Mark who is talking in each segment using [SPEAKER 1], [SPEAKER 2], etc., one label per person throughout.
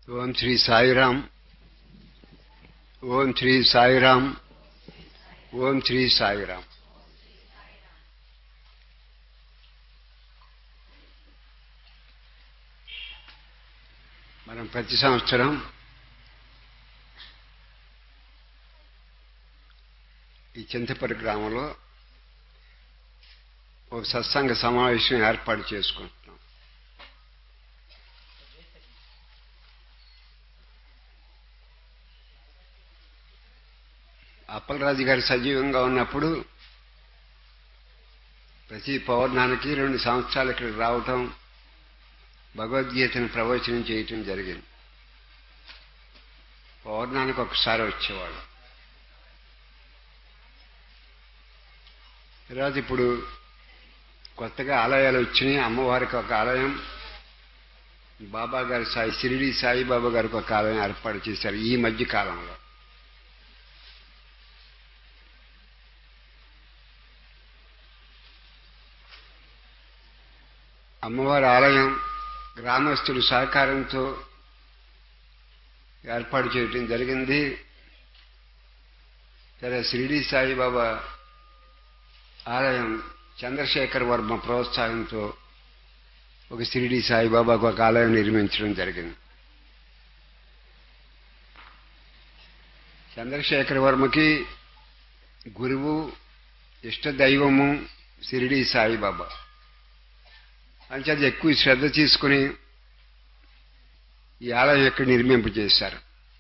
[SPEAKER 1] ఓం శ్రీ సాయిరామ్. ఓం శ్రీ సాయిరామ్. ఓం శ్రీ సాయిరామ్. మనం ప్రతి సంవత్సరం ఈ చింతపల్లి గ్రామంలో ఒక సత్సంగ సమావేశం ఏర్పాటు చేసుకుంటున్నాం. అప్పలరాజు గారు సజీవంగా ఉన్నప్పుడు ప్రతి పౌర్ణానికి 2 సంవత్సరాలు ఇక్కడికి రావటం, భగవద్గీతను ప్రవచనం చేయటం జరిగింది. పౌర్ణానికి ఒకసారి వచ్చేవాళ్ళు. తర్వాత ఇప్పుడు కొత్తగా ఆలయాలు వచ్చినాయి. అమ్మవారికి ఒక ఆలయం, బాబా గారి షిరిడి సాయిబాబా గారికి ఒక ఆలయం ఏర్పాటు చేశారు ఈ మధ్య కాలంలో. అమ్మవారి ఆలయం గ్రామస్తుల సహకారంతో ఏర్పాటు చేయటం జరిగింది. సరే, షిరిడి సాయిబాబా ఆలయం చంద్రశేఖర్ వర్మ ప్రోత్సాహంతో ఒక షిరిడి సాయిబాబాకు ఒక ఆలయం నిర్మించడం జరిగింది. చంద్రశేఖర్ వర్మకి గురువు, ఇష్ట దైవము షిరిడి సాయిబాబా. అంచేది ఎక్కువ శ్రద్ధ తీసుకుని ఈ ఆలయం ఇక్కడ నిర్మింపజేశారు.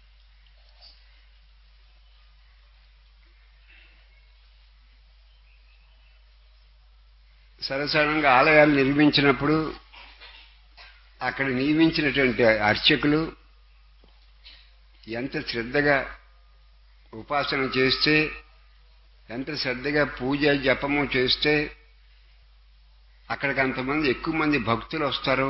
[SPEAKER 1] సరసంగా ఆలయాలు నిర్మించినప్పుడు అక్కడ నియమించినటువంటి అర్చకులు ఎంత శ్రద్ధగా ఉపాసన చేస్తే, ఎంత శ్రద్ధగా పూజ జపము చేస్తే అక్కడికి అంతమంది ఎక్కువ మంది భక్తులు వస్తారు.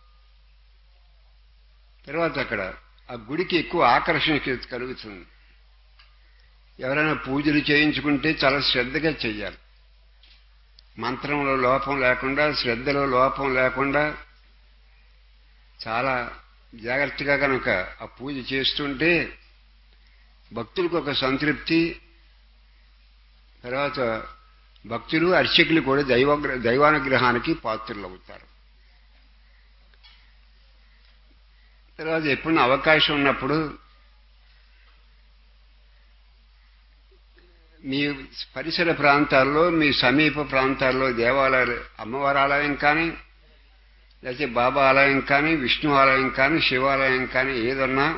[SPEAKER 1] తర్వాత అక్కడ ఆ గుడికి ఎక్కువ ఆకర్షణ కలుగుతుంది. ఎవరైనా పూజలు చేయించుకుంటే చాలా శ్రద్ధగా చెయ్యాలి. మంత్రంలో లోపం లేకుండా, శ్రద్ధలో లోపం లేకుండా చాలా జాగ్రత్తగా కనుక ఆ పూజ చేస్తుంటే భక్తులకు ఒక సంతృప్తి. తర్వాత భక్తులు, అర్చకులు కూడా దైవానుగ్రహానికి పాత్రులు అవుతారు. తర్వాత ఎప్పుడైనా అవకాశం ఉన్నప్పుడు మీ పరిసర ప్రాంతాల్లో, మీ సమీప ప్రాంతాల్లో దేవాలయాలు, అమ్మవారి ఆలయం కానీ, లేకపోతే బాబా ఆలయం కానీ, విష్ణు ఆలయం కానీ, శివాలయం కానీ ఏదన్నా,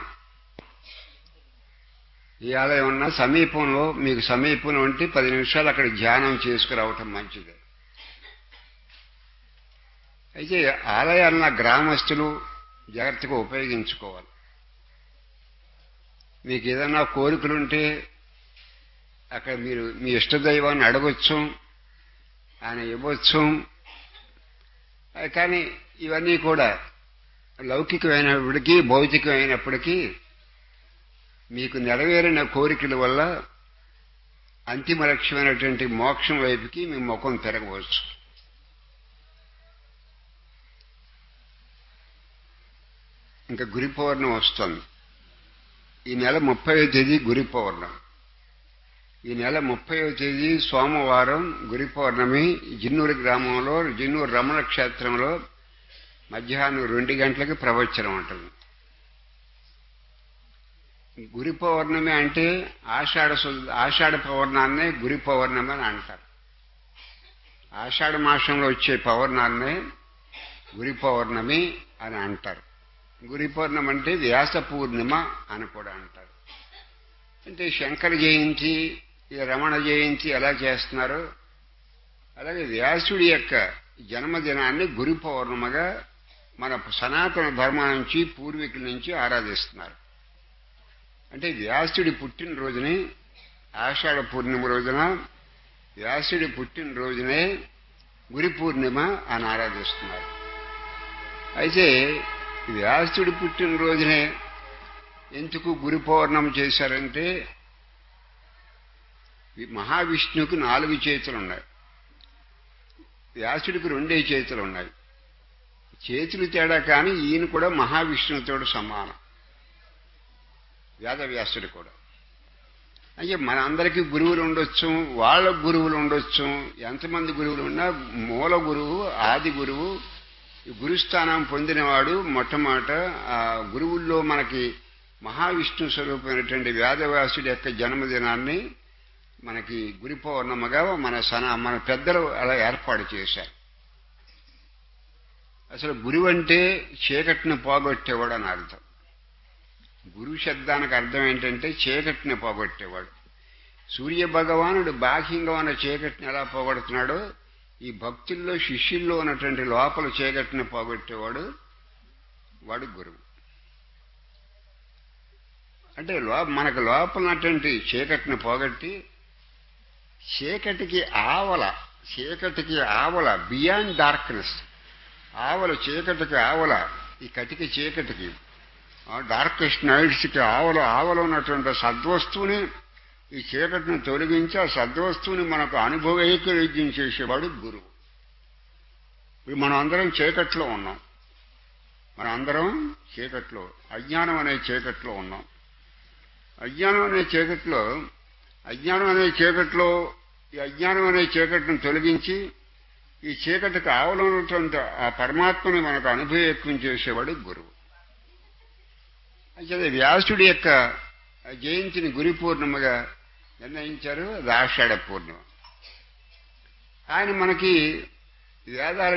[SPEAKER 1] ఈ ఆలయం ఉన్నా సమీపంలో, మీకు సమీపంలో ఉంటే 10 నిమిషాలు అక్కడ ధ్యానం చేసుకురావటం మంచిది. అయితే ఆలయాలను గ్రామస్తులు జాగ్రత్తగా ఉపయోగించుకోవాలి. మీకు ఏదన్నా కోరికలుంటే అక్కడ మీరు మీ ఇష్టదైవాన్ని అడగొచ్చు, ఆయన ఇవ్వచ్చు. కానీ ఇవన్నీ కూడా లౌకికమైనప్పటికీ, భౌతికమైనప్పటికీ మీకు నెరవేరిన కోరికల వల్ల అంతిమ లక్ష్యమైనటువంటి మోక్షం వైపుకి మీ ముఖం తిరగవచ్చు. ఇంకా గురి పౌర్ణమి వస్తుంది. ఈ నెల 30వ తేదీ గురి పౌర్ణమి. ఈ నెల 30వ తేదీ సోమవారం గురి పౌర్ణమి. జిన్నూరు గ్రామంలో, జిన్నూరు రమణ క్షేత్రంలో మధ్యాహ్నం 2 గంటలకి ప్రవచనం ఉంటుంది. గురి పౌర్ణమి అంటే ఆషాఢ పౌర్ణాన్నే గురి పౌర్ణమి అని అంటారు. ఆషాఢ మాసంలో వచ్చే పౌర్ణాన్నే గురి పౌర్ణమి అని అంటారు. గురి పౌర్ణమి అంటే వ్యాస పూర్ణిమ అని కూడా అంటారు. అంటే శంకర జయంతి, రమణ జయంతి ఎలా చేస్తున్నారో అలాగే వ్యాసుడి యొక్క జన్మదినాన్ని గురి పౌర్ణమిగా మన సనాతన ధర్మం నుంచి, పూర్వీకుల నుంచి ఆరాధిస్తున్నారు. అంటే వ్యాసుడి పుట్టినరోజుని, ఆషాఢ పూర్ణిమ రోజున వ్యాసుడి పుట్టినరోజునే గురి పూర్ణిమ అని ఆరాధిస్తున్నారు. అయితే వ్యాసుడి పుట్టినరోజునే ఎందుకు గురి పౌర్ణమి చేశారంటే, మహావిష్ణువుకి 4 చేతులు ఉన్నాయి, వ్యాసుడికి 2 చేతులు ఉన్నాయి. చేతులు తేడా కానీ ఈయన కూడా మహావిష్ణువుతో సమానం. వేదవ్యాసుడు కూడా. అంటే మన అందరికీ గురువులు ఉండొచ్చు, వాళ్ళ గురువులు ఉండొచ్చు. ఎంతమంది గురువులు ఉన్నా మూల గురువు, ఆది గురువు, గురుస్థానం పొందినవాడు మొట్టమొదట ఆ గురువుల్లో మనకి మహావిష్ణు స్వరూపమైనటువంటి వేదవ్యాసుడి యొక్క జన్మదినాన్ని మనకి గురు పౌర్ణమిగా మన పెద్దలు అలా ఏర్పాటు చేశారు. అసలు గురువు అంటే చీకటిని పోగొట్టేవాడు అని అర్థం. గురువు శబ్దానికి అర్థం ఏంటంటే చీకటిని పోగొట్టేవాడు. సూర్య భగవానుడు బాహ్యంగా ఉన్న చీకటిని ఎలా పోగొడుతున్నాడో ఈ భక్తుల్లో శిష్యుల్లో ఉన్నటువంటి లోపల చీకటిని పోగొట్టేవాడు వాడు గురువు. అంటే మనకు లోపల ఉన్నటువంటి చీకటిని పోగొట్టి చీకటికి ఆవల బియాండ్ డార్క్నెస్, ఆవల చీకటికి ఆవల, ఈ కటికి చీకటికి డార్కెస్ట్ నైట్స్కి ఆవల ఉన్నటువంటి సద్వస్తువుని, ఈ చీకటిని తొలగించి ఆ సద్వస్తువుని మనకు అనుభవైకవేద్యం చేసేవాడు గురువు. ఇప్పుడు మనం అందరం చీకట్లో ఉన్నాం. మనం అందరం చీకట్లో, అజ్ఞానం అనే చీకట్లో ఉన్నాం. అజ్ఞానం అనే చీకట్లో ఈ అజ్ఞానం అనే చీకటిని తొలగించి ఈ చీకటికి ఆవల ఉన్నటువంటి ఆ పరమాత్మని మనకు అనుభవైక్యం చేసేవాడు గురువు. అయితే వ్యాసుడి యొక్క జయంతిని గురు పూర్ణిమగా నిర్ణయించారు. అది ఆషాఢ పూర్ణిమ. ఆయన మనకి వేదాలు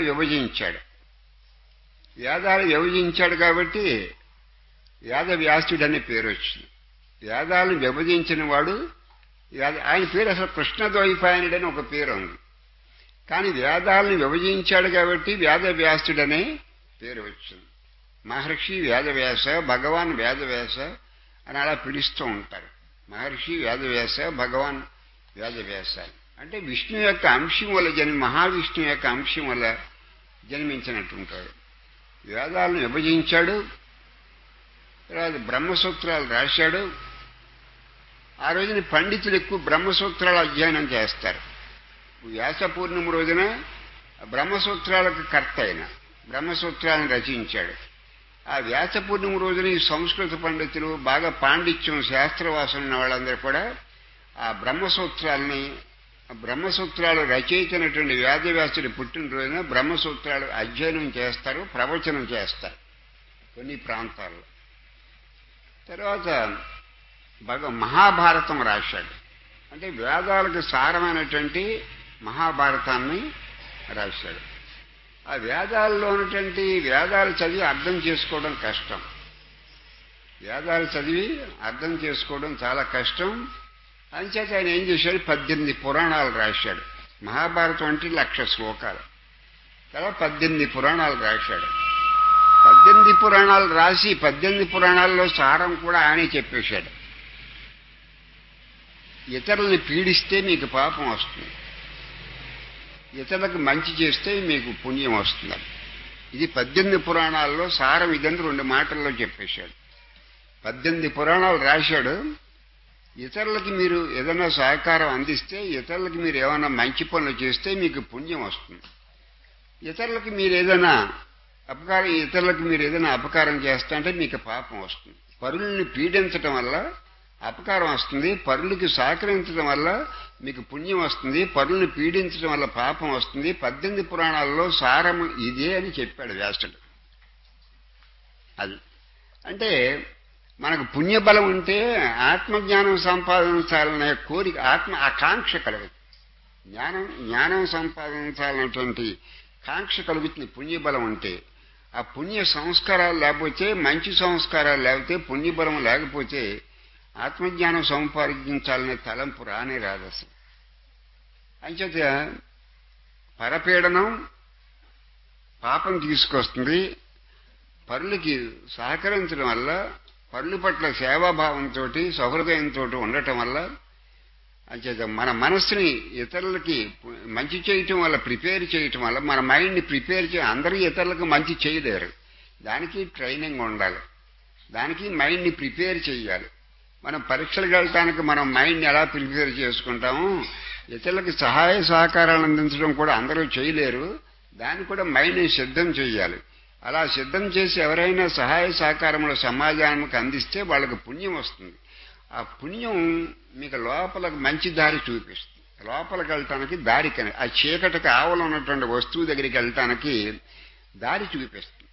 [SPEAKER 1] విభజించాడు కాబట్టి వేద వ్యాసుడు అనే పేరు వచ్చింది. వేదాలను విభజించిన వాడు ఆయన పేరు అసలు కృష్ణద్వైపాయనుడు అని ఒక పేరు ఉంది. కానీ వేదాలను విభజించాడు కాబట్టి వేదవ్యాసుడనే పేరు వచ్చింది. మహర్షి వేదవ్యాస, భగవాన్ వేదవ్యాస అని అలా పిలుస్తూ ఉంటారు. మహర్షి వేదవ్యాస, భగవాన్ వేదవ్యాస అంటే విష్ణు యొక్క అంశం వల్ల మహావిష్ణువు యొక్క అంశం వల్ల జన్మించినట్టుంటాడు. వేదాలను విభజించాడు, తర్వాత బ్రహ్మసూత్రాలు రాశాడు. ఆ రోజున పండితులు ఎక్కువ బ్రహ్మసూత్రాలు అధ్యయనం చేస్తారు. వ్యాస పూర్ణిమ రోజున బ్రహ్మసూత్రాలకు కర్త అయిన బ్రహ్మసూత్రాలను రచించాడు. ఆ వ్యాస పూర్ణిమ రోజున ఈ సంస్కృత పండితులు బాగా పాండిత్యం శాస్త్రవాసం ఉన్న వాళ్ళందరూ కూడా ఆ బ్రహ్మసూత్రాలు రచయితైనటువంటి వేదవ్యాసుడి పుట్టినరోజున బ్రహ్మసూత్రాలు అధ్యయనం చేస్తారు, ప్రవచనం చేస్తారు కొన్ని ప్రాంతాల్లో. తర్వాత మహాభారతం రాశాడు. అంటే వేదాలకు సారమైనటువంటి మహాభారతాన్ని రాశాడు. ఆ వేదాల్లో ఉన్నటువంటి వేదాలు చదివి అర్థం చేసుకోవడం కష్టం. వేదాలు చదివి అర్థం చేసుకోవడం చాలా కష్టం. అంచేత ఆయన ఏం చేశాడు, 18 పురాణాలు రాశాడు. మహాభారతం అంటే 1,00,000 శ్లోకాలు కదా, 18 పురాణాలు రాశాడు. 18 పురాణాలు రాసి 18 పురాణాల్లో సారం కూడా ఆయనే చెప్పేశాడు. ఇతరుల్ని పీడిస్తే మీకు పాపం వస్తుంది, ఇతరులకు మంచి చేస్తే మీకు పుణ్యం వస్తుంది. ఇది 18 పురాణాల్లో సారం ఇదని 2 మాటల్లో చెప్పేశాడు. 18 పురాణాలు రాశాడు. ఇతరులకి మీరు ఏదైనా సహకారం అందిస్తే, ఇతరులకి మీరు ఏమైనా మంచి పనులు చేస్తే మీకు పుణ్యం వస్తుంది. ఇతరులకి మీరు ఏదైనా అపకారం చేస్తా అంటే మీకు పాపం వస్తుంది. పరుల్ని పీడించటం వల్ల అపకారం వస్తుంది, పరులకి సహకరించడం వల్ల మీకు పుణ్యం వస్తుంది, పరుల్ని పీడించడం వల్ల పాపం వస్తుంది. 18 పురాణాల్లో సారం ఇదే అని చెప్పాడు వ్యాసుడు. అది అంటే మనకు పుణ్యబలం ఉంటే ఆత్మజ్ఞానం సంపాదించాలనే కోరిక, ఆకాంక్ష కలుగుతుంది. జ్ఞానం సంపాదించాలనేటువంటి కాంక్ష కలుగుతుంది పుణ్యబలం ఉంటే. ఆ పుణ్య సంస్కారాలు లేకపోతే, మంచి సంస్కారాలు లేకపోతే, పుణ్యబలం లేకపోతే ఆత్మజ్ఞానం సంపాదించాలనే తలంపు రానే రాదు అసలు. అంచేత పరపీడనం పాపం తీసుకొస్తుంది. పరులకి సహకరించడం వల్ల, పరుల పట్ల సేవాభావంతో సహృదయంతో ఉండటం వల్ల, అంచేత మన మనస్సుని ఇతరులకి మంచి చేయటం వల్ల, ప్రిపేర్ చేయటం వల్ల మన మైండ్ని ప్రిపేర్ అందరూ ఇతరులకు మంచి చేయలేరు. దానికి ట్రైనింగ్ ఉండాలి, దానికి మైండ్ని ప్రిపేర్ చేయాలి. మనం పరీక్షలకు వెళ్ళటానికి మనం మైండ్ని ఎలా ప్రిపేర్ చేసుకుంటాము, ఇతరులకు సహాయ సహకారాలు అందించడం కూడా అందరూ చేయలేరు. దాన్ని కూడా మైండ్ని సిద్ధం చేయాలి. అలా సిద్ధం చేసి ఎవరైనా సహాయ సహకారములు సమాజానికి అందిస్తే వాళ్ళకి పుణ్యం వస్తుంది. ఆ పుణ్యం మీకు లోపలకు మంచి దారి చూపిస్తుంది. లోపలికి వెళ్ళటానికి దారి ఆ చీకటికి ఆవలు ఉన్నటువంటి వస్తువు దగ్గరికి వెళ్ళటానికి దారి చూపిస్తుంది.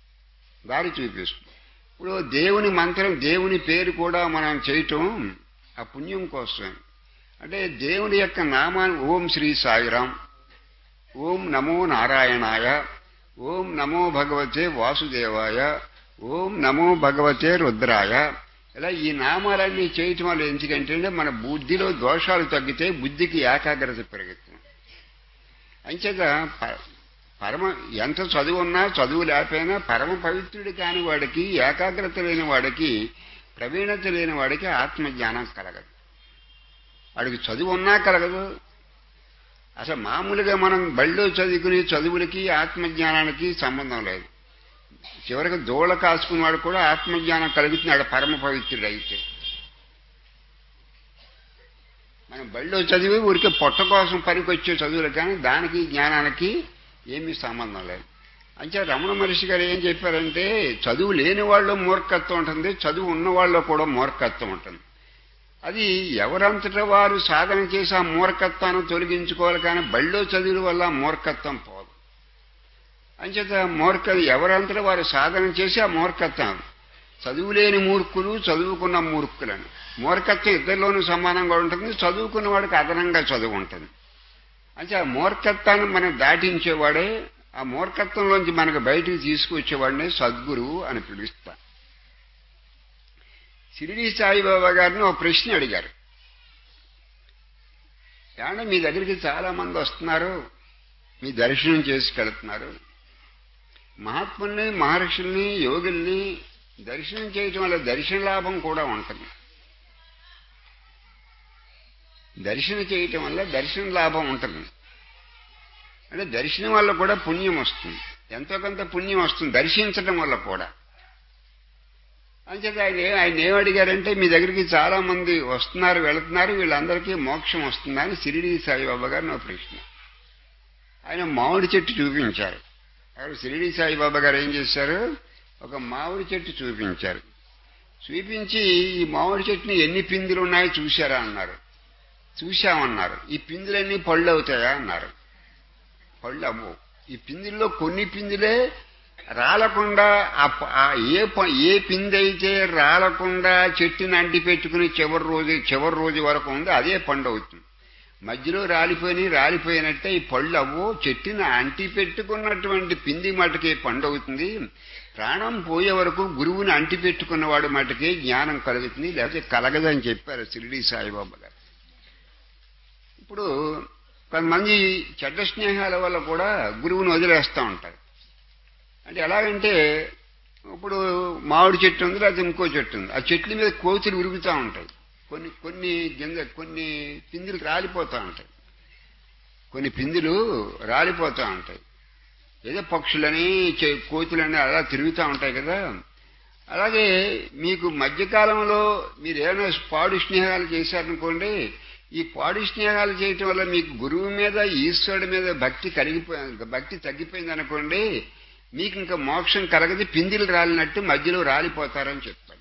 [SPEAKER 1] ఇప్పుడు దేవుని మంత్రం, దేవుని పేరు కూడా మనం చేయటం ఆ పుణ్యం కోసం. అంటే దేవుని యొక్క నామాన్ని ఓం శ్రీ సాయిరాం, ఓం నమో నారాయణాయ, ఓం నమో భగవతే వాసుదేవాయ, ఓం నమో భగవతే రుద్రాయ, ఇలా ఈ నామాలన్నీ చేయటం వల్ల ఎందుకంటే మన బుద్ధిలో దోషాలు తగ్గితే బుద్ధికి ఏకాగ్రత పెరుగుతుంది. అంచేత పరమ ఎంత చదువు ఉన్నా చదువు లేకపోయినా పరమ పవిత్రుడు కాని వాడికి, ఏకాగ్రత లేని వాడికి, ప్రవీణత లేని వాడికి ఆత్మజ్ఞానం కలగదు. వాడికి చదువు ఉన్నా కలగదు. అసలు మామూలుగా మనం బళ్ళో చదువుకునే చదువులకి ఆత్మజ్ఞానానికి సంబంధం లేదు. చివరికి దూళ కాసుకున్నవాడు కూడా ఆత్మజ్ఞానం కలుగుతున్నాడు పరమ పవిత్రుడు అయితే. మనం బళ్ళో చదివి ఊరికే పొట్ట కోసం పనికొచ్చే చదువులు కానీ దానికి జ్ఞానానికి ఏమీ సంబంధం లేదు. అంటే రమణ మహర్షి గారు ఏం చెప్పారంటే చదువు లేని వాళ్ళు మూర్ఖత్వం ఉంటుంది, చదువు ఉన్న వాళ్ళు కూడా మూర్ఖత్వం ఉంటుంది. అది ఎవరంతటా వారు సాధన చేసి ఆ మూర్ఖత్వాన్ని తొలగించుకోవాలి కానీ బళ్ళో చదువుల వల్ల మూర్ఖత్వం పోదు. అంచేత ఎవరంతటా వారు సాధన చేసి ఆ మూర్ఖత్వం, చదువులేని మూర్ఖులు, చదువుకున్న మూర్ఖులని. మూర్ఖత్వం ఇద్దరిలోనూ సమానంగా ఉంటుంది, చదువుకున్న వాడికి అదనంగా చదువు ఉంటుంది. అంటే ఆ మూర్ఖత్వాన్ని మనం దాటించేవాడే, ఆ మూర్ఖత్వంలోంచి మనకు బయటికి తీసుకొచ్చేవాడినే సద్గురువు అని పిలుస్తాం. షిరిడీ సాయిబాబా గారిని ఒక ప్రశ్న అడిగారు. ఏమంటే మీ దగ్గరికి చాలా మంది వస్తున్నారు, మీ దర్శనం చేసుకెళ్తున్నారు. మహాత్ముల్ని, మహర్షుల్ని, యోగుల్ని దర్శనం చేయటం వల్ల దర్శన లాభం కూడా ఉంటుంది. దర్శనం చేయటం వల్ల దర్శన లాభం ఉంటుంది. అంటే దర్శనం వల్ల కూడా పుణ్యం వస్తుంది, ఎంతో కొంత పుణ్యం వస్తుంది దర్శించడం వల్ల కూడా. అంచేత ఆయన ఏమడిగారంటే మీ దగ్గరికి చాలా మంది వస్తున్నారు, వెళుతున్నారు, వీళ్ళందరికీ మోక్షం వస్తుందా అని షిరిడీ సాయిబాబా గారు నా ప్రశ్న. ఆయన మామిడి చెట్టు చూపించారు. షిరిడీ సాయిబాబా గారు ఏం చేశారు, ఒక మామిడి చెట్టు చూపించారు. చూపించి ఈ మామిడి చెట్టుని ఎన్ని పిందులు ఉన్నాయో చూశారా అన్నారు. చూశామన్నారు. ఈ పిందులన్నీ పళ్ళు అవుతాయా అన్నారు. పళ్ళు అవ్వవు. ఈ పిందుల్లో కొన్ని పిందులే రాలకుండా ఏ పిందైతే రాలకుండా చెట్టుని అంటి పెట్టుకుని చివరి రోజు వరకు ఉంది అదే పండు అవుతుంది. మధ్యలో రాలిపోయినట్టే ఈ పళ్ళు అవ్వు. చెట్టుని అంటి పెట్టుకున్నటువంటి పిండి మటుకే పండు అవుతుంది. ప్రాణం పోయే వరకు గురువుని అంటి పెట్టుకున్నవాడు మటుకే జ్ఞానం కలుగుతుంది, లేకపోతే కలగదని చెప్పారు షిరిడీ సాయిబాబా గారు. ఇప్పుడు కొంతమంది చెడ్డ స్నేహాల వల్ల కూడా గురువుని వదిలేస్తూ ఉంటారు. అంటే ఎలాగంటే ఇప్పుడు మామిడి చెట్టు ఉంది, లేకపోతే ఇంకో చెట్టు ఉంది. ఆ చెట్ల మీద కోతులు విరుగుతూ ఉంటాయి. కొన్ని పిందులు రాలిపోతూ ఉంటాయి. కొన్ని పిందులు రాలిపోతూ ఉంటాయి. ఏదో పక్షులని, కోతులని అలా తిరుగుతూ ఉంటాయి కదా. అలాగే మీకు మధ్యకాలంలో మీరు ఏమైనా పాడు స్నేహాలు చేశారనుకోండి, ఈ పాడు స్నేహాలు చేయటం వల్ల మీకు గురువు మీద, ఈశ్వరుడి మీద భక్తి తగ్గిపోయింది అనుకోండి, మీకు ఇంకా మోక్షం కలగదు, పిందిలు రాలినట్టు మధ్యలో రాలిపోతారని చెప్తాడు.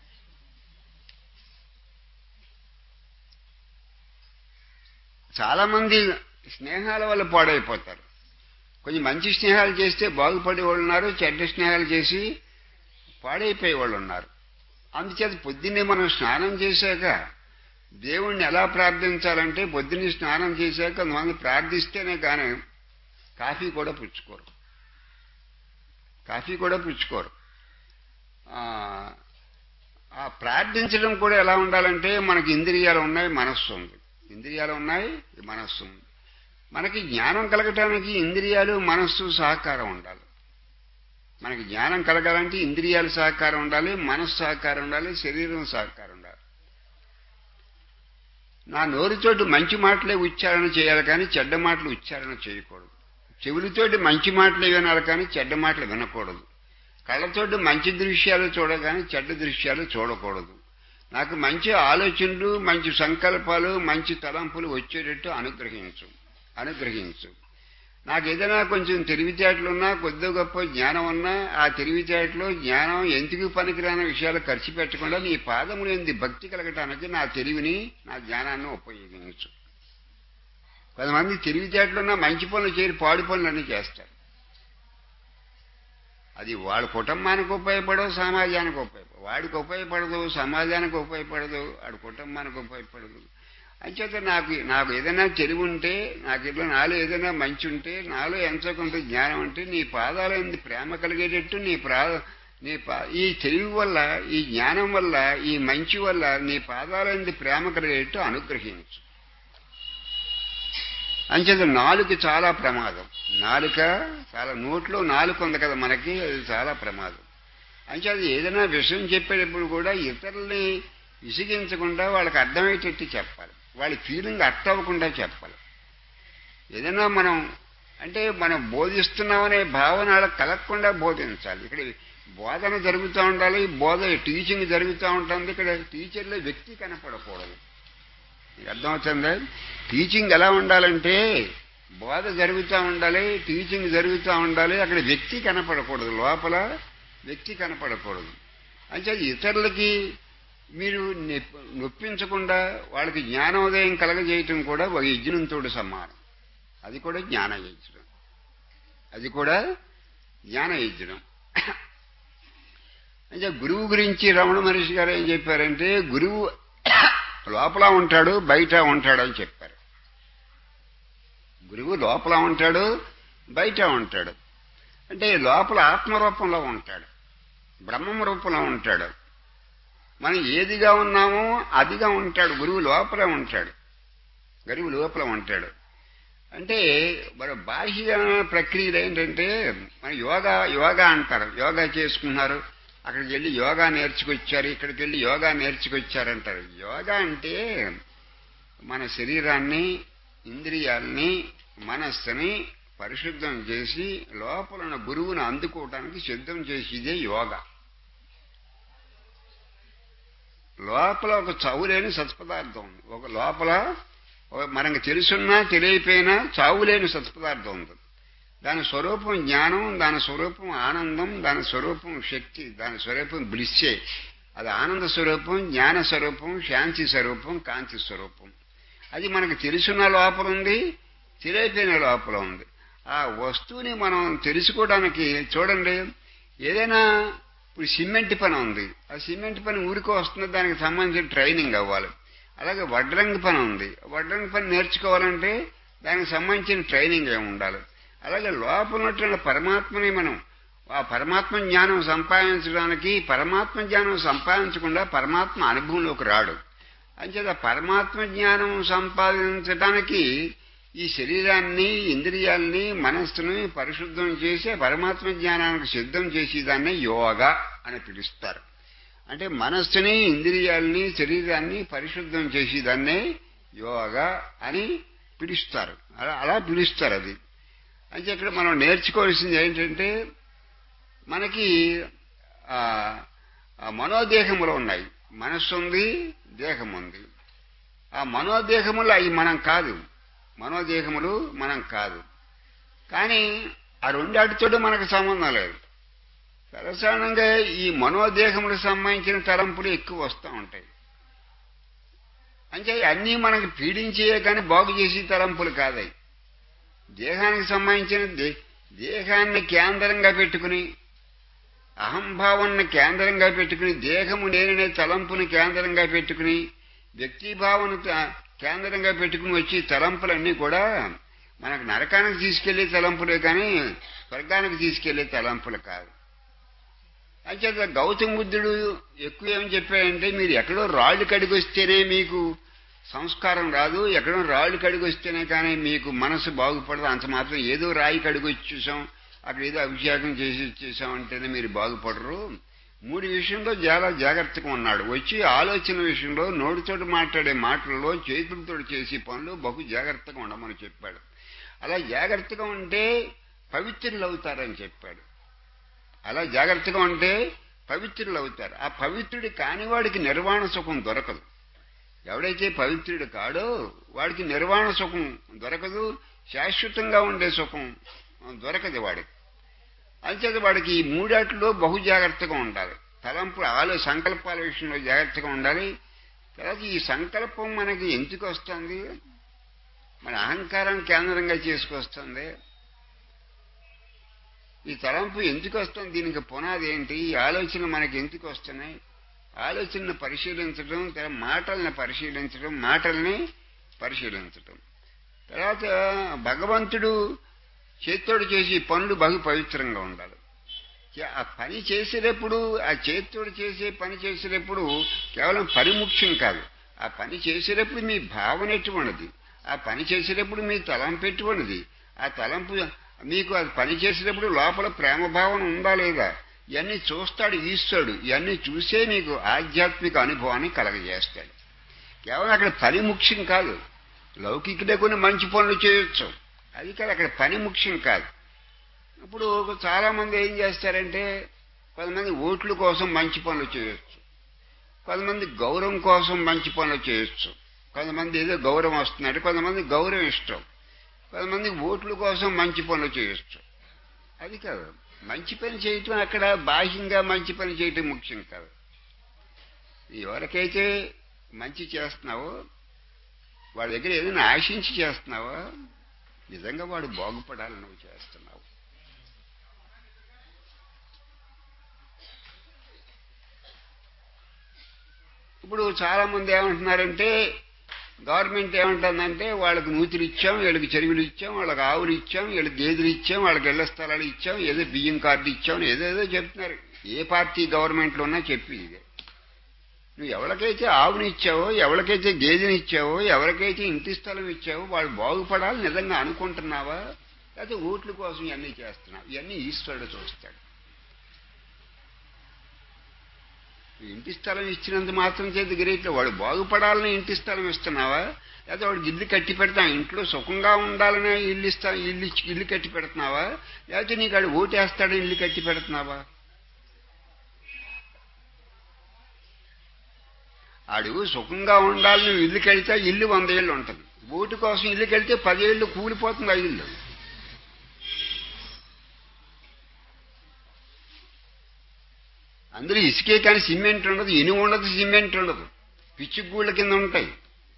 [SPEAKER 1] చాలా మంది స్నేహాల వల్ల పాడైపోతారు. కొంచెం మంచి స్నేహాలు చేస్తే బాగుపడే వాళ్ళు ఉన్నారు, చెడ్డ స్నేహాలు చేసి పాడైపోయే వాళ్ళు ఉన్నారు. అందుచేత పొద్దున్నే మనం స్నానం చేశాక దేవుణ్ణి ఎలా ప్రార్థించాలంటే పొద్దున్నే స్నానం చేశాక కొంతమంది ప్రార్థిస్తేనే కానీ కాఫీ కూడా పుచ్చుకోరు. ఆ ప్రార్థించడం కూడా ఎలా ఉండాలంటే మనకి ఇంద్రియాలు ఉన్నాయి, మనస్సు ఉంది. ఇంద్రియాలు ఉన్నాయి, మనస్సు ఉంది. మనకి జ్ఞానం కలగటానికి ఇంద్రియాలు, మనస్సు సహకారం ఉండాలి. మనకి జ్ఞానం కలగాలంటే ఇంద్రియాలు సహకారం ఉండాలి, మనస్సు సహకారం ఉండాలి, శరీరం సహకారం ఉండాలి. నా నోరుతోటి మంచి మాటలే ఉచ్చారణ చేయాలి కానీ చెడ్డ మాటలు ఉచ్చారణ చేయకూడదు. చెవులతోటి మంచి మాటలే వినాలి కానీ చెడ్డ మాటలు వినకూడదు. కళ్ళతోటి మంచి దృశ్యాలు చూడగానే చెడ్డ దృశ్యాలు చూడకూడదు. నాకు మంచి ఆలోచనలు, మంచి సంకల్పాలు, మంచి తలంపులు వచ్చేటట్టు అనుగ్రహించు. నాకు ఏదైనా కొంచెం తెలివితేటలున్నా కొద్దిగా గొప్ప జ్ఞానం ఉన్నా ఆ తెలివితేటలో జ్ఞానం ఎందుకు పనికిరాని విషయాలు ఖర్చు పెట్టకుండా నీ పాదములు ఎందు భక్తి కలగటానికి నా తెలివిని నా జ్ఞానాన్ని ఉపయోగించు. కొంతమంది తెలివితేటలున్నా మంచి పనులు చేయరు, పాడు పనులన్నీ చేస్తారు. అది వాళ్ళ కుటుంబానికి ఉపయోగపడవు, సమాజానికి ఉపయోగపడదు. వాడికి ఉపయోగపడదు, సమాజానికి ఉపయోగపడదు, వాడి కుటుంబానికి ఉపయోగపడదు. అంచేత నాకు ఏదైనా తెలివి ఉంటే, నాలో ఏదైనా మంచి ఉంటే, నాలో ఎంతో కొంత జ్ఞానం ఉంటే నీ పాదాల ఎందు ప్రేమ కలిగేటట్టు ఈ తెలివి వల్ల, ఈ జ్ఞానం వల్ల, ఈ మంచి వల్ల నీ పాదాల ఎందు ప్రేమ కలిగేటట్టు అనుగ్రహించు. అంచేత నాలుక చాలా ప్రమాదం. నాలుక చాలా, నోట్లో నాలుక ఉంది కదా మనకి, అది చాలా ప్రమాదం. అంచేత ఏదైనా విషయం చెప్పేటప్పుడు కూడా ఇతరుల్ని విసిగించకుండా వాళ్ళకి అర్థమయ్యేటట్టు చెప్పాలి, వాళ్ళ ఫీలింగ్ అర్థం అవ్వకుండా చెప్పాలి. ఏదైనా మనం బోధిస్తున్నామనే భావన కలగకుండా బోధించాలి. ఇక్కడ బోధన జరుగుతూ ఉండాలి, టీచింగ్ జరుగుతూ ఉంటుంది. ఇక్కడ టీచర్లో వ్యక్తి కనపడకూడదు. మీకు అర్థమవుతుందా? టీచింగ్ ఎలా ఉండాలంటే బోధ జరుగుతూ ఉండాలి, టీచింగ్ జరుగుతూ ఉండాలి, అక్కడ వ్యక్తి కనపడకూడదు, లోపల వ్యక్తి కనపడకూడదు. అంటే ఇతరులకి మీరు నొప్పించకుండా వాళ్ళకి జ్ఞానోదయం కలగజేయటం కూడా ఒక యజ్ఞంతో సమానం. అది కూడా జ్ఞాన యజ్ఞం, అది కూడా జ్ఞాన యజ్ఞం. అంటే గురువు గురించి రమణ మహర్షి గారు ఏం చెప్పారంటే, గురువు లోపల ఉంటాడు, బయట ఉంటాడు అని చెప్పారు. గురువు లోపల ఉంటాడు, బయట ఉంటాడు. అంటే లోపల ఆత్మరూపంలో ఉంటాడు, బ్రహ్మ రూపంలో ఉంటాడు. మనం ఏదిగా ఉన్నామో అదిగా ఉంటాడు. గురువు లోపల ఉంటాడు, గురువు లోపల ఉంటాడు. అంటే మన బాహ్య ప్రక్రియలు ఏంటంటే, మన యోగా అంటారు, యోగా చేసుకున్నారు, అక్కడికి వెళ్ళి యోగా నేర్చుకొచ్చారు, ఇక్కడికి వెళ్ళి యోగా నేర్చుకొచ్చారంటారు. యోగా అంటే మన శరీరాన్ని, ఇంద్రియాలని, మనస్సుని పరిశుద్ధం చేసి లోపల గురువును అందుకోవడానికి సిద్ధం చేసేదే యోగా. లోపల ఒక చావులేని సత్పదార్థం ఉంది, ఒక లోపల మనకు తెలుసున్నా తెలియపోయినా చావులేని సత్పదార్థం ఉంది. దాని స్వరూపం జ్ఞానం, దాని స్వరూపం ఆనందం, దాని స్వరూపం శక్తి, దాని స్వరూపం బ్లిస్సే. అది ఆనంద స్వరూపం, జ్ఞాన స్వరూపం, శాంతి స్వరూపం, కాంతి స్వరూపం. అది మనకు తెలుసున్న లోపల ఉంది, తెలియపోయిన లోపల ఉంది. ఆ వస్తువుని మనం తెలుసుకోవడానికి చూడండి, ఏదైనా ఇప్పుడు సిమెంట్ పని ఉంది, ఆ సిమెంట్ పని ఊరికో వస్తుంది, దానికి సంబంధించిన ట్రైనింగ్ అవ్వాలి. అలాగే వడ్రంగి పని ఉంది, వడ్రంగి పని నేర్చుకోవాలంటే దానికి సంబంధించిన ట్రైనింగ్ ఏమి ఉండాలి. అలాగే లోపల ఉన్నటువంటి పరమాత్మని మనం ఆ పరమాత్మ జ్ఞానం సంపాదించడానికి, పరమాత్మ జ్ఞానం సంపాదించకుండా పరమాత్మ అనుభవంలోకి రాడు. అంచేత పరమాత్మ జ్ఞానం సంపాదించడానికి ఈ శరీరాన్ని, ఇంద్రియాల్ని, మనస్సుని పరిశుద్ధం చేసి పరమాత్మ జ్ఞానానికి సిద్ధం చేసేదాన్ని యోగా అని పిలుస్తారు. అంటే మనస్సుని, ఇంద్రియాల్ని, శరీరాన్ని పరిశుద్ధం చేసేదాన్నే యోగా అని పిలుస్తారు. అలా పిలుస్తారు. అది అంటే ఇక్కడ మనం నేర్చుకోవాల్సింది ఏంటంటే, మనకి మనోదేహములు ఉన్నాయి, మనస్సు ఉంది, దేహం ఉంది. ఆ మనోదేహములు అవి మనం కాదు, మనోదేహములు మనం కాదు. కానీ ఆ రెండాటితో మనకు సంబంధం లేదు. సాధారణంగా ఈ మనోదేహములకు సంబంధించిన తలంపులు ఎక్కువ వస్తూ ఉంటాయి. అంటే అన్నీ మనకి పీడించే కానీ బాగు చేసే తలంపులు కాదాయి. దేహానికి సంబంధించిన దేహాన్ని కేంద్రంగా పెట్టుకుని, అహంభావాన్ని కేంద్రంగా పెట్టుకుని, దేహము నేననే తలంపుని కేంద్రంగా పెట్టుకుని, వ్యక్తిభావన కేంద్రంగా పెట్టుకుని వచ్చి తలంపులన్నీ కూడా మనకు నరకానికి తీసుకెళ్లే తలంపులే కానీ స్వర్గానికి తీసుకెళ్లే తలంపులు కాదు. అంచేత గౌతమ బుద్ధుడు ఎక్కువ ఏమని చెప్పాడంటే, మీరు ఎక్కడో రాళ్ళు కడిగి వస్తేనే మీకు సంస్కారం రాదు, ఎక్కడో రాళ్ళు కడిగి వస్తేనే కానీ మీకు మనసు బాగుపడదు. అంత మాత్రం ఏదో రాయి కడిగి వచ్చేసాం, అక్కడ ఏదో అభిషేకం చేసి వచ్చేసాం అంటేనే మీరు బాగుపడరు. 3 విషయంలో చాలా జాగ్రత్తగా ఉన్నాడు. వచ్చి ఆలోచన విషయంలో, నోటితోటి మాట్లాడే మాటల్లో, చేతులతో చేసే పనులు బహు జాగ్రత్తగా ఉండమని చెప్పాడు. అలా జాగ్రత్తగా ఉంటే పవిత్రులు అవుతారని చెప్పాడు. అలా జాగ్రత్తగా ఉంటే పవిత్రులు అవుతారు. ఆ పవిత్రుడి కానివాడికి నిర్వాణ సుఖం దొరకదు. ఎవడైతే పవిత్రుడు కాడో వాడికి నిర్వాణ సుఖం దొరకదు, శాశ్వతంగా ఉండే సుఖం దొరకదు వాడికి. అంచేత వాడికి ఈ మూడాటిలో బహు జాగ్రత్తగా ఉండాలి. తలంపు సంకల్పాల విషయంలో జాగ్రత్తగా ఉండాలి. తర్వాత ఈ సంకల్పం మనకి ఎందుకు వస్తుంది? మన అహంకారం కేంద్రంగా చేసుకొస్తుంది. ఈ తలంపు ఎందుకు వస్తుంది? దీనికి పునాది ఏంటి? ఈ ఆలోచన మనకి ఎందుకు వస్తున్నాయి? ఆలోచనను పరిశీలించడం, మాటల్ని పరిశీలించడం. తర్వాత భగవంతుడు చేత్తోడు చేసి పనులు బహు పవిత్రంగా ఉండాలి. ఆ పని చేసేటప్పుడు, ఆ చేత్తోడు చేసే పని చేసేటప్పుడు కేవలం పని ముఖ్యం కాదు. ఆ పని చేసేటప్పుడు మీ భావన ఎటువంటిది, ఆ పని చేసేటప్పుడు మీ తలంపు ఎటువంటిది, ఆ తలంపు మీకు అది పని చేసేటప్పుడు లోపల ప్రేమ భావన ఉందా లేదా, ఇవన్నీ చూస్తాడు ఈశ్వరుడు. ఇవన్నీ చూసే మీకు ఆధ్యాత్మిక అనుభవాన్ని కలగజేస్తాడు. కేవలం అక్కడ పని ముఖ్యం కాదు. లౌకికుడే కొన్ని మంచి పనులు చేయొచ్చు, అది కాదు, అక్కడ పని ముఖ్యం కాదు. ఇప్పుడు చాలా మంది ఏం చేస్తారంటే, కొంతమంది ఓట్ల కోసం మంచి పనులు చేయొచ్చు, కొంతమంది గౌరవం కోసం మంచి పనులు చేయొచ్చు, కొంతమంది ఏదో గౌరవం వస్తున్నట్టు, కొంతమంది గౌరవం ఇష్టం, కొంతమంది ఓట్ల కోసం మంచి పనులు చేయొచ్చు. అది కాదు, మంచి పని చేయటం అక్కడ బాహ్యంగా మంచి పని చేయటం ముఖ్యం కాదు. ఎవరికైతే మంచి చేస్తున్నావో వాడి దగ్గర ఏదైనా ఆశించి చేస్తున్నావా, నిజంగా వాడు బాగుపడాలని నువ్వు చేస్తున్నావు. ఇప్పుడు చాలా మంది ఏమంటున్నారంటే, గవర్నమెంట్ ఏమంటుందంటే, వాళ్ళకి నూతులు ఇచ్చాం, వీళ్ళకి చెరువులు ఇచ్చాం, వాళ్ళకి ఆవులు ఇచ్చాం, వీళ్ళకి గేదెలు ఇచ్చాం, వాళ్ళకి ఇళ్ల స్థలాలు ఇచ్చాం, ఏదో బియ్యం కార్డు ఇచ్చాం, ఏదేదో చెప్తున్నారు. ఏ పార్టీ గవర్నమెంట్లో ఉన్నా చెప్పి ఇదే. నువ్వు ఎవరికైతే ఆవుని ఇచ్చావో, ఎవరికైతే గేదెని ఇచ్చావో, ఎవరికైతే ఇంటి స్థలం ఇచ్చావో వాళ్ళు బాగుపడాలని నిజంగా అనుకుంటున్నావా, లేకపోతే ఓట్ల కోసం ఇవన్నీ చేస్తున్నావు? ఇవన్నీ ఈశ్వరుడు చూస్తాడు. ఇంటి స్థలం ఇచ్చినంత మాత్రం చేతి గిరీట్లో వాడు బాగుపడాలని ఇంటి స్థలం ఇస్తున్నావా, లేకపోతే వాడికి ఇల్లు కట్టి పెడతా ఇంట్లో సుఖంగా ఉండాలని ఇల్లు కట్టి పెడుతున్నావా, లేకపోతే నీకు వాడు ఓటేస్తాడని ఇల్లు కట్టి పెడుతున్నావా? ఆడు సుఖంగా ఉండాలని ఇల్లు కడితే ఇల్లు 100 ఏళ్ళు ఉంటుంది. ఓటు కోసం ఇల్లు కడితే 10 ఏళ్ళు కూలిపోతుంది ఆ ఇల్లు. అందులో ఇసుకే కానీ సిమెంట్ ఉండదు, ఇనుము ఉండదు, సిమెంట్ ఉండదు, పిచ్చి గూళ్ళ కింద ఉంటాయి.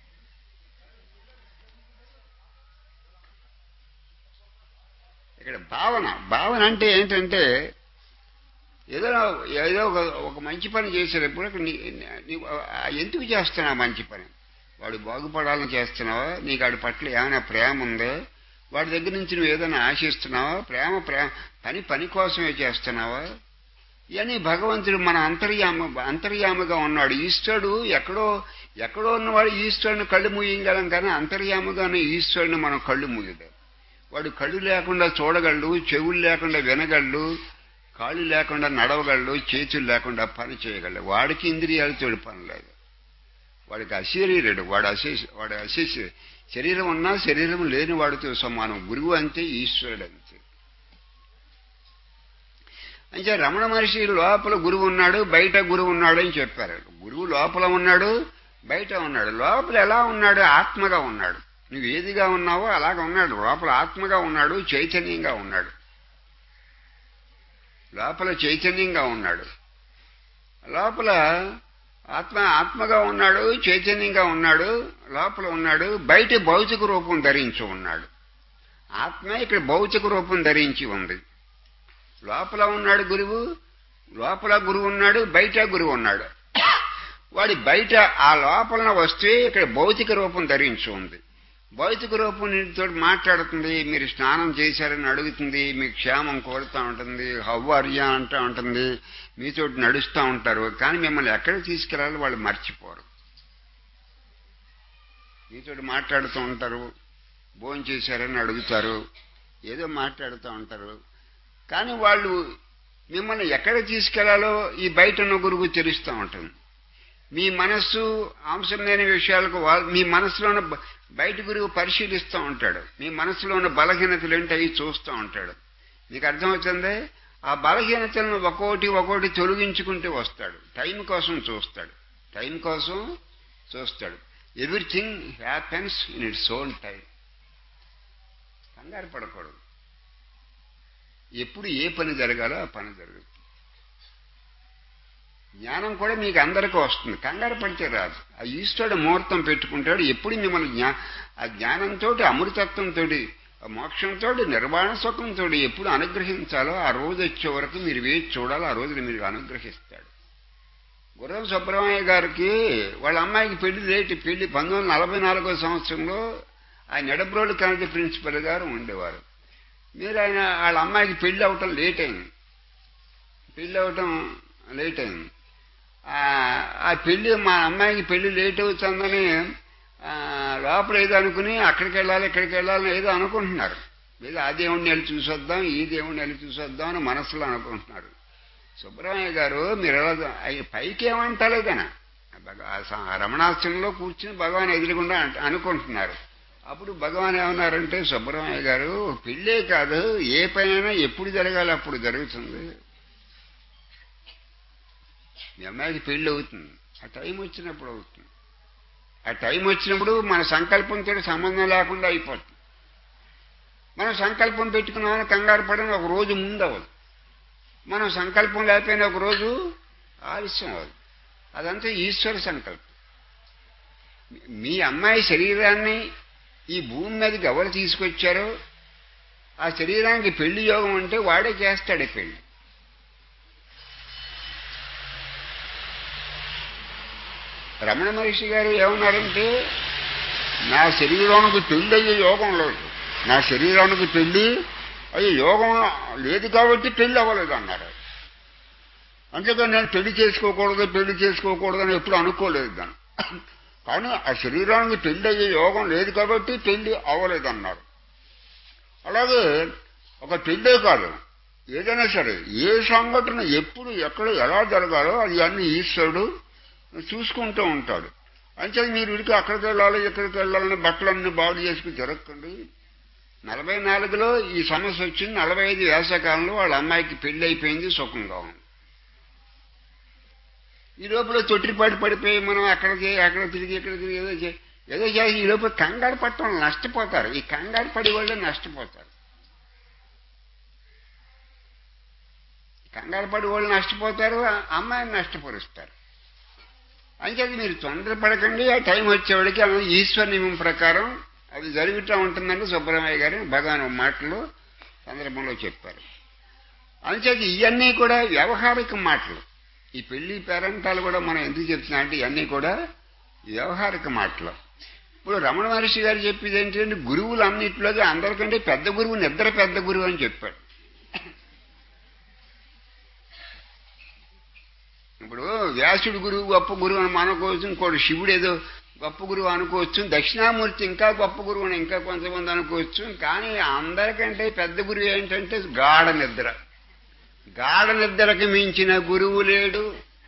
[SPEAKER 1] ఇక్కడ భావన అంటే ఏంటంటే, ఏదో ఒక మంచి పని చేసేటప్పుడు ఎందుకు చేస్తున్నావు మంచి పని? వాడు బాగుపడాలని చేస్తున్నావా, నీకు వాడి పట్ల ఏమైనా ప్రేమ ఉందో, వాడి దగ్గర నుంచి నువ్వు ఏదైనా ఆశిస్తున్నావా, పని కోసమే చేస్తున్నావా? ఇవన్నీ భగవంతుడు మన అంతర్యామగా ఉన్నాడు. ఈశ్వరుడు ఎక్కడో ఉన్నవాడు ఈశ్వరుని కళ్ళు మూయగలం, కానీ అంతర్యామగా ఉన్న ఈశ్వరుని మనం కళ్ళు మూయలేం. వాడు కళ్ళు లేకుండా చూడగలడు, చెవులు లేకుండా వినగలడు, కాళ్ళు లేకుండా నడవగలడు, చేతులు లేకుండా పని చేయగలడు. వాడికి ఇంద్రియాలతో పని లేదు. వాడికి అశరీరుడు, వాడు శరీరం ఉన్నా శరీరం లేని వాడితో సమానం. గురువు అంతే, ఈశ్వరుడు అంతే. అంటే రమణ మహర్షి లోపల గురువు ఉన్నాడు, బయట గురువు ఉన్నాడు అని చెప్పారు. గురువు లోపల ఉన్నాడు, బయట ఉన్నాడు. లోపల ఎలా ఉన్నాడు? ఆత్మగా ఉన్నాడు. నువ్వు ఏదిగా ఉన్నావో అలాగా ఉన్నాడు. లోపల ఆత్మగా ఉన్నాడు, చైతన్యంగా ఉన్నాడు. లోపల చైతన్యంగా ఉన్నాడు, లోపల ఆత్మగా ఉన్నాడు, చైతన్యంగా ఉన్నాడు, లోపల ఉన్నాడు. బయట భౌతిక రూపం ధరించి ఉన్నాడు. ఆత్మ ఇక్కడ భౌతిక రూపం ధరించి ఉంది. లోపల ఉన్నాడు గురువు, లోపల గురువు ఉన్నాడు, బయట గురువు ఉన్నాడు. వాడి బయట ఆ లోపల వస్తే ఇక్కడ భౌతిక రూపం ధరించి ఉంది. భౌతిక రూపం నీతో మాట్లాడుతుంది, మీరు స్నానం చేశారని అడుగుతుంది, మీ క్షేమం కోరుతూ ఉంటుంది, హవ్వార్యా అంటూ ఉంటుంది, మీతో నడుస్తూ ఉంటారు. కానీ మిమ్మల్ని ఎక్కడికి తీసుకెళ్ళాలో వాళ్ళు మర్చిపోరు. మీతో మాట్లాడుతూ ఉంటారు, భోజనం చేశారని అడుగుతారు, ఏదో మాట్లాడుతూ ఉంటారు. కానీ వాళ్ళు మిమ్మల్ని ఎక్కడ తీసుకెళ్లాలో ఈ బయట ఉన్న గురువు తెలుస్తూ ఉంటుంది. మీ మనస్సు అంశం లేని విషయాలకు మీ మనసులో ఉన్న బయట గురువు పరిశీలిస్తూ ఉంటాడు. మీ మనసులో ఉన్న బలహీనతలు ఏంటి అవి చూస్తూ ఉంటాడు. మీకు అర్థమవుతుంది? ఆ బలహీనతలను ఒక్కోటి తొలగించుకుంటూ వస్తాడు. టైం కోసం చూస్తాడు. Everything happens in its own time. కంగారు పడకూడదు. ఎప్పుడు ఏ పని జరగాలో ఆ పని జరుగుతుంది. జ్ఞానం కూడా మీకు అందరికీ వస్తుంది, కంగారు పడితే రాదు. ఆ ఈశ్వరుడు ముహూర్తం పెట్టుకుంటాడు. ఎప్పుడు మిమ్మల్ని ఆ జ్ఞానంతో, అమృతత్వంతో, మోక్షంతో, నిర్వాణ సుఖంతో ఎప్పుడు అనుగ్రహించాలో ఆ రోజు వచ్చే వరకు మీరు వేచి చూడాలి. ఆ రోజున మీరు అనుగ్రహిస్తాడు. గుర్రం సుబ్రహ్మణ్య గారికి వాళ్ళ అమ్మాయికి పెళ్లి లేట్. పెళ్లి 1944 సంవత్సరంలో ఆయన ఎడబ్రోలు కాలేజీ ప్రిన్సిపల్ గారు ఉండేవారు. మీరు ఆయన వాళ్ళ అమ్మాయికి పెళ్లి అవటం లేట్ అయింది. ఆ పెళ్లి మా అమ్మాయికి పెళ్లి లేట్ అవుతుందని లోపల ఏదో అనుకుని అక్కడికి వెళ్ళాలి ఇక్కడికి వెళ్ళాలని ఏదో అనుకుంటున్నారు. ఏదో ఆ దేవుణ్ణి వెళ్ళి చూసొద్దాం, ఈ దేవుణ్ణి వెళ్ళి చూసొద్దాం అని మనసులో అనుకుంటున్నారు. సుబ్రహ్మణ్య గారు మీరు ఎలా పైకి ఏమంటలేదన రమణాశ్రమంలో కూర్చుని భగవాన్ ఎదురుగుండా అనుకుంటున్నారు. అప్పుడు భగవాన్ ఏమన్నారంటే, సుబ్రహ్మణ్య గారు పెళ్ళే కాదు, ఏ పనైనా ఎప్పుడు జరగాలి అప్పుడు జరుగుతుంది. మీ అమ్మాయికి పెళ్ళి అవుతుంది, ఆ టైం వచ్చినప్పుడు అవుతుంది. ఆ టైం వచ్చినప్పుడు మన సంకల్పంతో సంబంధం లేకుండా అయిపోతుంది. మనం సంకల్పం పెట్టుకున్నామని కంగారు పడిన ఒక రోజు ముందు అవ్వదు, మనం సంకల్పం లేకపోయినా ఒక రోజు ఆలస్యం అవ్వదు. అదంతా ఈశ్వర సంకల్పం. మీ అమ్మాయి శరీరాన్ని ఈ భూమి మీదకి ఎవరు తీసుకొచ్చారో ఆ శరీరానికి పెళ్లి యోగం అంటే వాడే చేస్తాడే పెళ్లి. రమణ మహర్షి గారు ఏమన్నారంటే, నా శరీరానికి పెళ్లి అయ్యే యోగం లేదు, నా శరీరానికి పెళ్లి అయ్యే యోగం లేదు కాబట్టి పెళ్లి అవ్వలేదు అన్నారు. అంతేకాని నేను పెళ్లి చేసుకోకూడదు అని ఎప్పుడు అనుకోలేదు దాన్ని. కానీ ఆ శరీరానికి పెళ్లి అయ్యే యోగం లేదు కాబట్టి పెళ్లి అవ్వలేదన్నారు. అలాగే ఒక పెళ్ళే కాదు, ఏదైనా సరే ఏ సంఘటన ఎప్పుడు ఎక్కడ ఎలా జరగాలో అది అన్ని ఈశ్వరుడు చూసుకుంటూ ఉంటాడు. అంటే మీరు ఇడికి అక్కడికి వెళ్ళాలి ఇక్కడికి వెళ్ళాలని బట్టలన్నీ బాగు చేసుకుని తిరగకండి. 44లో ఈ సమస్య వచ్చింది. 45 వేసవకాలంలో వాళ్ళ అమ్మాయికి పెళ్లి అయిపోయింది, సుఖంగా ఉంది. ఈ లోపల తొట్టిపాటు పడిపోయి మనం అక్కడ తిరిగి ఏదో చేసి ఈ లోపల కంగారు పట్టడం నష్టపోతారు. ఈ కంగారు పడి వాళ్ళే నష్టపోతారు. కంగారు పడి వాళ్ళు నష్టపోతారు, అమ్మాయిని నష్టపరుస్తారు. అంచేది మీరు తొందరపడకండి. ఆ టైం వచ్చేవాడికి ఈశ్వర నియమం ప్రకారం అది జరుగుతూ ఉంటుందని సుబ్రహ్మణ్య గారు భగవాన్ మాటలు సందర్భంలో చెప్పారు. అంచేది ఇవన్నీ కూడా వ్యవహారిక మాటలు. ఈ పెళ్లి పేరంటాలు కూడా మనం ఎందుకు చెప్తున్నా అంటే ఇవన్నీ కూడా వ్యవహారిక మాటలు. ఇప్పుడు రమణ మహర్షి గారు చెప్పేది ఏంటంటే, గురువులు అన్నింటిలోగా అందరికంటే పెద్ద గురువు నిద్ర పెద్ద గురువు అని చెప్పాడు. ఇప్పుడు వ్యాసుడు గురువు గొప్ప గురువు అని అనుకోవచ్చు, ఇంకోటి శివుడు ఏదో గొప్ప గురువు అనుకోవచ్చు, దక్షిణామూర్తి ఇంకా గొప్ప గురువు అని ఇంకా కొంతమంది అనుకోవచ్చు. కానీ అందరికంటే పెద్ద గురువు ఏంటంటే గాఢ నిద్ర. గాఢ నిద్రకి మించిన గురువు లేడు.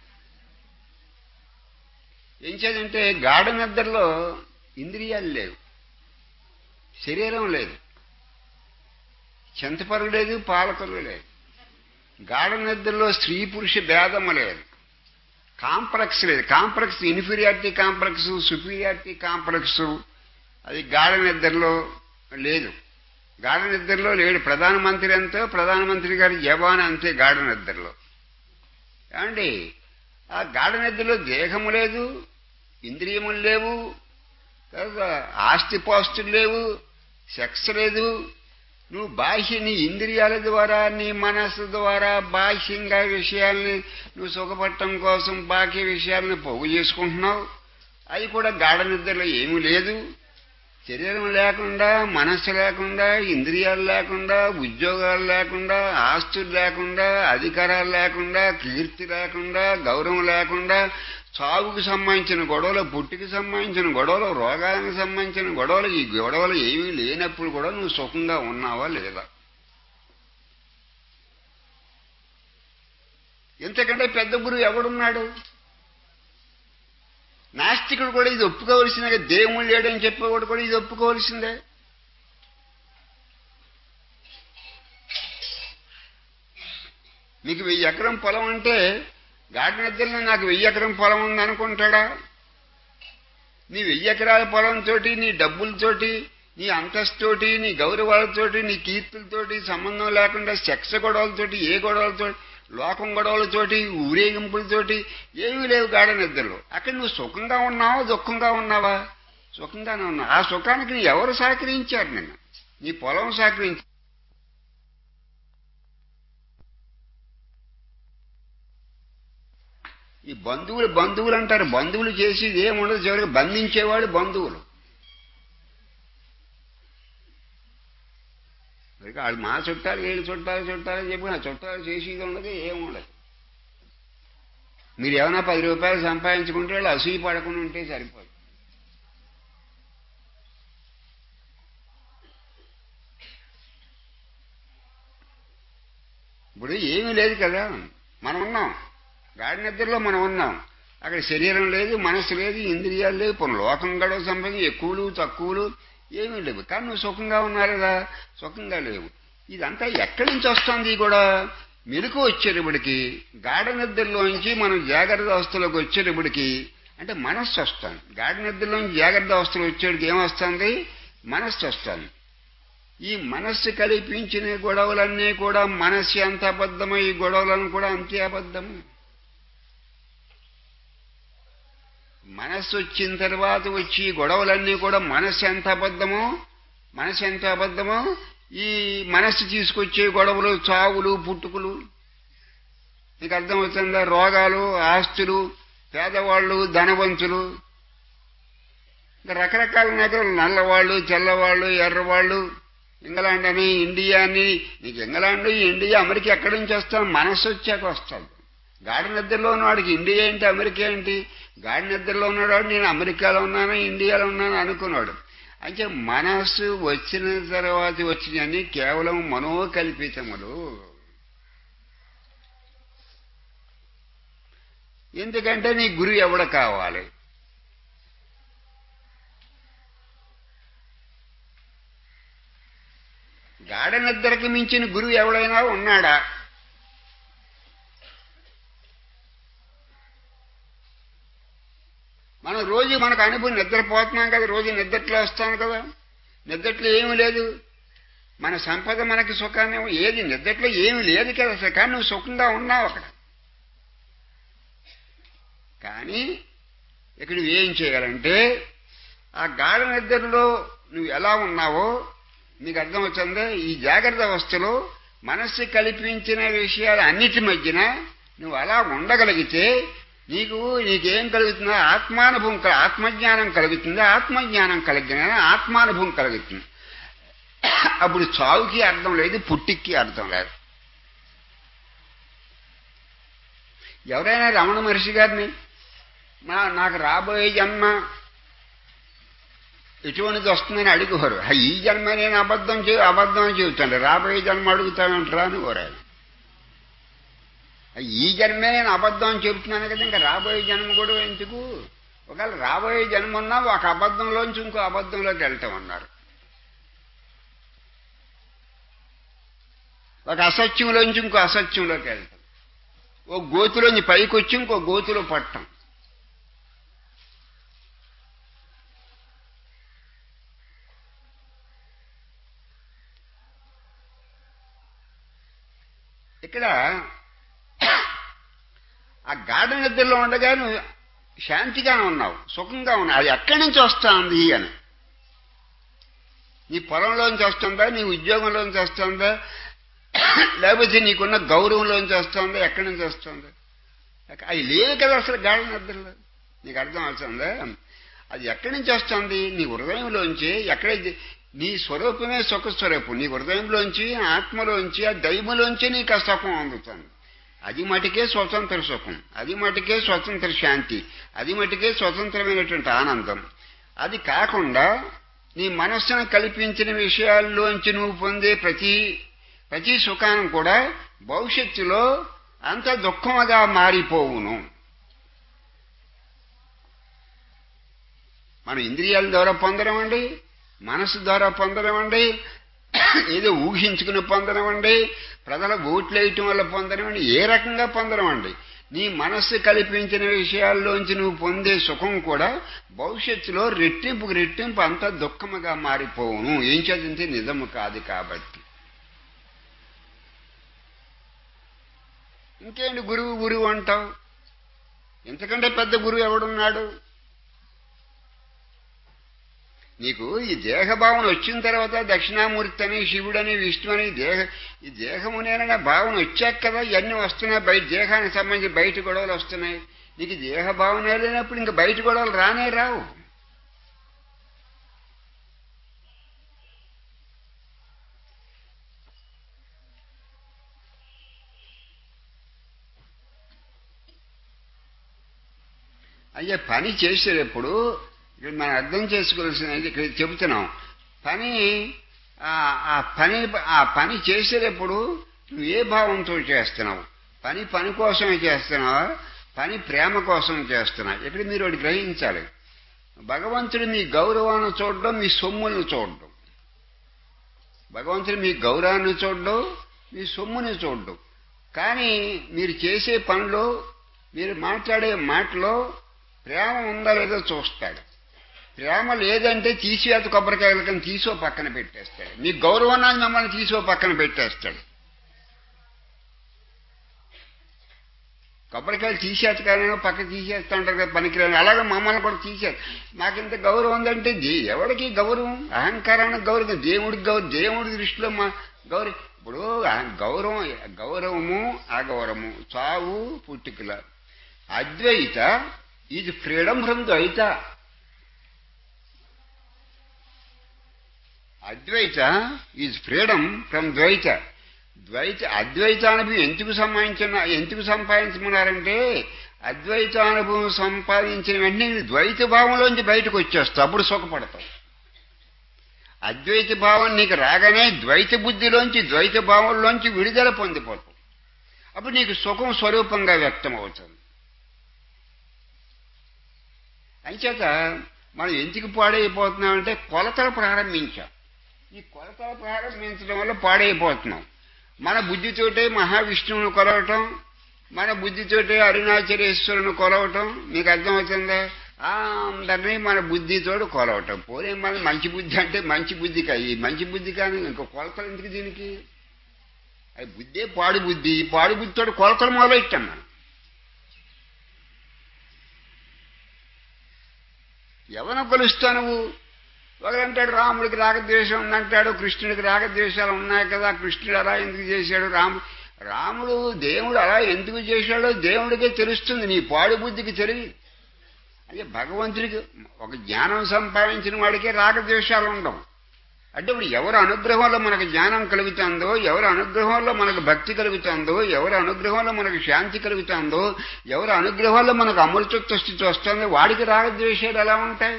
[SPEAKER 1] ఏం చేదంటే గాఢ నిద్రలో ఇంద్రియాలు లేవు, శరీరం లేదు, చింతపరుగు లేదు, పాలకరులు లేదు. గాఢ నిద్రలో స్త్రీ పురుష భేదము లేదు, కాంప్లెక్స్ లేదు. Complex inferiority complex, superiority complex అది గాఢ నిద్రలో లేదు. గాఢ నిద్రలో లేడు. ప్రధానమంత్రి అంతే, ప్రధానమంత్రి గారి జవాన్ అంతే గాఢ నిద్రలో. ఏమండి ఆ గాఢ నిద్రలో దేహము లేదు, ఇంద్రియములు లేవు, ఆస్తిపాస్తులు లేవు, సెక్స్ లేదు. నువ్వు నీ ఇంద్రియాల ద్వారా నీ మనస్సు ద్వారా బాహ్యంగా విషయాల్ని నువ్వు సుఖపడటం కోసం బాహ్య విషయాల్ని పోగు చేసుకుంటున్నావు. అవి కూడా గాఢ నిద్రలో ఏమీ లేదు. శరీరం లేకుండా, మనస్సు లేకుండా, ఇంద్రియాలు లేకుండా, ఉద్యోగాలు లేకుండా, ఆస్తులు లేకుండా, అధికారాలు లేకుండా, కీర్తి లేకుండా, గౌరవం లేకుండా, చావుకు సంబంధించిన గొడవలు, పుట్టికి సంబంధించిన గొడవలు, రోగాలకు సంబంధించిన గొడవలు, ఈ గొడవలు ఏమీ లేనప్పుడు కూడా నువ్వు సుఖంగా ఉన్నావా లేదా? ఎంతకంటే పెద్ద గురువు ఎవడున్నాడు? నాస్తికుడు కూడా ఇది ఒప్పుకోవలసిందే. దేవుడు లేడని చెప్పేవాడు కూడా ఇది ఒప్పుకోవలసిందే. నీకు 1000 ఎకరం పొలం అంటే గాఢ నిద్రలో నాకు 1000 ఎకరం పొలం ఉంది అనుకుంటాడా? నీ 1000 ఎకరాల పొలంతో, నీ డబ్బులతోటి, నీ అంతస్తుతోటి నీ గౌరవాలతోటి నీ కీర్తులతోటి సంబంధం లేకుండా సెక్స్ గొడవలతోటి ఏ గొడవలతోటి లోకం గొడవలతోటి ఊరేగింపులతోటి ఏమీ లేవు గాఢ నిద్రలో. అక్కడ నువ్వు సుఖంగా ఉన్నావా దుఃఖంగా ఉన్నావా? సుఖంగానే ఉన్నావు. ఆ సుఖానికి నీ ఎవరు సహకరించారు? నిన్ను నీ పొలం సహకరించి. ఈ బంధువులు అంటారు. బంధువులు చేసేది ఏముండదు, చివరికి బంధించేవాడు బంధువులు. వాళ్ళు మా చుట్టాలు వీళ్ళు చుట్టాలని చెప్పి నా చుట్టాలు చేసేది ఉండదు, ఏముండదు. మీరు ఏమైనా 10 రూపాయలు సంపాదించుకుంటే వాళ్ళు అసూయ పడకుండా ఉంటే సరిపోదు. ఇప్పుడు ఏమీ లేదు కదా, మనం ఉన్నాం గాఢ నిద్రలో, మనం ఉన్నాం. అక్కడ శరీరం లేదు, మనసు లేదు, ఇంద్రియాలు లేవు, పోనీ లోకం గడవ సంబంధించి ఎక్కువలు తక్కువలు ఏమీ లేవు. కానీ నువ్వు సుఖంగా ఉన్నారు కదా, సుఖంగా లేవు. ఇదంతా ఎక్కడి నుంచి వస్తుంది? కూడా మెలకు వచ్చేటప్పటికి గాఢ నిద్రలోంచి మనం జాగ్రత్త అవస్థలోకి వచ్చేటప్పటికి అంటే మనస్సు వస్తుంది. గాఢ నిద్రలోంచి జాగ్రత్త అవస్థలో వచ్చేటికి ఏమొస్తుంది? మనస్సు వస్తుంది. ఈ మనస్సు కల్పించిన గొడవలన్నీ కూడా మనస్సు ఎంత అబద్ధమో ఈ గొడవలను కూడా అంతే అబద్ధము. మనస్సు వచ్చిన తర్వాత వచ్చి గొడవలన్నీ కూడా మనస్సు ఎంత అబద్ధమో ఈ మనస్సు తీసుకొచ్చే గొడవలు, చావులు, పుట్టుకులు నీకు అర్థమవుతుందా? రోగాలు, ఆస్తులు, పేదవాళ్ళు, ధనవంతులు, ఇంకా రకరకాల నగరాలు, నల్లవాళ్ళు, తెల్లవాళ్ళు, ఎర్రవాళ్ళు, ఇంగ్లాండ్ అని, ఇండియా అని. నీకు ఇంగ్లాండ్, ఇండియా, అమెరికా ఎక్కడి నుంచి వస్తాం? మనస్సు వచ్చాక వస్తాడు. గాఢ నిద్రలో ఉన్నవాడికి ఇండియా ఏంటి, అమెరికా ఏంటి? గాఢ నిద్రలో ఉన్నవాడు నేను అమెరికాలో ఉన్నాను, ఇండియాలో ఉన్నాను అనుకున్నాడు. అంటే మనస్సు వచ్చిన తర్వాత వచ్చినవన్నీ కేవలం మనోకల్పితములు. ఎందుకంటే నీ గురువు ఎవడ కావాలి? గాఢ నిద్రకి మించిన గురువు ఎవడైనా ఉన్నాడా? మనం రోజు మనకు అనుభవం నిద్రపోతున్నాం కదా, రోజు నిద్రట్లో వస్తాను కదా, నిద్రట్లో ఏమీ లేదు. మన సంపద మనకి సుఖాన్ని ఏది నిద్రట్లో ఏమీ లేదు కదా అసలు. కానీ నువ్వు సుఖంగా ఉన్నావు అక్కడ. కానీ ఇక్కడ నువ్వేం చేయాలంటే ఆ గాఢ నిద్రలో నువ్వు ఎలా ఉన్నావో నీకు అర్థమవుతుందా? ఈ జాగ్రత్త అవస్థలో మనస్సు కల్పించిన విషయాలు అన్నిటి మధ్యన నువ్వు అలా ఉండగలిగితే నీకేం కలుగుతుందో ఆత్మానుభవం, ఆత్మజ్ఞానం కలుగుతుంది. ఆత్మజ్ఞానం కలిగిన ఆత్మానుభవం కలుగుతుంది. అప్పుడు చావుకి అర్థం లేదు, పుట్టికి అర్థం లేదు. ఎవరైనా రమణ మహర్షి గారిని నాకు రాబోయే జన్మ ఎటువంటిది వస్తుందని అడుగువారు. ఈ జన్మ నేను అబద్ధం అని చెబుతాను, రాబోయే జన్మ అడుగుతానంటారా అని కోరాను. ఈ జన్మే నేను అబద్ధం అని చెబుతున్నాను కదా, ఇంకా రాబోయే జన్మ కూడా ఎందుకు? ఒకవేళ రాబోయే జన్మ ఉన్నా ఒక అబద్ధంలోంచి ఇంకో అబద్ధంలోకి వెళ్తామన్నారు. ఒక అసత్యంలోంచి ఇంకో అసత్యంలోకి వెళ్తాం. ఓ గోతులోంచి పైకి వచ్చి ఇంకో గోతులో పట్టం. ఇక్కడ ఆ గాఢ నిద్రలో ఉండగా నువ్వు శాంతిగానే ఉన్నావు, సుఖంగా ఉన్నావు. అది ఎక్కడి నుంచి వస్తుంది అని? నీ పొలంలోంచి వస్తుందా, నీ ఉద్యోగంలోంచి వస్తుందా, లేకపోతే నీకున్న గౌరవంలోంచి వస్తుందా, ఎక్కడి నుంచి వస్తుంది? అవి లేవు కదా అసలు గాఢ నిద్రలో. నీకు అర్థం అవుతుందా? అది ఎక్కడి నుంచి వస్తుంది? నీ హృదయంలోంచి. ఎక్కడైతే నీ స్వరూపమే సుఖస్వరూపం. నీ హృదయంలోంచి, ఆత్మలోంచి, ఆ దైవంలోంచి నీకు ఆ సుఖం అందుతుంది. అది మటుకే స్వతంత్ర సుఖం, అది మటుకే స్వతంత్ర శాంతి, అది మటుకే స్వతంత్రమైనటువంటి ఆనందం. అది కాకుండా నీ మనస్సును కల్పించిన విషయాల్లోంచి నువ్వు పొందే ప్రతి సుఖానం కూడా భవిష్యత్తులో అంత దుఃఖముగా మారిపోవును. మనం ఇంద్రియాల ద్వారా పొందడమండి, మనసు ద్వారా పొందడమండి, ఏదో ఊహించుకుని పొందడమండి, ప్రజల ఓట్లు వేయటం వల్ల పొందడమండి, ఏ రకంగా పొందడమండి. నీ మనస్సు కల్పించిన విషయాల్లోంచి నువ్వు పొందే సుఖం కూడా భవిష్యత్తులో రెట్టింపుకు రెట్టింపు అంతా దుఃఖముగా మారిపోవును. ఏం చదివితే నిజము కాదు కాబట్టి. ఇంకేంటి గురువు గురువు అంటావు? ఇంతకంటే పెద్ద గురువు ఎవడున్నాడు? నీకు ఈ దేహభావన వచ్చిన తర్వాత దక్షిణామూర్తి అని, శివుడని, విష్ణు అని ఈ దేహమునేననే భావన వచ్చాక కదా ఇవన్నీ వస్తున్నాయి. బయట దేహానికి సంబంధించి బయట గొడవలు వస్తున్నాయి. నీకు దేహభావన లేనప్పుడు ఇంక బయట గొడవలు రానే రావు. అయ్యే పని చేసేటప్పుడు ఇక్కడ మనం అర్థం చేసుకోవాల్సినది ఇక్కడ చెబుతున్నాం. ఆ పని చేసేటప్పుడు నువ్వు ఏ భావంతో చేస్తున్నావు? పని కోసమే చేస్తున్నావా? పని ప్రేమ కోసం చేస్తున్నావు? ఇక్కడ మీరు ఒకటి గ్రహించాలి. భగవంతుడు మీ గౌరవాన్ని చూడడం, మీ సొమ్ములను చూడడం. భగవంతుడు మీ గౌరవాన్ని చూడడం, మీ సొమ్ముని చూడడం. కానీ మీరు చేసే పనిలో, మీరు మాట్లాడే మాటలో ప్రేమ ఉందా లేదో చూస్తాడు. ప్రేమ లేదంటే తీసివేత కొబ్బరికాయలకని తీసో పక్కన పెట్టేస్తాడు. మీ గౌరవాన్ని మిమ్మల్ని తీసో పక్కన పెట్టేస్తాడు. కొబ్బరికాయలు తీసేతకాయనో పక్క తీసేస్తా ఉంటారు కదా పనికిరాని. అలాగే మమ్మల్ని కూడా తీసేది. మాకింత గౌరవం ఉందంటే ఎవరికి గౌరవం? అహంకారానికి గౌరవం. దేవుడికి గౌరవం. దేవుడి దృష్టిలో మా గౌరవం. ఇప్పుడు గౌరవము అగౌరవము, చావు పుట్టుకల. Advaita is freedom from dvaita. Advaita is freedom from ద్వైత. అద్వైతానుభవం ఎందుకు సంపాదించమన్నారంటే, అద్వైతానుభవం సంపాదించిన వెంటనే ద్వైత భావంలోంచి బయటకు వచ్చేస్తావు. అప్పుడు సుఖపడతావు. అద్వైత భావం నీకు రాగానే ద్వైత బుద్ధిలోంచి, ద్వైత భావంలోంచి విడుదల పొందిపోతావు. అప్పుడు నీకు సుఖం స్వరూపంగా వ్యక్తం అవుతుంది. అంచేత మనం ఎందుకు పాడైపోతున్నామంటే కొలతలు ప్రారంభించాం. ఈ కొలతలు ప్రారంభించడం వల్ల పాడైపోతున్నాం. మన బుద్ధితోటే మహావిష్ణువును కొలవటం, మన బుద్ధితోటే అరుణాచలేశ్వరుని కొలవటం. మీకు అర్థమవుతుందా? అందరినీ మన బుద్ధితోడు కొలవటం. పోనీ మన మంచి బుద్ధి అంటే మంచి బుద్ధి కాదు. ఈ మంచి బుద్ధి కానీ ఇంకో కొలతలు ఎందుకు దీనికి? అది బుద్ధే పాడు బుద్ధి. ఈ పాడు బుద్ధితోడు కొలతలు మొదలెట్టాం మనం. ఎవరిని కొలుస్తావు నువ్వు? ఒకరంటాడు రాముడికి రాగద్వేషం ఉందంటాడు, కృష్ణుడికి రాగద్వేషాలు ఉన్నాయి కదా, కృష్ణుడు అలా ఎందుకు చేశాడు, రాముడు దేవుడు అలా ఎందుకు చేశాడో దేవుడికే తెలుస్తుంది. నీ పాడు బుద్ధికి తెలియదు. అదే భగవంతుడికి ఒక జ్ఞానం సంపాదించిన వాడికే రాగద్వేషాలు ఉండవు. అంటే ఇప్పుడు ఎవరి అనుగ్రహంలో మనకు జ్ఞానం కలుగుతుందో, ఎవరి అనుగ్రహంలో మనకు భక్తి కలుగుతుందో, ఎవరి అనుగ్రహంలో మనకు శాంతి కలుగుతుందో, ఎవరి అనుగ్రహంలో మనకు అమృతత్వ స్థితి వస్తుందో వాడికి రాగద్వేషాలు ఎలా ఉంటాయి?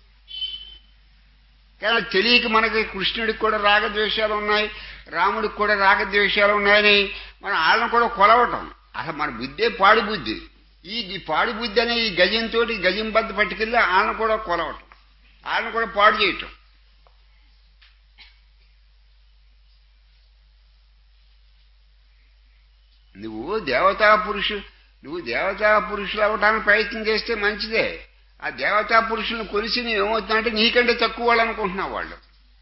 [SPEAKER 1] కానీ తెలియక మనకి కృష్ణుడికి కూడా రాగద్వేషాలు ఉన్నాయి, రాముడికి కూడా రాగద్వేషాలు ఉన్నాయని మనం వాళ్ళని కూడా కొలవటం. అసలు మన బుద్ధే పాడు బుద్ధి. ఈ పాడు బుద్ధి అనే ఈ గజంతో గజం బద్ద పట్టుకెళ్ళి వాళ్ళని కూడా కొలవటం, వాళ్ళని కూడా పాడు చేయటం. నువ్వు దేవతా పురుషులు అవ్వడానికి ప్రయత్నం చేస్తే మంచిదే. ఆ దేవతా పురుషులను కొలిసి నువ్వేమవుతున్నావంటే నీకంటే తక్కువ వాళ్ళు అనుకుంటున్నావు. వాళ్ళు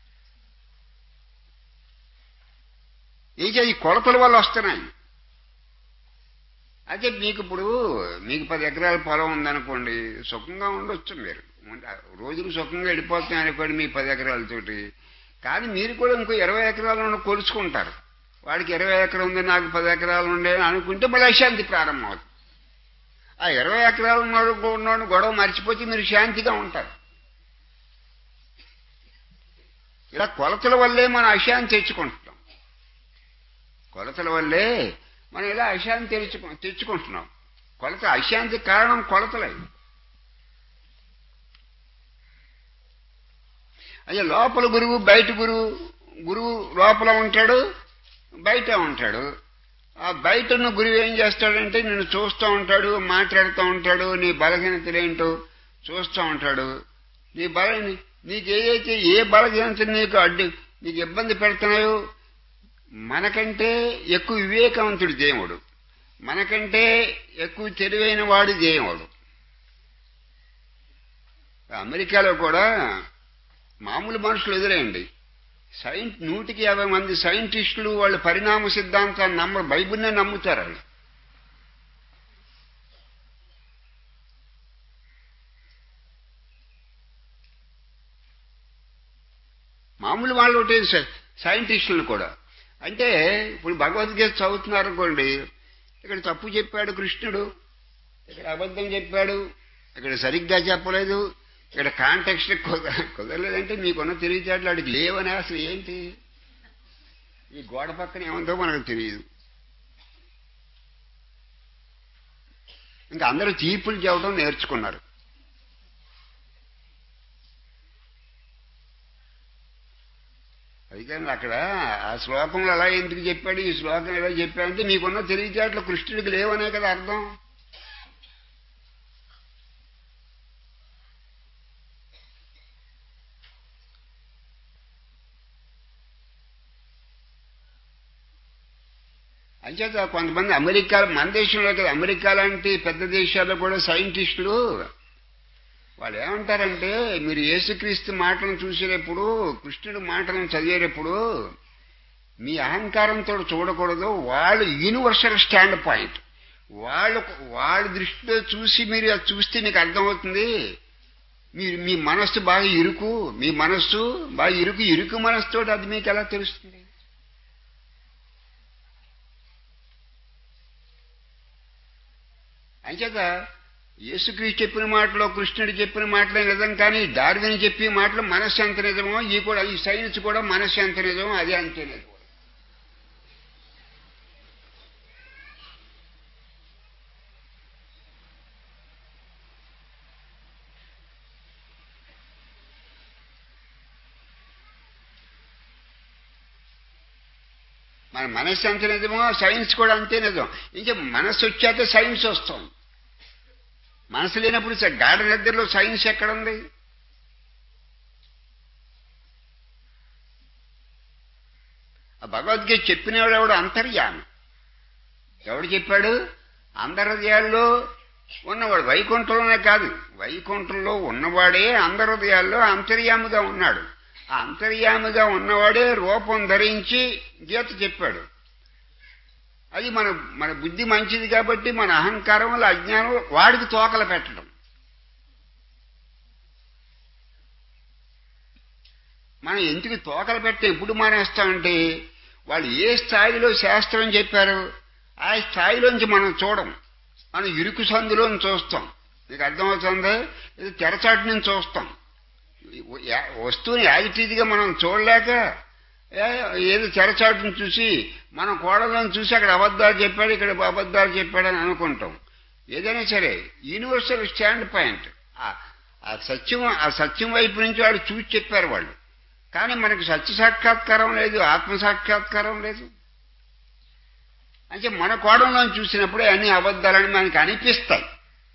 [SPEAKER 1] ఈ కొలతల వల్ల వస్తున్నాయి. అయితే మీకు 10 ఎకరాల పొలం ఉందనుకోండి, సుఖంగా ఉండొచ్చు. మీరు రోజులు సుఖంగా వెళ్ళిపోతున్నాయి అనుకోండి మీ 10 ఎకరాలతోటి. కానీ మీరు కూడా ఇంకో 20 ఎకరాలను కొలుచుకుంటారు. వాడికి 20 ఎకరం ఉంది, నాకు 10 ఎకరాలు ఉండే అనుకుంటే మళ్ళీ అశాంతి ప్రారంభం అవుతుంది. ఆ 20 ఎకరాలు ఉన్నాడు గొడవ మర్చిపోతే మీరు శాంతిగా ఉంటారు. ఇలా కొలతల వల్లే మనం అశాంతి తెచ్చుకుంటున్నాం. కొలతల వల్లే మనం ఇలా అశాంతి తెచ్చుకుంటున్నాం. అశాంతి కారణం కొలతలే. అయ్యా లోపల గురువు, బయట గురువు లోపల ఉంటాడు, బయట ఉంటాడు. ఆ బయట ఉన్న గురువు ఏం చేస్తాడంటే నిన్ను చూస్తూ ఉంటాడు, మాట్లాడుతూ ఉంటాడు, నీ బలహీనతలేంటో చూస్తూ ఉంటాడు. నీకు ఏ బలహీనత నీకు ఇబ్బంది పెడుతున్నాయో మనకంటే ఎక్కువ వివేకవంతుడు దేవుడు. మనకంటే ఎక్కువ తెలివైన వాడు దేవుడు. అమెరికాలో కూడా మామూలు మనుషులు ఎదురేయండి, 150 మంది సైంటిస్టులు వాళ్ళు పరిణామ సిద్ధాంతాన్ని నమ్మరు, బైబిల్నే నమ్ముతారు. వాళ్ళు మామూలు వాళ్ళు ఒకటి సైంటిస్టులు కూడా. అంటే ఇప్పుడు భగవద్గీత చదువుతున్నారు అనుకోండి, ఇక్కడ తప్పు చెప్పాడు కృష్ణుడు, ఇక్కడ అబద్ధం చెప్పాడు, ఇక్కడ సరిగ్గా చెప్పలేదు, ఇక్కడ కాంటెక్స్ట్ కుదరలేదంటే మీకున్న తెలివితేటలు అడిగి లేవని అసలు ఏంటి, ఈ గోడ పక్కన ఏముందో మనకు తెలియదు. ఇంకా అందరూ తీర్పులు చెప్పడం నేర్చుకున్నారు. అయితే అక్కడ ఆ శ్లోకంలో అలా ఎందుకు చెప్పాడు, ఈ శ్లోకం ఎలా చెప్పాడంటే మీకున్న తెలివితేటలు కృష్ణుడికి లేవనే కదా అర్థం. అంచేత కొంతమంది అమెరికా, మన దేశంలో కదా, అమెరికా లాంటి పెద్ద దేశాల్లో కూడా సైంటిస్టులు వాళ్ళు ఏమంటారంటే, మీరు యేసుక్రీస్తు మాటలను చూసేటప్పుడు, కృష్ణుడి మాటలను చదివేటప్పుడు మీ అహంకారంతో చూడకూడదు, వాళ్ళు యూనివర్సల్ స్టాండ్ పాయింట్, వాళ్ళ దృష్టిలో చూసి మీరు అది చూస్తే మీకు అర్థమవుతుంది. మీ మనస్సు బాగా ఇరుకు, మీ మనస్సు బాగా ఇరుకు మనస్సుతో అది మీకు ఎలా తెలుస్తుంది? అంచేత యేసుక్రీస్తు చెప్పిన మాటలో, కృష్ణుడు చెప్పిన మాటలే నిజం, కానీ డార్విన్ చెప్పే మాటలు మనస్సు ఎంత నిజమో, ఈ సైన్స్ కూడా మనస్సు ఎంత నిజమో అదే అంతే నిజం. మన మనస్సు ఎంత నిజమో సైన్స్ కూడా అంతే నిజం. ఇంకా మనస్సు వచ్చాక సైన్స్ వస్తుంది. మనసు లేనప్పుడు గాఢ నిద్రలో సైన్స్ ఎక్కడుంది? ఆ భగవద్గీత చెప్పినవాడు ఎవడు? అంతర్యామి. ఎవడు చెప్పాడు? అందరి హృదయాల్లో ఉన్నవాడు. వైకుంఠంలోనే కాదు, వైకుంఠంలో ఉన్నవాడే అందరి హృదయాల్లో అంతర్యామిగా ఉన్నాడు. ఆ అంతర్యామిగా ఉన్నవాడే రూపం ధరించి గీత చెప్పాడు. అది మన బుద్ధి మంచిది కాబట్టి మన అహంకారం వల్ల అజ్ఞానం వాడికి తోకలు పెట్టడం. మనం ఎందుకు తోకలు పెట్టే ఎప్పుడు మానేస్తామంటే, వాళ్ళు ఏ స్థాయిలో శాస్త్రం చెప్పారు ఆ స్థాయిలోంచి మనం చూడం, మనం ఇరుకు సందులోని చూస్తాం. మీకు అర్థమవుతుందా? ఇది తెరచాటు నుంచి చూస్తాం. వస్తువుని యాజిటీదిగా మనం చూడలేక ఏదో తెరచాటును చూసి మనం కోడలను చూసి అక్కడ అబద్ధాలు చెప్పాడు, ఇక్కడ అబద్ధాలు చెప్పాడని అనుకుంటాం. ఏదైనా సరే యూనివర్సల్ స్టాండ్ పాయింట్, ఆ సత్యం వైపు నుంచి వాళ్ళు చూసి చెప్పారు వాళ్ళు. కానీ మనకి సత్య సాక్షాత్కారం లేదు, ఆత్మ సాక్షాత్కారం లేదు. అంటే మన కోణంలో చూసినప్పుడే అన్ని అబద్ధాలని మనకి అనిపిస్తాయి.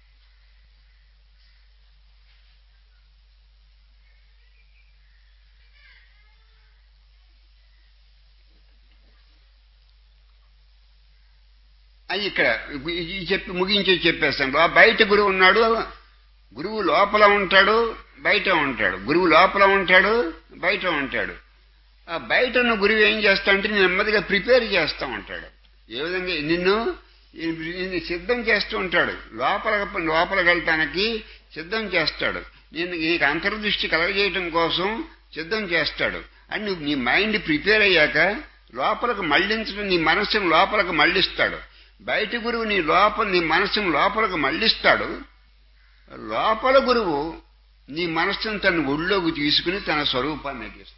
[SPEAKER 1] అది ఇక్కడ చెప్పేస్తాను. బయట గురువు ఉన్నాడు, గురువు లోపల ఉంటాడు, బయట ఉంటాడు. గురువు లోపల ఉంటాడు, బయట ఉంటాడు. ఆ బయట ఉన్న గురువు ఏం చేస్తా అంటే నెమ్మదిగా ప్రిపేర్ చేస్తూ ఉంటాడు. ఏ విధంగా నిన్ను సిద్ధం చేస్తూ ఉంటాడు, లోపలికి వెళ్ళటానికి సిద్ధం చేస్తాడు. నీకు అంతర్దృష్టి కలగజేయటం కోసం సిద్ధం చేస్తాడు. అని నువ్వు నీ మైండ్ ప్రిపేర్ అయ్యాక లోపలికి మళ్లించడం, నీ మనస్సును లోపలికి మళ్లిస్తాడు. బయట గురువు నీ మనస్సును లోపలికి మళ్లిస్తాడు. లోపల గురువు నీ మనస్సును తన ఒళ్ళోకి తీసుకుని తన స్వరూపాన్ని ఎగిస్తాడు.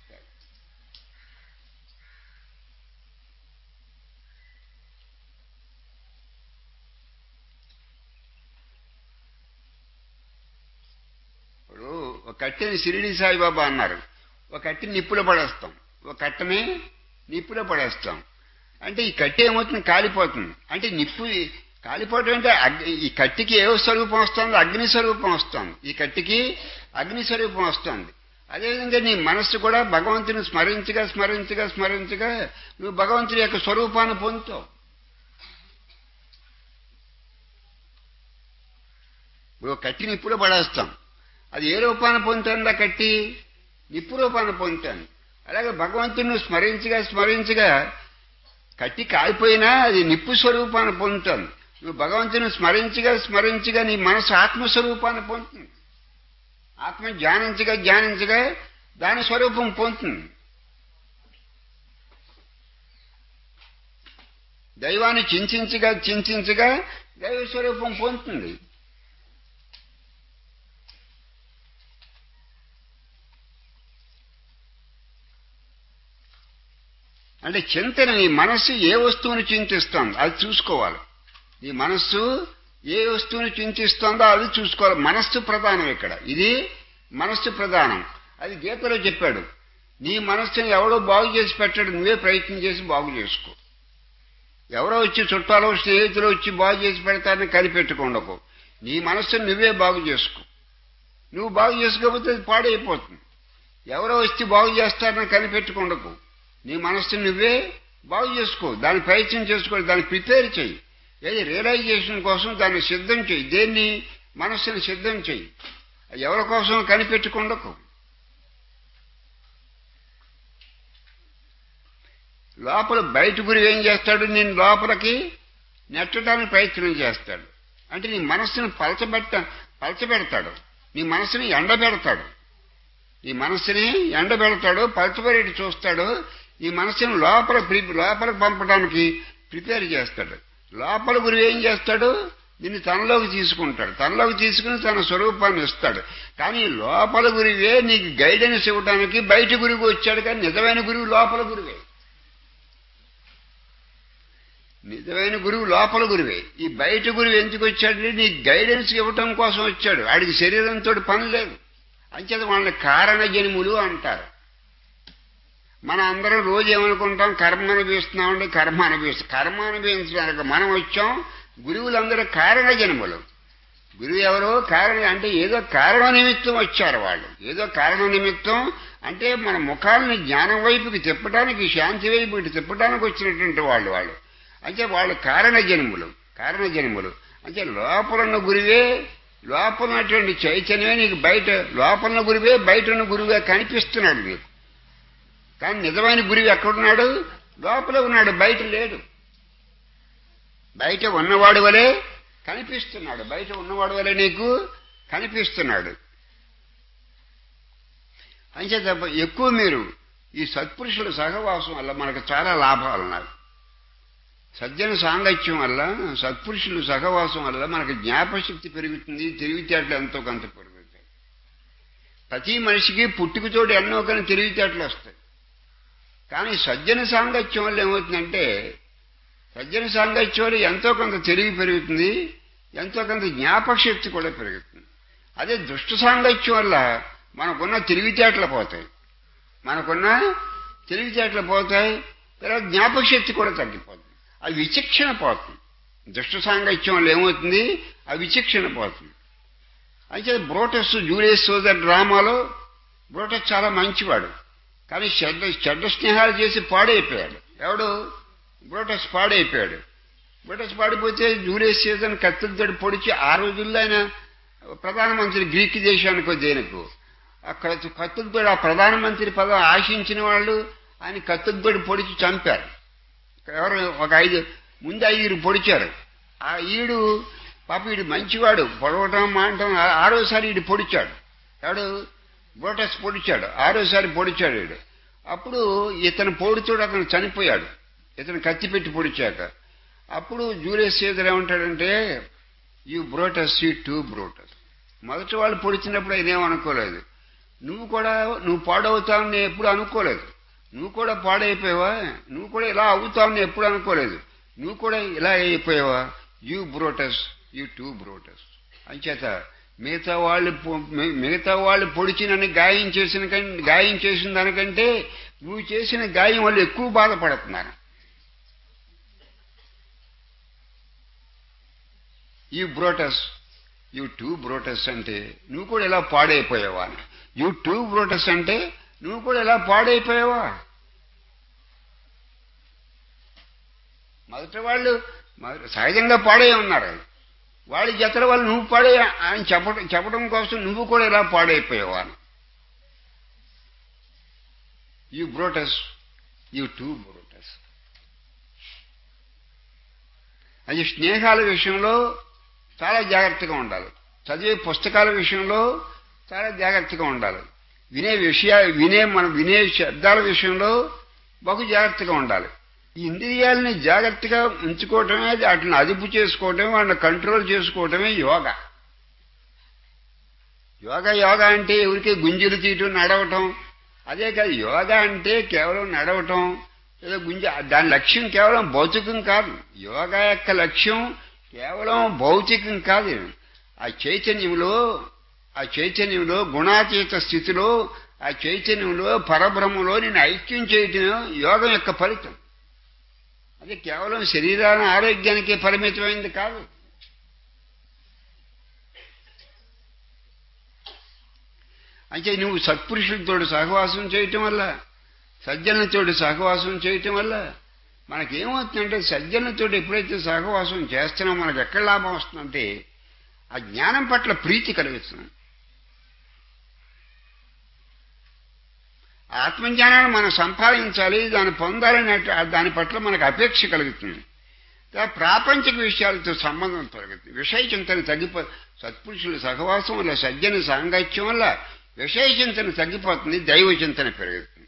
[SPEAKER 1] ఇప్పుడు ఒక కట్టెని షిరిడి సాయిబాబా అన్నారు, ఒక కట్టెని నిప్పులో పడేస్తాం, ఒక కట్టెని నిప్పులో పడేస్తాం. అంటే ఈ కట్టె ఏమవుతుంది? కాలిపోతుంది. అంటే నిప్పు కాలిపోవటం అంటే ఈ కట్టికి ఏ స్వరూపం వస్తుంది? అగ్ని స్వరూపం వస్తుంది. ఈ కట్టికి అగ్ని స్వరూపం వస్తుంది. అదేవిధంగా నీ మనస్సు కూడా భగవంతుని స్మరించగా స్మరించగా స్మరించగా నువ్వు భగవంతుని యొక్క స్వరూపాన్ని పొందుతావు. ఇప్పుడు కట్టి నిప్పులో పడేస్తాం, అది ఏ రూపాన్ని పొందుతుందా? కట్టి నిప్పు రూపాన్ని పొందుతాను. అలాగే భగవంతుని స్మరించగా కట్టి కాలిపోయినా అది నిప్పు స్వరూపాన్ని పొందుతాను. నువ్వు భగవంతుని స్మరించగా నీ మనసు ఆత్మస్వరూపాన్ని పొందుతుంది. ఆత్మ ధ్యానించగా దాని స్వరూపం పొందుతుంది. దైవాన్ని చింతించగా దైవ స్వరూపం పొందుతుంది. అంటే చింతన, నీ మనస్సు ఏ వస్తువుని చింతిస్తోంది అది చూసుకోవాలి. నీ మనస్సు ఏ వస్తువుని చింతిస్తోందో అది చూసుకోవాలి. మనస్సు ప్రధానం ఇక్కడ. ఇది మనస్సు ప్రధానం. అది గీతలో చెప్పాడు. నీ మనస్సుని ఎవడో బాగు చేసి పెట్టాడు, నువ్వే ప్రయత్నం చేసి బాగు చేసుకో. ఎవరో వచ్చి చుట్టాలో స్నేహితులు వచ్చి బాగు చేసి పెడతారని కనిపెట్టుకోండకు. నీ మనస్సుని నువ్వే బాగు చేసుకో. నువ్వు బాగు చేసుకోకపోతే అది పాడైపోతుంది. ఎవరో వచ్చి బాగు చేస్తారని కనిపెట్టుకోండకు. నీ మనస్సుని నువ్వే బాగు చేసుకో. దాన్ని ప్రయత్నం చేసుకో, దాన్ని ప్రిపేర్ చెయ్యి. ఏది రియలైజేషన్ కోసం దాన్ని సిద్ధం చెయ్యి. దేన్ని? మనస్సుని సిద్ధం చెయ్యి. ఎవరి కోసం కనిపెట్టుకోండకు. లోపల బయట గురి ఏం చేస్తాడు? నేను లోపలికి నెట్టడానికి ప్రయత్నం చేస్తాడు. అంటే నీ మనస్సును పలచబెడతాడు. నీ మనస్సుని ఎండబెడతాడు. నీ మనస్సుని ఎండబెడతాడు, పలచబెట్టి చూస్తాడు. ఈ మనస్సును లోపలికి పంపడానికి ప్రిపేర్ చేస్తాడు. లోపల గురువు ఏం చేస్తాడు? దీన్ని తనలోకి తీసుకుంటాడు. తనలోకి తీసుకుని తన స్వరూపాన్ని ఇస్తాడు. కానీ లోపల గురువే నీకు గైడెన్స్ ఇవ్వడానికి బయట గురువు వచ్చాడు. కానీ నిజమైన గురువు లోపల గురువే. నిజమైన గురువు లోపల గురువే. ఈ బయట గురువు ఎందుకు వచ్చాడు? నీకు గైడెన్స్ ఇవ్వటం కోసం వచ్చాడు. వాడికి శరీరంతో పని లేదు. అంచేత వాళ్ళని కారణ జన్ములు అంటారు. మన అందరం రోజు ఏమనుకుంటాం? కర్మ అనుభవిస్తున్నామండి, కర్మ అనుభవించడానికి మనం వచ్చాం. గురువులందరూ కారణ జన్ములు. గురువు ఎవరో కారణ అంటే ఏదో కారణ నిమిత్తం వచ్చారు వాళ్ళు. ఏదో కారణ నిమిత్తం అంటే మన ముఖాలని జ్ఞానం వైపుకి తిప్పడానికి, శాంతి వైపుకి తిప్పడానికి వచ్చినటువంటి వాళ్ళు. అంటే వాళ్ళు కారణ జన్ములు. అంటే లోపలున్న గురువే, లోపలన్నటువంటి చైతన్యమే నీకు బయట, లోపలున్న గురువే బయట ఉన్న గురువుగా కనిపిస్తున్నాడు నీకు. కానీ నిజమైన గురువు ఎక్కడున్నాడు? లోపల ఉన్నాడు, బయట లేడు. బయట ఉన్నవాడు వలే కనిపిస్తున్నాడు. బయట ఉన్నవాడు వలే నీకు కనిపిస్తున్నాడు. అంచేత ఎక్కువ మీరు ఈ సత్పురుషుల సహవాసం వల్ల మనకు చాలా లాభాలు ఉన్నాయి. సజ్జన సాంగత్యం వల్ల, సత్పురుషుల సహవాసం వల్ల మనకు జ్ఞాపశక్తి పెరుగుతుంది, తెలివితేటలు ఎంతో కొంత పెరుగుతాయి. ప్రతి మనిషికి పుట్టుకతోటి ఎన్నో కానీ తెలివితేటలు వస్తాయి. కానీ సజ్జన సాంగత్యం వల్ల ఏమవుతుందంటే, సజ్జన సాంగత్యం వల్ల ఎంతో కొంత తెలివి పెరుగుతుంది, ఎంతో కొంత జ్ఞాపకశక్తి కూడా పెరుగుతుంది. అదే దుష్ట సాంగత్యం వల్ల మనకున్న తెలివితేటలు పోతాయి, తర్వాత జ్ఞాపకశక్తి కూడా తగ్గిపోతుంది. అది విచక్షణ పోతుంది. దుష్ట సాంగత్యం వల్ల ఏమవుతుంది? ఆ విచక్షణ పోతుంది. అయితే బ్రోటస్, జూలియస్ సోదర్ డ్రామాలో బ్రోటస్ చాలా మంచివాడు. కానీ చెడ్డ స్నేహాలు చేసి పాడైపోయాడు. ఎవడు? బ్రోటస్ పాడైపోయాడు. బ్రోటస్ పాడిపోతే జూలియస్ సీజన్ కత్తులతో పొడిచి, ఆ రోజుల్లో ఆయన ప్రధానమంత్రి, గ్రీక్ దేశానికో దేనికో, అక్కడ కత్తులతో ఆ ప్రధానమంత్రి పదవి ఆశించిన వాళ్ళు ఆయన కత్తులతో పొడిచి చంపారు. ఎవరు? ఒక 5 పొడిచారు. ఆ ఈడు పాప, ఈడు మంచివాడు, పొడవటం మానటం. 6వసారి ఈడు పొడిచాడు. ఎవడు? బ్రోటస్ పొడిచాడు. 6వసారి పొడిచాడు ఈడు. అప్పుడు ఇతను పొడుచుడు అతను చనిపోయాడు, ఇతను కత్తి పెట్టి పొడిచాక. అప్పుడు జూలియస్ సీజర్ ఏమంటాడంటే, you Brutus, you too Brutus. మొదటి వాళ్ళు పొడిచినప్పుడు ఆయన ఏమనుకోలేదు. నువ్వు పాడవుతావని నేను ఎప్పుడు అనుకోలేదు. నువ్వు కూడా పాడైపోయావా, నువ్వు కూడా ఇలా అవుతావని ఎప్పుడు అనుకోలేదు. నువ్వు కూడా ఇలా అయిపోయావా? You Brutus, you too Brutus. అంచేత మిగతా వాళ్ళు పొడిచి నన్ను గాయం చేసిన దానికంటే నువ్వు చేసిన గాయం వల్ల ఎక్కువ బాధపడుతున్నారు. You Brutus, you too Brutus అంటే నువ్వు కూడా ఇలా పాడైపోయావా. యూ టూ బ్రోటస్ అంటే నువ్వు కూడా ఇలా పాడైపోయావా. మొదటి వాళ్ళు సహజంగా పాడై ఉన్నారు. వాడి జతల వల్ల నువ్వు పాడే అని చెప్పడం కోసం నువ్వు కూడా ఇలా పాడైపోయేవాను. You Brutus, you too Brutus. అది స్నేహాల విషయంలో చాలా జాగ్రత్తగా ఉండాలి. చదివే పుస్తకాల విషయంలో చాలా జాగ్రత్తగా ఉండాలి. వినే శబ్దాల విషయంలో బహు జాగ్రత్తగా ఉండాలి. ఈ ఇంద్రియాలని జాగ్రత్తగా ఉంచుకోవటమే, వాటిని అదుపు చేసుకోవటమే, వాటిని కంట్రోల్ చేసుకోవటమే యోగా. యోగా అంటే ఎవరికి గుంజులు తీయటం, నడవటం అదే కాదు. యోగా అంటే కేవలం నడవటం, ఏదో దాని లక్ష్యం కేవలం భౌతికం కాదు. యోగా యొక్క లక్ష్యం కేవలం భౌతికం కాదు. ఆ చైతన్యంలో గుణాతీత స్థితిలో, ఆ చైతన్యంలో పరబ్రహ్మలో నేను ఐక్యం చేయటం యోగం యొక్క ఫలితం. అది కేవలం శరీరాన్ని ఆరోగ్యానికి పరిమితమైంది కాదు. అంటే నువ్వు సత్పురుషులతో సహవాసం చేయటం వల్ల, సజ్జనులతో సహవాసం చేయటం వల్ల మనకేమవుతుందంటే, సజ్జనులతో ఎప్పుడైతే సహవాసం చేస్తున్నామో మనకు ఎక్కడ లాభం వస్తుందంటే ఆ జ్ఞానం పట్ల ప్రీతి కలుగుతుంది. ఆత్మజ్ఞానాన్ని మనం సంపాదించాలి, దాన్ని పొందాలని దాని పట్ల మనకు అపేక్ష కలుగుతుంది. ప్రాపంచిక విషయాలతో సంబంధం తొలగుతుంది. విషయ చింతన సత్పురుషుల సహవాసం వల్ల, సజ్జన సాంగత్యం వల్ల విషయ చింతన తగ్గిపోతుంది, దైవ చింతన పెరుగుతుంది.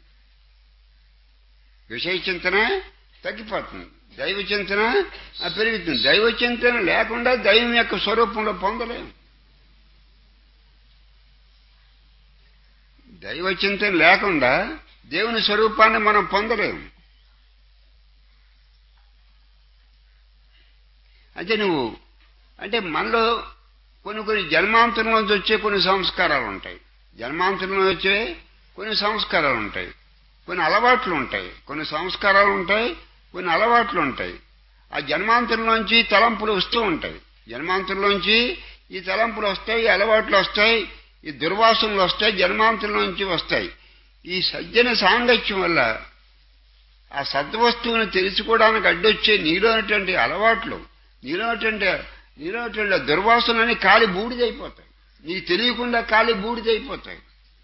[SPEAKER 1] విషయ చింతన తగ్గిపోతుంది, దైవ చింతన పెరుగుతుంది. దైవ చింతన లేకుండా దైవం యొక్క స్వరూపంలో పొందలేము. దైవ చింతన లేకుండా దేవుని స్వరూపాన్ని మనం పొందలేము. అంటే మనలో కొన్ని జన్మాంతరంలోంచి వచ్చే కొన్ని సంస్కారాలు ఉంటాయి. జన్మాంతరంలో వచ్చే కొన్ని సంస్కారాలు ఉంటాయి, కొన్ని అలవాట్లు ఉంటాయి. కొన్ని సంస్కారాలు ఉంటాయి, కొన్ని అలవాట్లు ఉంటాయి. ఆ జన్మాంతరంలోంచి తలంపులు వస్తూ ఉంటాయి. జన్మాంతరంలోంచి ఈ తలంపులు వస్తాయి, ఈ అలవాట్లు వస్తాయి, ఈ దుర్వాసనలు వస్తాయి, జన్మాంతరంలోంచి వస్తాయి. ఈ సజ్జన సాంగత్యం వల్ల ఆ సద్వస్తువుని తెలుసుకోవడానికి అడ్డొచ్చే నీలోనటువంటి అలవాట్లు, నీలోనటువంటి దుర్వాసనని కాలి బూడిదైపోతాయి. నీకు తెలియకుండా కాలి బూడిదైపోతాయి.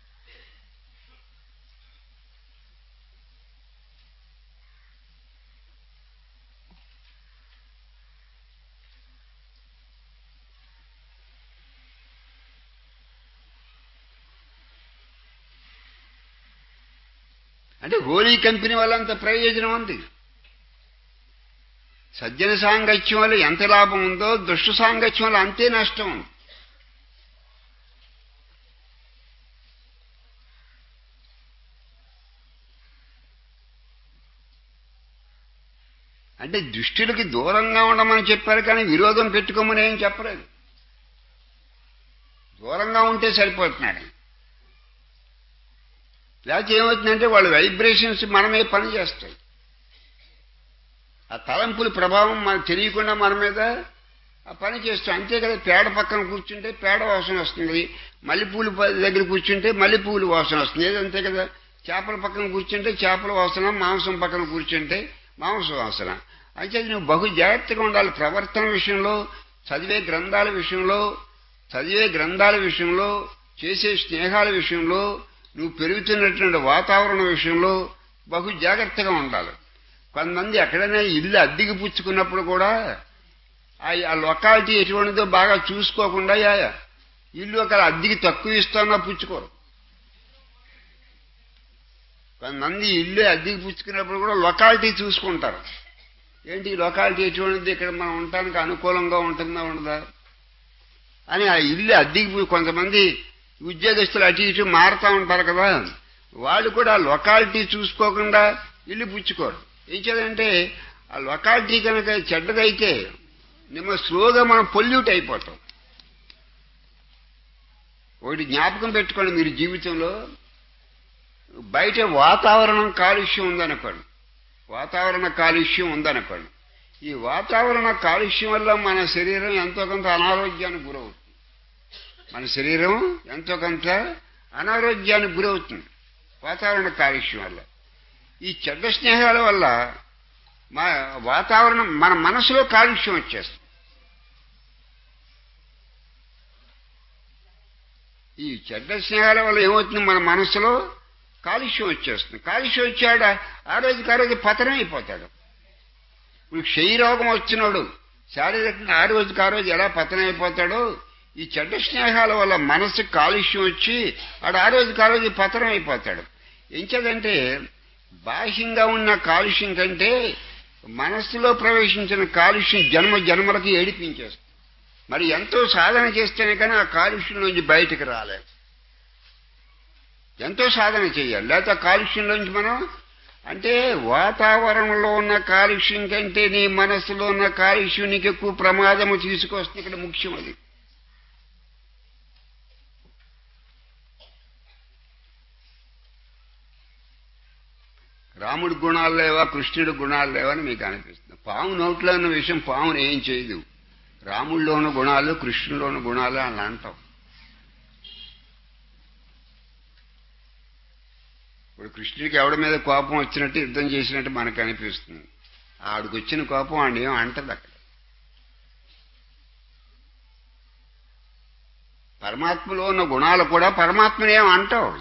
[SPEAKER 1] అంటే హోలీ కంపెనీ వల్ల అంత ప్రయోజనం ఉంది. సజ్జన సాంగత్యం వల్ల ఎంత లాభం ఉందో, దుష్ట సాంగత్యం వల్ల అంతే నష్టం ఉంది. అంటే దుష్టులకి దూరంగా ఉండమని చెప్పారు, కానీ విరోధం పెట్టుకోమని ఏం చెప్పలేదు. దూరంగా ఉంటే సరిపోతున్నాడు. లేకపోతే ఏమవుతుందంటే వాళ్ళ వైబ్రేషన్స్ మనమే పని చేస్తాయి. ఆ తలంపుల ప్రభావం మనకు తెలియకుండా మన మీద ఆ పని చేస్తాం. అంతే కదా. పేడ పక్కన కూర్చుంటే పేడ వాసన వస్తుంది, మల్లెపూలు దగ్గర కూర్చుంటే మల్లెపూలు వాసన వస్తుంది. అంతే కదా. చేపల పక్కన కూర్చుంటే చేపల వాసన, మాంసం పక్కన కూర్చుంటే మాంసం వాసన. అయితే నువ్వు బహు జాగ్రత్తగా ఉండాలి. ప్రవర్తన విషయంలో, చదివే గ్రంథాల విషయంలో, చేసే స్నేహాల విషయంలో, నువ్వు పెరుగుతున్నటువంటి వాతావరణం విషయంలో బహు జాగ్రత్తగా ఉండాలి. కొంతమంది ఎక్కడైనా ఇల్లు అద్దెకి పుచ్చుకున్నప్పుడు కూడా ఆ లొకాలిటీ ఎటువంటిదో బాగా చూసుకోకుండా ఇల్లు ఒక అద్దెకి తక్కువ ఇస్తానో పుచ్చుకోరు. కొంతమంది ఇల్లు అద్దెకి పుచ్చుకున్నప్పుడు కూడా లొకాలిటీ చూసుకుంటారు. ఏంటి లొకాలిటీ ఎటువంటిది, ఇక్కడ మనం ఉండటానికి అనుకూలంగా ఉంటుందా ఉండదా అని ఆ ఇల్లు అద్దెకి కొంతమంది ఉద్యోగస్తులు అటు ఇటు మారుతూ ఉంటారు కదా, వాళ్ళు కూడా లొకాలిటీ చూసుకోకుండా ఇల్లు పుచ్చుకోరు. ఏం చేయాలంటే ఆ లొకాలిటీ కనుక చెడ్డదైతే స్లోగా మనం పొల్యూట్ అయిపోతాం. ఒకటి జ్ఞాపకం పెట్టుకోండి, మీరు జీవితంలో బయట వాతావరణ కాలుష్యం ఉందనుకోండి. ఈ వాతావరణ కాలుష్యం వల్ల మన శరీరం ఎంతో కొంత అనారోగ్యానికి గురవుతుంది. వాతావరణ కాలుష్యం వల్ల, ఈ చెడ్డ స్నేహాల వల్ల వాతావరణం మన మనసులో కాలుష్యం వచ్చేస్తుంది. ఈ చెడ్డ స్నేహాల వల్ల ఏమవుతుంది, మన మనసులో కాలుష్యం వచ్చేస్తుంది. కాలుష్యం వచ్చాడ ఆ రోజు పతనం అయిపోతాడు. ఇప్పుడు క్షయరోగం వచ్చినాడు శారీరకంగా ఆ రోజు ఎలా పతనం అయిపోతాడో, ఈ చెడ్డ స్నేహాల వల్ల మనసు కాలుష్యం వచ్చి ఆ రోజు పతనం అయిపోతాడు. ఎంచేదంటే బాహ్యంగా ఉన్న కాలుష్యం కంటే మనస్సులో ప్రవేశించిన కాలుష్యం జన్మ జన్మలకి ఏడిపించేస్తుంది. మరి ఎంతో సాధన చేస్తేనే కానీ ఆ కాలుష్యం నుంచి బయటకు రాలేదు. ఎంతో సాధన చేయాలి, లేకపోతే కాలుష్యంలోంచి మనం అంటే వాతావరణంలో ఉన్న కాలుష్యం కంటే నీ మనస్సులో ఉన్న కాలుష్యం నీకు ఎక్కువ ప్రమాదము తీసుకొస్తుంది. ఇక్కడ ముఖ్యం అది. రాముడి గుణాలు లేవా, కృష్ణుడి గుణాలు లేవా అని మీకు అనిపిస్తుంది. పాము నోట్లో ఉన్న విషయం పాముని ఏం చేయదు. రాముడిలో ఉన్న గుణాలు కృష్ణుడిలో ఉన్న గుణాలు అని అంటాం. ఇప్పుడు కృష్ణుడికి ఎవడి మీద కోపం వచ్చినట్టు యుద్ధం చేసినట్టు మనకు అనిపిస్తుంది. ఆడికి వచ్చిన కోపం ఆడిని ఏం అంటది. అక్కడ పరమాత్మలో ఉన్న గుణాలు కూడా పరమాత్మని ఏం అంటావు.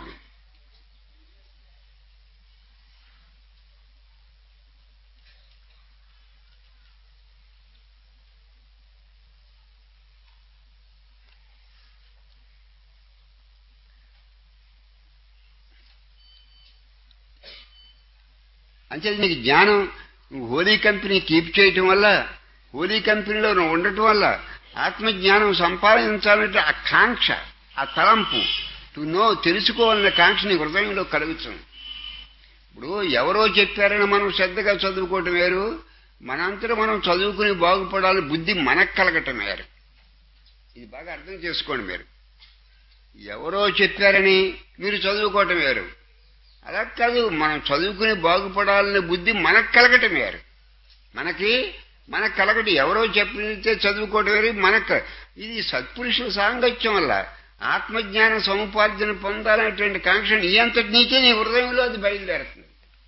[SPEAKER 1] అంటే నీకు జ్ఞానం హోలీ కంపెనీ కీప్ చేయటం వల్ల, హోలీ కంపెనీలో నువ్వు ఉండటం వల్ల ఆత్మజ్ఞానం సంపాదించాలంటే ఆ కాంక్ష, ఆ తలంపు తెలుసుకోవాలనే కాంక్ష నీ హృదయంలో కలుగుతుంది. ఇప్పుడు ఎవరో చెప్పారని మనం శ్రద్ధగా చదువుకోవటం వేరు, మనంతటా మనం చదువుకుని బాగుపడాలని బుద్ధి మనకు కలగటం వేరు. ఇది బాగా అర్థం చేసుకోండి. మీరు ఎవరో చెప్పారని మీరు చదువుకోవటం వేరు, అలా కాదు. మనం చదువుకుని బాగుపడాలనే బుద్ధి మనకు కలగటం వేరు. మనకు కలగటం ఎవరో చెప్పితే చదువుకోవటం వేరు. ఇది సత్పురుషుల సాంగత్యం వల్ల ఆత్మజ్ఞాన సముపార్జన పొందాలనేటువంటి కాంక్ష నీ అంతటి నీకే నీ హృదయంలో అది బయలుదేరుతుంది.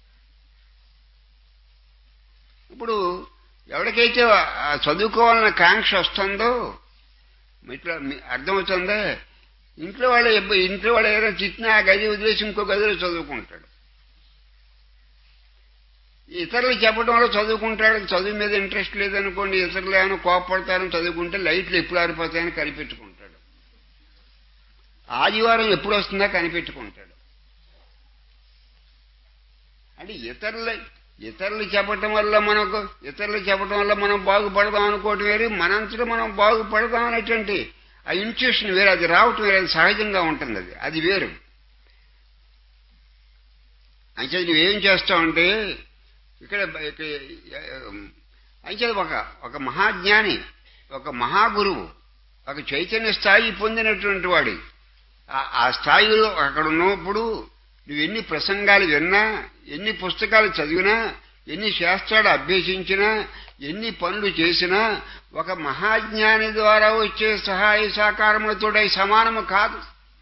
[SPEAKER 1] ఇప్పుడు ఎవరికైతే చదువుకోవాలన్న కాంక్ష వస్తుందో, ఇట్లా అర్థమవుతుందా, ఇంట్లో వాళ్ళు ఏదైనా చిట్టినా ఆ గది వదిలేసి ఇంకో గదిలో చదువుకుంటాడు. ఇతరులు చెప్పడం వల్ల చదువుకుంటాడు. చదువు మీద ఇంట్రెస్ట్ లేదనుకోండి, ఇతరులు ఏమైనా కోపడతారని చదువుకుంటే లైట్లు ఎప్పుడు ఆరిపోతాయని కనిపెట్టుకుంటాడు. ఆదివారం ఎప్పుడు వస్తుందా కనిపెట్టుకుంటాడు. అంటే ఇతరులు చెప్పడం వల్ల మనం బాగుపడదాం అనుకోవటం వేరు, మనంతటా మనం బాగుపడదాం అనేటువంటి ఆ ఇంట్యూషన్ వేరు, అది రావటం వేరు, అది సహజంగా ఉంటుంది. అది వేరు. అంటే నువ్వేం చేస్తావంటే ఇక్కడ అయితే ఒక మహాజ్ఞాని, ఒక మహాగురువు, ఒక చైతన్య స్థాయి పొందినటువంటి వాడి ఆ స్థాయిలో అక్కడ ఉన్నప్పుడు నువ్వు ఎన్ని ప్రసంగాలు విన్నా, ఎన్ని పుస్తకాలు చదివినా, ఎన్ని శాస్త్రాలు అభ్యసించినా, ఎన్ని పనులు చేసినా ఒక మహాజ్ఞాని ద్వారా వచ్చే సహాయ సహకారములతో సమానము కాదు.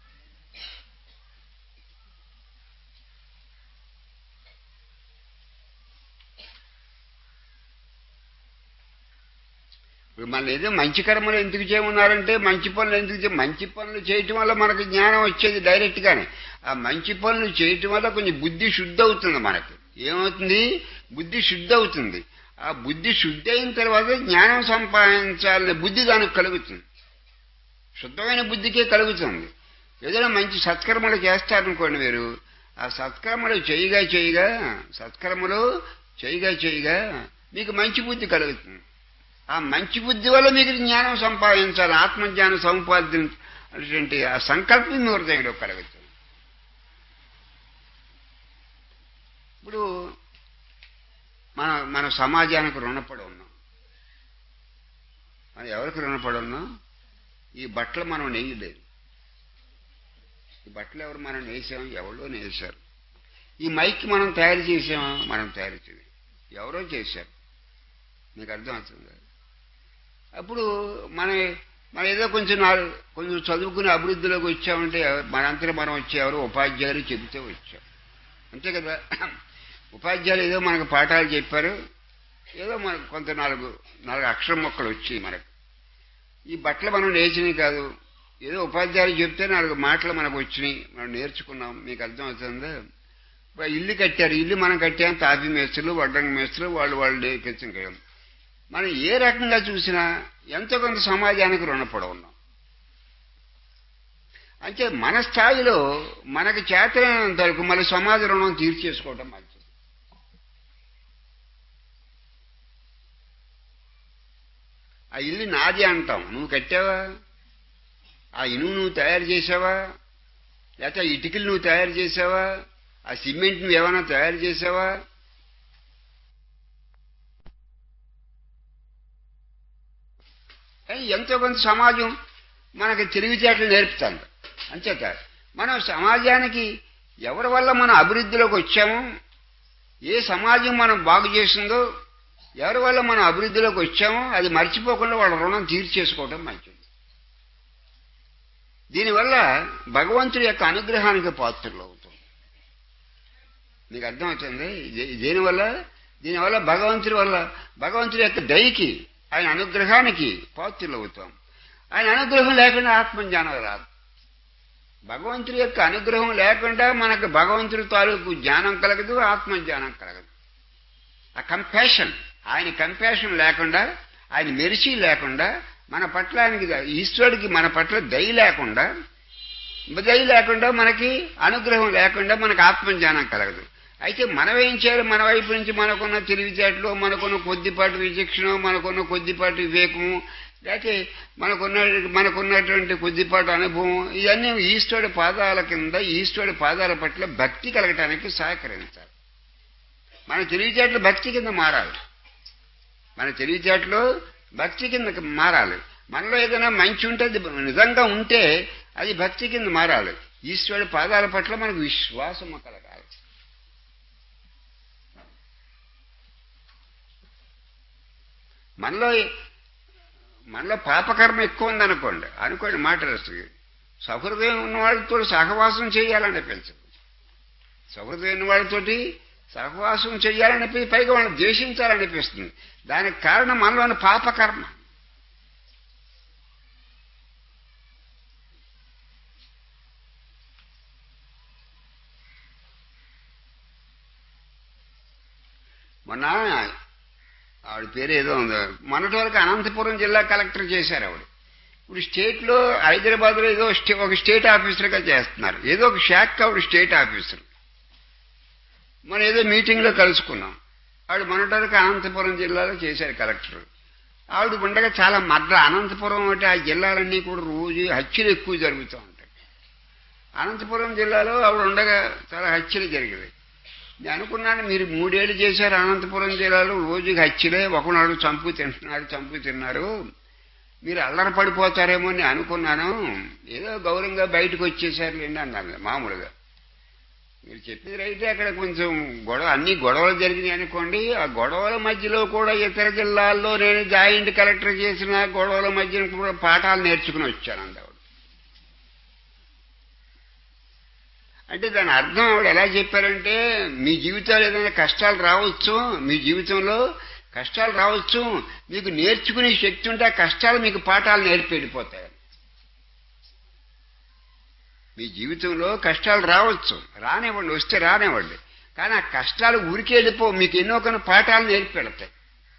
[SPEAKER 1] ఇప్పుడు మన ఏదో మంచి కర్మలు ఎందుకు చేయమన్నారంటే మంచి పనులు చేయటం వల్ల మనకు జ్ఞానం వచ్చేది డైరెక్ట్ గానే. ఆ మంచి పనులు చేయటం వల్ల కొంచెం బుద్ధి శుద్ధి అవుతుంది. మనకు ఏమవుతుంది, బుద్ధి శుద్ధి అవుతుంది. ఆ బుద్ధి శుద్ధి అయిన తర్వాత జ్ఞానం సంపాదించాలనే బుద్ధి దానికి కలుగుతుంది. శుద్ధమైన బుద్ధికే కలుగుతుంది. ఏదైనా మంచి సత్కర్మలు చేస్తారనుకోండి, మీరు ఆ సత్కర్మలు చేయగా మీకు మంచి బుద్ధి కలుగుతుంది. ఆ మంచి బుద్ధి వల్ల మీకు జ్ఞానం సంపాదించాలి, ఆత్మజ్ఞానం సంపాదించాలంటే ఆ సంకల్పం మీ హృదయంలో కలుగుతుంది. ఇప్పుడు మన సమాజానికి రుణపడి ఉన్నాం. మనం ఎవరికి రుణపడి ఉన్నాం? ఈ బట్టలు మనం నేయలేదు. ఈ బట్టలు ఎవరు మనం నేసాం? ఎవరో నేసారు. ఈ మైక్ మనం తయారు చేసామా? మనం తయారు చేయాలి, ఎవరో చేశారు. మీకు అర్థమవుతుంది. అప్పుడు మన ఏదో కొంచెం చదువుకుని అభివృద్ధిలోకి వచ్చామంటే మనంతరం మనం వచ్చేవారు ఉపాధ్యాయులు చెబితే వచ్చాం, అంతే కదా. ఉపాధ్యాయులు ఏదో మనకు పాఠాలు చెప్పారు, ఏదో మనకు కొంత నాలుగు అక్షరం మొక్కలు వచ్చాయి మనకు. ఈ బట్టలు మనం నేసినవి కాదు, ఏదో ఉపాధ్యాయులు చెప్తే 4 మాటలు మనకు వచ్చినాయి, మనం నేర్చుకున్నాం. మీకు అర్థమవుతుందా? ఇల్లు కట్టారు, ఇల్లు మనం కట్టాం, తాపీ మేస్త్రులు, వడ్డంగి మేస్త్రులు, వాళ్ళు కింద మనం ఏ రకంగా చూసినా ఎంతో కొంత సమాజానికి రుణపడి ఉన్నాం. అంటే మన స్థాయిలో మనకు చేతనైనంత వరకు మళ్ళీ సమాజ రుణం తీర్చేసుకోవటం మంచిది. ఆ ఇల్లు నాది అంటాం, నువ్వు కట్టావా? ఆ ఇనుము నువ్వు తయారు చేసావా? లేకపోతే ఇటుకలు నువ్వు తయారు చేసావా? ఆ సిమెంట్ నువ్వు ఏమైనా తయారు చేసావా? ఎంతో కొంత సమాజం మనకి తెలివితేటలు నేర్పుతాను. అంచేత మనం సమాజానికి ఎవరి వల్ల మనం అభివృద్ధిలోకి వచ్చామో, ఏ సమాజం మనం బాగు చేసిందో, ఎవరి వల్ల మనం అభివృద్ధిలోకి వచ్చామో అది మర్చిపోకుండా వాళ్ళ రుణం తీర్చేసుకోవడం మంచిది. దీనివల్ల భగవంతుడి యొక్క అనుగ్రహానికి పాత్రలు అవుతుంది. మీకు అర్థమవుతుంది? దీనివల్ల భగవంతుడి యొక్క దయకి, ఆయన అనుగ్రహానికి పాత్రలు అవుతాం. ఆయన అనుగ్రహం లేకుండా ఆత్మజ్ఞానం రాదు. భగవంతుడి యొక్క అనుగ్రహం లేకుండా మనకు భగవంతుడి తాలూకు జ్ఞానం కలగదు, ఆత్మజ్ఞానం కలగదు. ఆ కంపాషన్, ఆయన కంపాషన్ లేకుండా, ఆయన మెరిసి లేకుండా, మన పట్ల ఆయనకి, ఈశ్వరుడికి మన పట్ల దయ లేకుండా మనకి అనుగ్రహం లేకుండా మనకు ఆత్మజ్ఞానం కలగదు. అయితే మనం ఏం చేయాలి? మన వైపు నుంచి మనకున్న తెలివితేటలు, మనకున్న కొద్దిపాటి విచక్షణ, మనకున్న కొద్దిపాటి వివేకము, లేకపోతే మనకున్నటువంటి కొద్దిపాటి అనుభవం, ఇవన్నీ ఈశ్వరుడి పాదాల కింద, ఈశ్వరుడి పాదాల పట్ల భక్తి కలగటానికి సహకరించాలి. మన తెలివితేటలు భక్తి కింద మారాలి. మనలో ఏదైనా మంచి ఉంటే, నిజంగా ఉంటే అది భక్తి కింద మారాలి. ఈశ్వరుడి పాదాల పట్ల మనకు విశ్వాసము కలగాలి. మనలో పాపకర్మ ఎక్కువ ఉందనుకోండి మాట వస్తుంది, సహృదయం ఉన్న వాళ్ళతో సహవాసం చేయాలనిపించదు. సహృదయం ఉన్న వాళ్ళతోటి సహవాసం చేయాలనిపి, పైగా వాళ్ళని ద్వేషించాలనిపిస్తుంది. దానికి కారణం మనలోని పాపకర్మ. మొన్న ఆవిడ పేరు ఏదో ఉంది, మొన్నటి వరకు అనంతపురం జిల్లా కలెక్టర్ చేశారు ఆవిడ. ఇప్పుడు స్టేట్లో హైదరాబాద్లో ఏదో ఒక స్టేట్ ఆఫీసర్గా చేస్తున్నారు. ఏదో ఒక శాఖ ఆవిడ స్టేట్ ఆఫీసర్. మనం ఏదో మీటింగ్లో కలుసుకున్నాం. ఆవిడ మొన్నటి వరకు అనంతపురం జిల్లాలో చేశారు కలెక్టర్. ఆవిడ ఉండగా చాలా అనంతపురం అంటే ఆ జిల్లాలన్నీ కూడా రోజు హత్యలు ఎక్కువ జరుగుతూ ఉంటాయి. అనంతపురం జిల్లాలో ఆవిడ ఉండగా చాలా హత్యలు జరిగాయి. నేను అనుకున్నాను, మీరు 3 ఏళ్ళు చేశారు అనంతపురం జిల్లాలో, రోజుకి హత్యలే, ఒకనాడు చంపు తిన్నారు, మీరు అల్లరి పడిపోతారేమో అని అనుకున్నాను. ఏదో గౌరవంగా బయటకు వచ్చేసారు లేండి అన్నారు. మామూలుగా మీరు చెప్పింది రైతే, అక్కడ కొంచెం అన్ని గొడవలు జరిగినాయి అనుకోండి. ఆ గొడవల మధ్యలో కూడా ఇతర జిల్లాల్లో నేను జాయింట్ కలెక్టర్ చేసిన గొడవల మధ్యన కూడా పాఠాలు నేర్చుకుని వచ్చాను అండి ఆవిడ. అంటే దాని అర్థం ఆవిడ ఎలా చెప్పారంటే, మీ జీవితాలు ఏదైనా కష్టాలు రావచ్చు, మీ జీవితంలో కష్టాలు రావచ్చు, మీకు నేర్చుకునే శక్తి ఉంటే ఆ కష్టాలు మీకు పాఠాలు నేర్పి వెళ్ళిపోతాయి. మీ జీవితంలో కష్టాలు రావచ్చు, రానివ్వండి, వస్తే రానివ్వండి, కానీ ఆ కష్టాలు ఊరికే వెళ్ళిపో, మీకు ఎన్నో కొన్ని పాఠాలు నేర్పి వెళతాయి.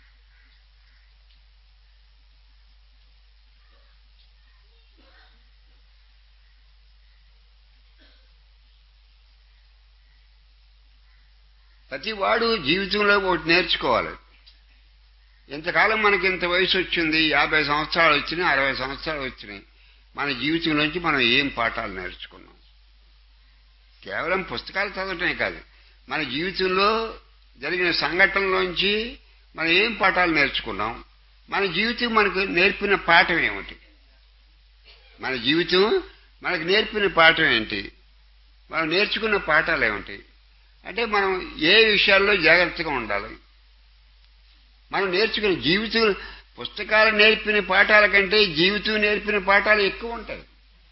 [SPEAKER 1] ప్రతి వాడు జీవితంలో ఒకటి నేర్చుకోవాలి. ఇంతకాలం మనకి ఇంత వయసు వచ్చింది, 50 సంవత్సరాలు వచ్చినాయి, 60 సంవత్సరాలు వచ్చినాయి. మన జీవితంలోంచి మనం ఏం పాఠాలు నేర్చుకున్నాం? కేవలం పుస్తకాలు చదవటమే కాదు, మన జీవితంలో జరిగిన సంఘటనలోంచి మనం ఏం పాఠాలు నేర్చుకున్నాం? మన జీవితం మనకు నేర్పిన పాఠం ఏమిటి? మన జీవితం మనకు నేర్పిన పాఠం ఏంటి? మనం నేర్చుకున్న పాఠాలు ఏమిటి? అంటే మనం ఏ విషయాల్లో జాగ్రత్తగా ఉండాలి? మనం నేర్చుకునే జీవితం, పుస్తకాలు నేర్పిన పాఠాల కంటే జీవితం నేర్పిన పాఠాలు ఎక్కువ ఉంటాయి.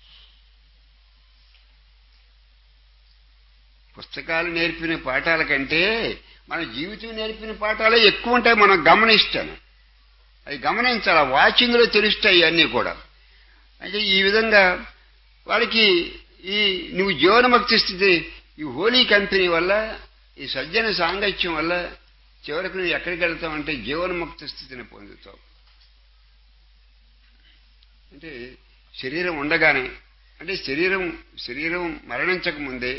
[SPEAKER 1] పుస్తకాలు నేర్పిన పాఠాల కంటే మన జీవితం నేర్పిన పాఠాలే ఎక్కువ ఉంటాయి. మనం గమనిస్తాను, అవి గమనించాలి. వాచింగ్లో తెలుస్తాయి అన్నీ కూడా. అంటే ఈ విధంగా వాళ్ళకి ఈ నువ్వు జీవన్ముక్తి స్థితి ఈ హోలీ కంపెనీ వల్ల ఈ సజ్జన సాంగత్యం వల్ల చివరికి నువ్వు ఎక్కడికి వెళ్తావంటే జీవన్ముక్తి స్థితిని పొందుతావు. అంటే శరీరం ఉండగానే అంటే శరీరం మరణించకముందే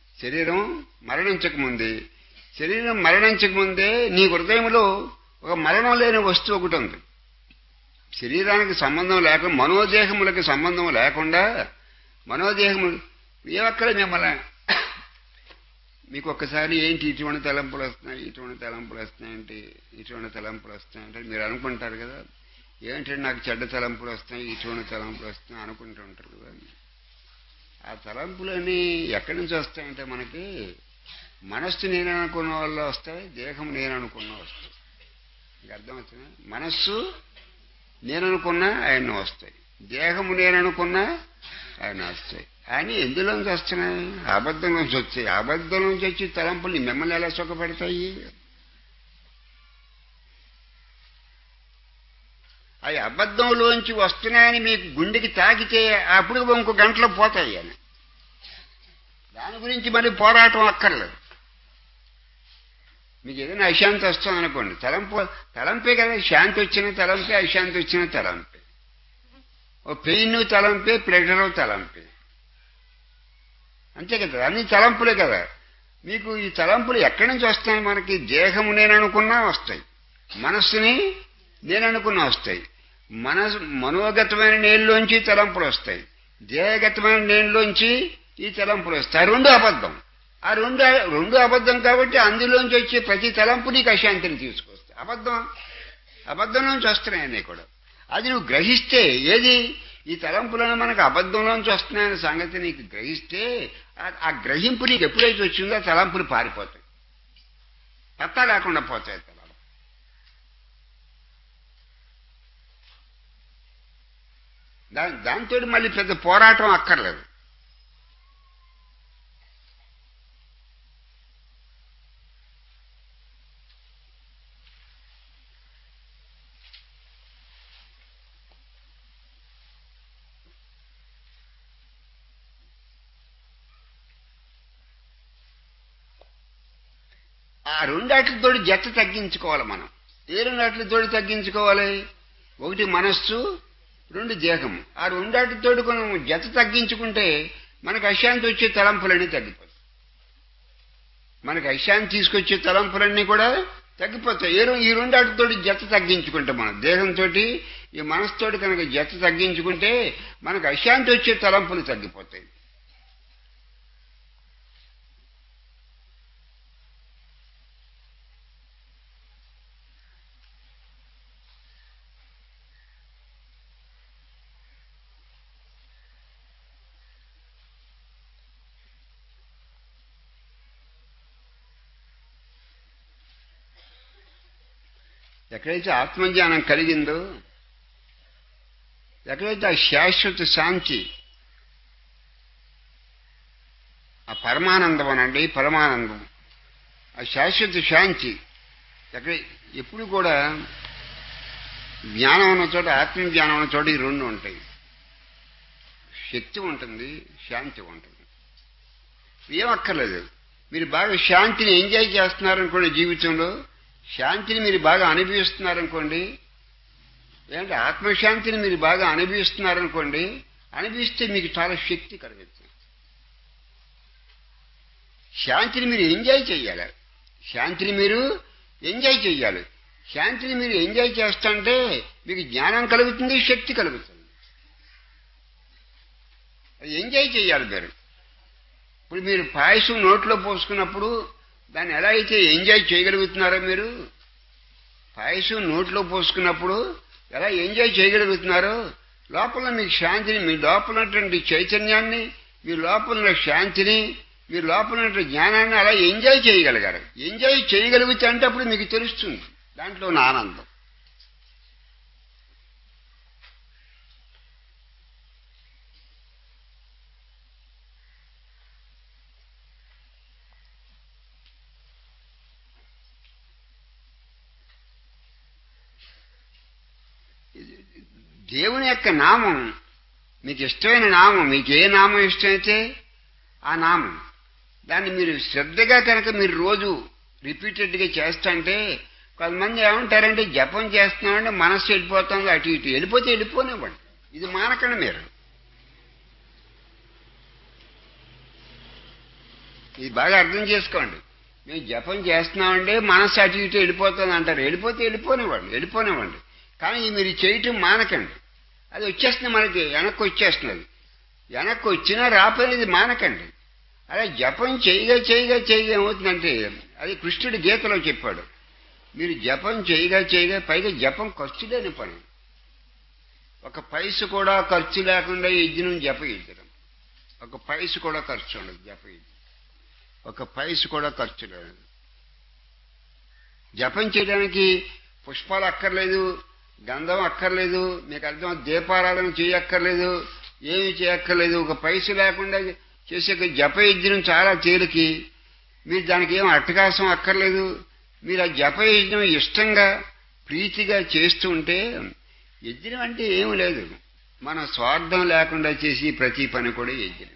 [SPEAKER 1] శరీరం మరణించకముందే నీ హృదయంలో ఒక మరణం లేని వస్తువు ఒకటి ఉంది. శరీరానికి సంబంధం లేకుండా మనోదేహములకి సంబంధం లేకుండా మనోదేహములు ఏమక్కడ మిమ్మల్ని మీకు ఒక్కసారి ఏంటి ఇటువంటి తలంపులు వస్తున్నాయంటే మీరు అనుకుంటారు కదా, ఏంటంటే నాకు చెడ్డ తలంపులు వస్తున్నాయి, ఇటువంటి తలంపులు వస్తున్నాయి అనుకుంటూ ఉంటారు కదా. ఆ తలంపులని ఎక్కడి నుంచి వస్తాయంటే మనకి మనస్సు నేను అనుకున్న వల్ల వస్తాయి, దేహం నేను అనుకున్న వస్తాయి. మీకు అర్థమవుతుంది? మనస్సు నేననుకున్నా ఆయన వస్తాయి, దేహము నేననుకున్నా ఆయన వస్తాయి. అని ఎందులోంచి వస్తున్నాయి? అబద్ధం నుంచి వచ్చాయి. అబద్ధం నుంచి వచ్చి తలంపులు మిమ్మల్ని ఎలా సుఖపెడతాయి? అవి అబద్ధంలోంచి వస్తున్నాయని మీకు గుండెకి తాకితే అప్పుడు ఇంకో గంటలో పోతాయి అని. దాని గురించి మరి పోరాటం అక్కర్లేదు. మీకు ఏదైనా అశాంతి వస్తుంది అనుకోండి, తలంపే కదా. శాంతి వచ్చిన తలంపే, అశాంతి వచ్చిన తలంపే. ఓ పెయిన్ తలంపే, ప్రెషర్ తలంపే, అంతే కదా. అన్ని తలంపులే కదా. మీకు ఈ తలంపులు ఎక్కడి నుంచి వస్తాయి? మనకి దేహము నేననుకున్నా వస్తాయి, మనస్సుని నేననుకున్నా వస్తాయి. మనోగతమైన నేనులోంచి తలంపులు వస్తాయి, దేహగతమైన నేనులోంచి ఈ తలంపులు వస్తాయి. రెండు అబద్ధం. ఆ రెండు అబద్ధం కాబట్టి అందులోంచి వచ్చే ప్రతి తలంపు నీకు అశాంతిని తీసుకొస్తాయి. అబద్ధం నుంచి వస్తున్నాయన్నీ కూడా. అది నువ్వు గ్రహిస్తే, ఏది ఈ తలంపులను మనకు అబద్ధంలోంచి వస్తున్నాయనే సంగతి నీకు గ్రహిస్తే, ఆ గ్రహింపు నీకు ఎప్పుడైతే వచ్చిందో ఆ తలంపులు పారిపోతాయి, పత్తా లేకుండా పోతాయి తలంపు. దాంతో మళ్ళీ పెద్ద పోరాటం అక్కర్లేదు. ఆ రెండాట్లతో జత తగ్గించుకోవాలి మనం. ఏ రెండాట్లతో తగ్గించుకోవాలి? ఒకటి మనస్సు, రెండు దేహం. ఆ రెండాటితో మనం జత తగ్గించుకుంటే మనకు అశాంతి వచ్చే తలంపులన్నీ తగ్గిపోతాయి. మనకు అశాంతి తీసుకొచ్చే తలంపులన్నీ కూడా తగ్గిపోతాయి. ఈ రెండాటితో జత తగ్గించుకుంటే, మనం దేహంతో ఈ మనసుతోటి కనుక జత తగ్గించుకుంటే మనకు అశాంతి వచ్చే తలంపులు తగ్గిపోతాయి. ఎక్కడైతే ఆత్మజ్ఞానం కలిగిందో, ఎక్కడైతే ఆ శాశ్వత శాంతి, ఆ పరమానందం అనండి, పరమానందం, ఆ శాశ్వత శాంతి ఎప్పుడు కూడా జ్ఞానం ఉన్న చోట, ఆత్మజ్ఞానం ఉన్న చోట ఈ రెండు ఉంటాయి. శక్తి ఉంటుంది, శాంతి ఉంటుంది. ఏమక్కర్లేదు. మీరు బాగా శాంతిని ఎంజాయ్ చేస్తున్నారనుకోండి, జీవితంలో శాంతిని మీరు బాగా అనుభవిస్తున్నారనుకోండి, ఏంటంటే ఆత్మశాంతిని మీరు బాగా అనుభవిస్తున్నారనుకోండి, అనుభవిస్తే మీకు చాలా శక్తి కలుగుతుంది. శాంతిని మీరు ఎంజాయ్ చేయాలి. శాంతిని మీరు ఎంజాయ్ చేస్తుంటే మీకు జ్ఞానం కలుగుతుంది, శక్తి కలుగుతుంది. అది ఎంజాయ్ చేయాలి మీరు. ఇప్పుడు మీరు పాయసం నోట్లో పోసుకున్నప్పుడు దాన్ని ఎలా అయితే ఎంజాయ్ చేయగలుగుతున్నారో, మీరు పాయసం నోట్లో పోసుకున్నప్పుడు ఎలా ఎంజాయ్ చేయగలుగుతున్నారో, లోపల మీకు శాంతిని, మీ లోపల ఉన్నటువంటి చైతన్యాన్ని, మీ లోపల ఉన్న శాంతిని, మీ లోపల ఉన్న జ్ఞానాన్ని అలా ఎంజాయ్ చేయగలిగారు. ఎంజాయ్ చేయగలిగితే అంటే అప్పుడు మీకు తెలుస్తుంది దాంట్లో ఉన్న ఆనందం. దేవుని యొక్క నామం మీకు ఇష్టమైన నామం, మీకు ఏ నామం ఇష్టమైతే ఆ నామం, దాన్ని మీరు శ్రద్ధగా కనుక మీరు రోజు రిపీటెడ్గా చేస్తుంటే, కొంతమంది ఏమంటారంటే జపం చేస్తున్నామంటే మనస్సు వెళ్ళిపోతుంది అటు ఇటు, వెళ్ళిపోతే వెళ్ళిపోనివ్వండి, ఇది మానకండి మీరు. ఇది బాగా అర్థం చేసుకోండి. మేము జపం చేస్తున్నామంటే మనస్సు అటు ఇటు వెళ్ళిపోతుంది అంటారు, వెళ్ళిపోతే వెళ్ళిపోనివ్వండి. కానీ మీరు చేయటం మానకండి. అది వచ్చేస్తుంది, మనకి వెనక్కి వచ్చేస్తున్నది. వెనక్కి వచ్చినా రాపోయినది మానకండి. అలా జపం చేయగా ఏమవుతుందంటే, అది కృష్ణుడి గీతలో చెప్పాడు, మీరు జపం చేయగా పైగా జపం ఖర్చు లేని పని. ఒక పైసు కూడా ఖర్చు లేకుండా యజ్ఞం జపయజ్ఞం. ఒక పైసు కూడా ఖర్చు ఉండదు జపయజ్ఞం, ఒక పైసు కూడా ఖర్చు లేదు. జపం చేయడానికి పుష్పాలు అక్కర్లేదు, గంధం అక్కర్లేదు, మీకు అర్థం, దీపారాధన చేయక్కర్లేదు, ఏమి చేయక్కర్లేదు. ఒక పైసు లేకుండా చేసే జపయజ్ఞం చాలా తేలికి. మీరు దానికి ఏం అట్టకాసం అక్కర్లేదు. మీరు ఆ జపయజ్ఞం ఇష్టంగా ప్రీతిగా చేస్తూ ఉంటే, యజ్ఞం అంటే ఏమి లేదు, మన స్వార్థం లేకుండా చేసి ప్రతి పని కూడా యజ్ఞమే.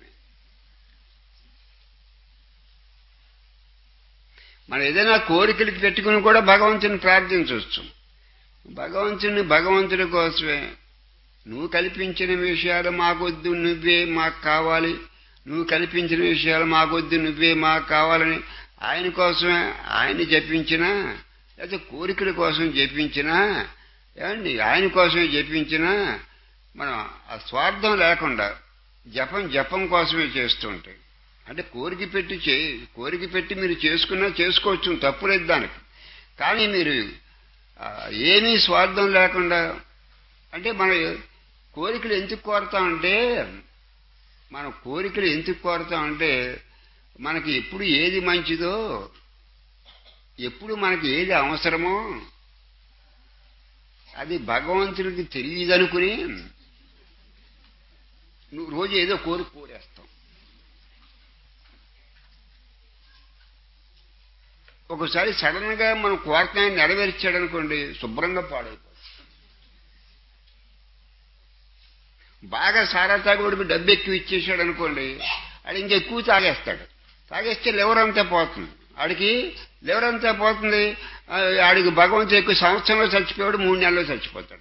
[SPEAKER 1] మనం ఏదైనా కోరికలు పెట్టుకుని కూడా భగవంతుని ప్రార్థించవచ్చు. భగవంతుడి కోసమే, నువ్వు కల్పించిన విషయాలు మాకొద్దు, నువ్వే మాకు కావాలి, నువ్వు కల్పించిన విషయాలు మాకొద్దు, నువ్వే మాకు కావాలని ఆయన కోసమే ఆయన్ని జపించినా, లేకపోతే కోరికల కోసం జపించినా, ఏమండి ఆయన కోసమే జపించినా, మనం ఆ స్వార్థం లేకుండా జపం కోసమే చేస్తూ ఉంటాయి. అంటే కోరిక పెట్టి మీరు చేసుకున్నా చేసుకోవచ్చు, తప్పులేదు దానికి. కానీ మీరు ఏమీ స్వార్థం లేకుండా, అంటే మన కోరికలు ఎందుకు కోరుతామంటే మనకి ఎప్పుడు ఏది మంచిదో, ఎప్పుడు మనకి ఏది అవసరమో అది భగవంతుడికి తెలియదనుకుని నువ్వు రోజు ఏదో కోరేస్తాం. ఒకసారి సడన్ గా మనం కోరికను నెరవేర్చాడనుకోండి, శుభ్రంగా పాడైపోతుంది. బాగా సారా తాగుడికి డబ్బు ఎక్కువ ఇచ్చేసాడు అనుకోండి, అది ఇంకెక్కువ తాగేస్తే లివర్ అంతా పోతుంది. ఆడికి లివర్ అంతా పోతుంది. ఆడికి భగవంతుడు ఎక్కువ సంవత్సరంలో చచ్చిపోయాడు, 3 నెలల్లో చచ్చిపోతాడు.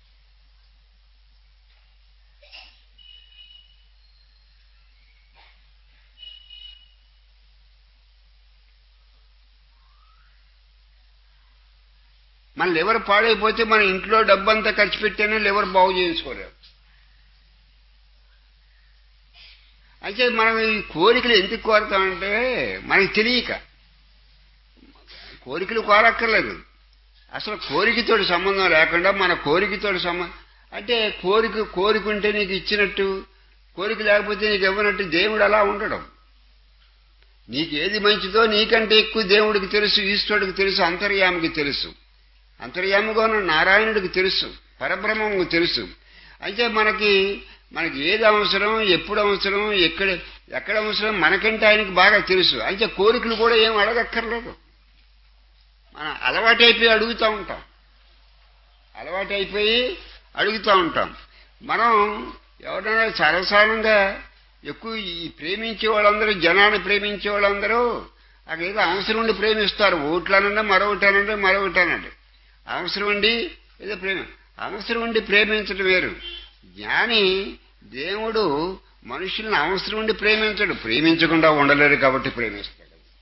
[SPEAKER 1] మన లివర్ పాడైపోతే మన ఇంట్లో డబ్బంతా ఖర్చు పెట్టేనే లివర్ బాగు చేయించుకోలేము. అయితే మనం ఈ కోరికలు ఎందుకు కోరుతామంటే మనకి తెలియక. కోరికలు కోరక్కర్లేదు, అసలు కోరికతోటి సంబంధం లేకుండా మన కోరికతోటి అంటే కోరికుంటే నీకు ఇచ్చినట్టు, కోరిక లేకపోతే నీకు ఇవ్వనట్టు దేవుడు అలా ఉండడం. నీకు ఏది మంచిదో నీకంటే ఎక్కువ దేవుడికి తెలుసు, ఈశ్వరుడికి తెలుసు, అంతర్యామికి తెలుసు. అంతర్యామిగా ఉన్న నారాయణుడికి తెలుసు, పరబ్రహ్మకు తెలుసు. అయితే మనకి ఏది అవసరం, ఎప్పుడు అవసరం, ఎక్కడ అవసరం మనకంటే ఆయనకి బాగా తెలుసు. అయితే కోరికలు కూడా ఏం అడగక్కర్లేదు, మనం అలవాటైపోయి అడుగుతూ ఉంటాం. మనం ఎవరైనా సరసానంగా ఎక్కువ ఈ ప్రేమించే వాళ్ళందరూ, జనాన్ని ప్రేమించే వాళ్ళందరూ అదేదో అవసరం ఉండి ప్రేమిస్తారు. ఓట్లనండి, మరొకటనండి. అవసరం ఉండి ఏదో అవసరం ఉండి ప్రేమించడం వేరు. జ్ఞాని దేవుడు మనుషుల్ని అవసరం ఉండి ప్రేమించడు, ప్రేమించకుండా ఉండలేరు కాబట్టి ప్రేమిస్తాడు.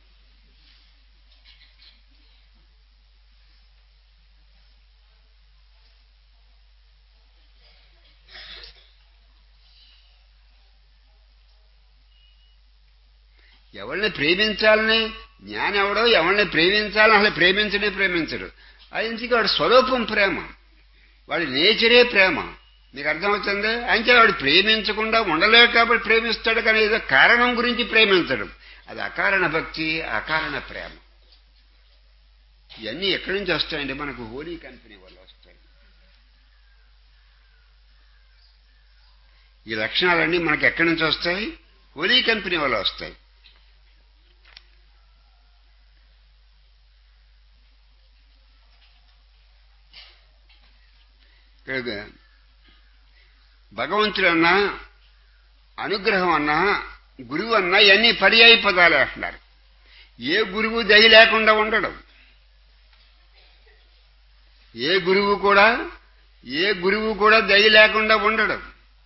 [SPEAKER 1] ఎవరిని ప్రేమించాలని జ్ఞాని ఎవడో ఎవరిని ప్రేమించాలని అసలు ప్రేమించడు. అది ఇంటికి వాడి స్వరూపం ప్రేమ, వాడి నేచరే ప్రేమ. మీకు అర్థమవుతుంది? అంటే వాడు ప్రేమించకుండా ఉండలేడు కాబట్టి ప్రేమిస్తాడు, కానీ ఏదో కారణం గురించి ప్రేమించడం. అది అకారణ భక్తి, అకారణ ప్రేమ. ఇవన్నీ ఎక్కడి నుంచి వస్తాయండి? మనకు హోలీ కంపెనీ వల్ల వస్తాయి. ఈ లక్షణాలన్నీ మనకు ఎక్కడి నుంచి వస్తాయి? హోలీ కంపెనీ వల్ల వస్తాయి. భగవంతుడన్నా అనుగ్రహం అన్నా గురువు అన్నా ఇవన్నీ పర్యాయ పదాలే అంటున్నారు. ఏ గురువు దయ లేకుండా ఉండడం, ఏ గురువు కూడా దయ లేకుండా ఉండడం.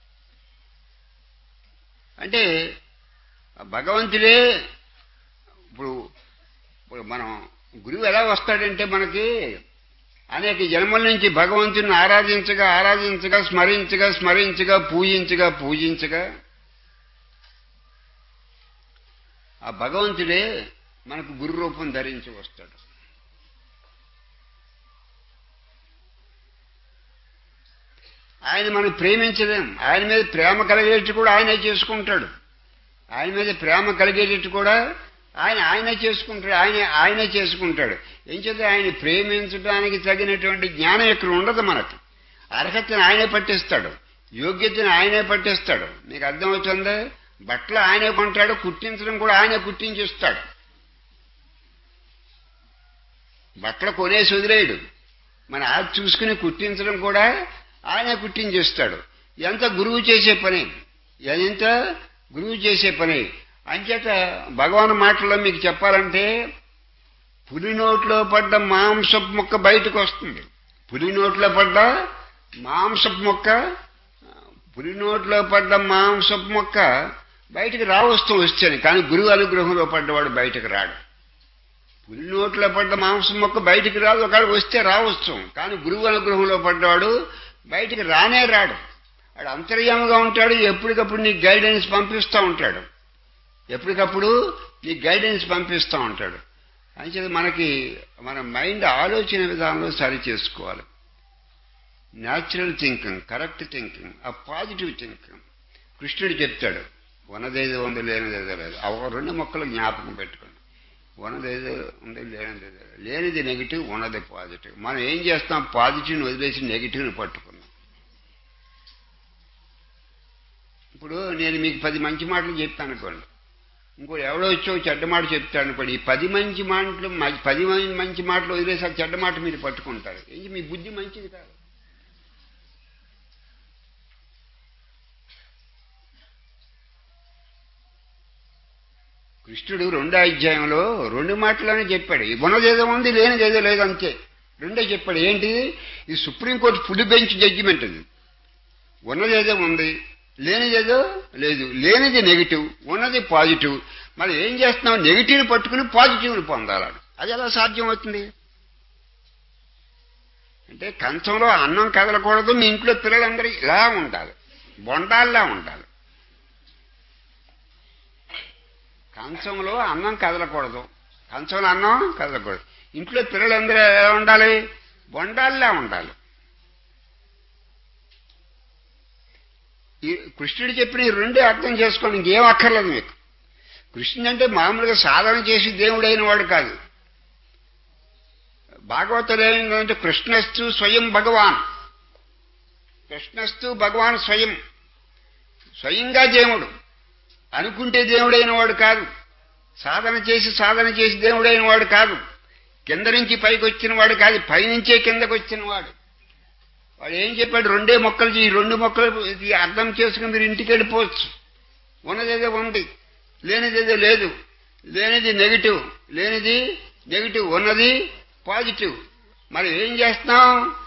[SPEAKER 1] అంటే భగవంతుడే ఇప్పుడు మనం గురువు ఎలా వస్తాడంటే మనకి అనేక జన్మల నుంచి భగవంతుని ఆరాధించగా పూజించగా ఆ భగవంతుడే మనకు గురు రూపం ధరించి వస్తాడు. ఆయన మనం ప్రేమించలేం. ఆయన మీద ప్రేమ కలిగేటట్టు కూడా ఆయనే చేసుకుంటాడు. ఆయనే చేసుకుంటాడు. ఏం చేత ఆయన ప్రేమించడానికి తగినటువంటి జ్ఞానం ఇక్కడ ఉండదు. మనకు అర్హతను ఆయనే పట్టిస్తాడు, యోగ్యతను ఆయనే పట్టిస్తాడు. మీకు అర్థమవుతుందా? బట్టలు ఆయనే కొంటాడు, కుట్టించడం కూడా ఆయనే కుట్టించిస్తాడు. బట్టలు కొనేసి వదిలేయడు, మన ఆది చూసుకుని కుట్టించడం కూడా ఆయనే కుట్టించేస్తాడు. ఎంత గురువు చేసే పని. అంచేత భగవాన్ మాటల్లో మీకు చెప్పాలంటే పులి నోట్లో పడ్డ మాంసపు ముక్క బయటకు వస్తుంది. పులి నోట్లో పడ్డ మాంసపు ముక్క బయటకు వచ్చాను, కానీ గురువు అనుగ్రహంలో పడ్డవాడు బయటకు రాడు. పులి నోట్లో పడ్డ మాంసం మొక్క బయటికి రాదు, ఒకవేళ వస్తే రావచ్చు, కానీ గురువు అనుగ్రహంలో పడ్డవాడు బయటికి రానే రాడు. వాడు అంతర్యాముగా ఉంటాడు, ఎప్పటికప్పుడు నీకు గైడెన్స్ పంపిస్తూ ఉంటాడు. అంచేత మన మైండ్ ఆలోచన విధానంలో సరి చేసుకోవాలి. న్యాచురల్ థింకింగ్, కరెక్ట్ థింకింగ్, ఆ పాజిటివ్ థింకింగ్. కృష్ణుడు చెప్తాడు, ఉన్నదేదో ఉంది లేనిదేదో లేదు. ఆ రెండు మొక్కలు జ్ఞాపకం పెట్టుకోండి. ఉన్నదేదో ఉంది లేనిదేదో, లేనిది నెగిటివ్, ఉన్నది పాజిటివ్. మనం ఏం చేస్తాం? పాజిటివ్ని వదిలేసి నెగిటివ్ని పట్టుకున్నాం. ఇప్పుడు నేను మీకు 10 మంచి మాటలు చెప్తాను అనుకోండి, ఇంకోటి ఎవడో వచ్చో చెడ్డ మాట చెప్తాడు అనుకోండి. ఈ 10 మంచి మాటలు వదిలేసి ఆ చెడ్డ మాట మీరు పట్టుకుంటారు. ఏంటి? మీ బుద్ధి మంచిది కాదు. కృష్ణుడు 2వ అధ్యాయంలో 2 మాటలోనే చెప్పాడు. ఉన్నదేదో ఉంది, లేనిదేదో లేదు, అంతే. 2 చెప్పాడు. ఏంటిది? ఇది సుప్రీంకోర్టు ఫుల్ బెంచ్ జడ్జిమెంట్. ఇది ఉన్నదేదో ఉంది, లేనిదేదో లేదు. లేనిది నెగిటివ్, ఉన్నది పాజిటివ్. మరి ఏం చేస్తున్నాం? నెగిటివ్ని పట్టుకుని పాజిటివ్ని పొందాలని. అది ఎలా సాధ్యం అవుతుంది? అంటే కంచంలో అన్నం కదలకూడదు, మీ ఇంట్లో పిల్లలందరూ ఇలా ఉండాలి, బొండాల్లా ఉండాలి. కంచంలో అన్నం కదలకూడదు, ఇంట్లో పిల్లలందరూ ఎలా ఉండాలి? బొండాల్లా ఉండాలి. ఈ కృష్ణుడు చెప్పిన ఈ 2 అర్థం చేసుకోండి, ఇంకేం అక్కర్లేదు మీకు. కృష్ణుడు అంటే మామూలుగా సాధన చేసి దేవుడైన వాడు కాదు. భాగవతులు ఏంటంటే కృష్ణస్తు స్వయం భగవాన్, స్వయంగా దేవుడు. అనుకుంటే దేవుడైన వాడు కాదు, సాధన చేసి దేవుడైన వాడు కాదు, కింద నుంచి పైకి వచ్చిన వాడు కాదు, పైనుంచే కిందకు వచ్చిన వాడు. వాడు ఏం చెప్పాడు? 2 మొక్కలు, ఈ 2 మొక్కలు అర్థం చేసుకుని మీరు ఇంటికి వెళ్ళిపోవచ్చు. ఉన్నదేదో ఉంది, లేనిదేదో లేదు. లేనిది నెగిటివ్, ఉన్నది పాజిటివ్. మరి ఏం చేస్తున్నాం?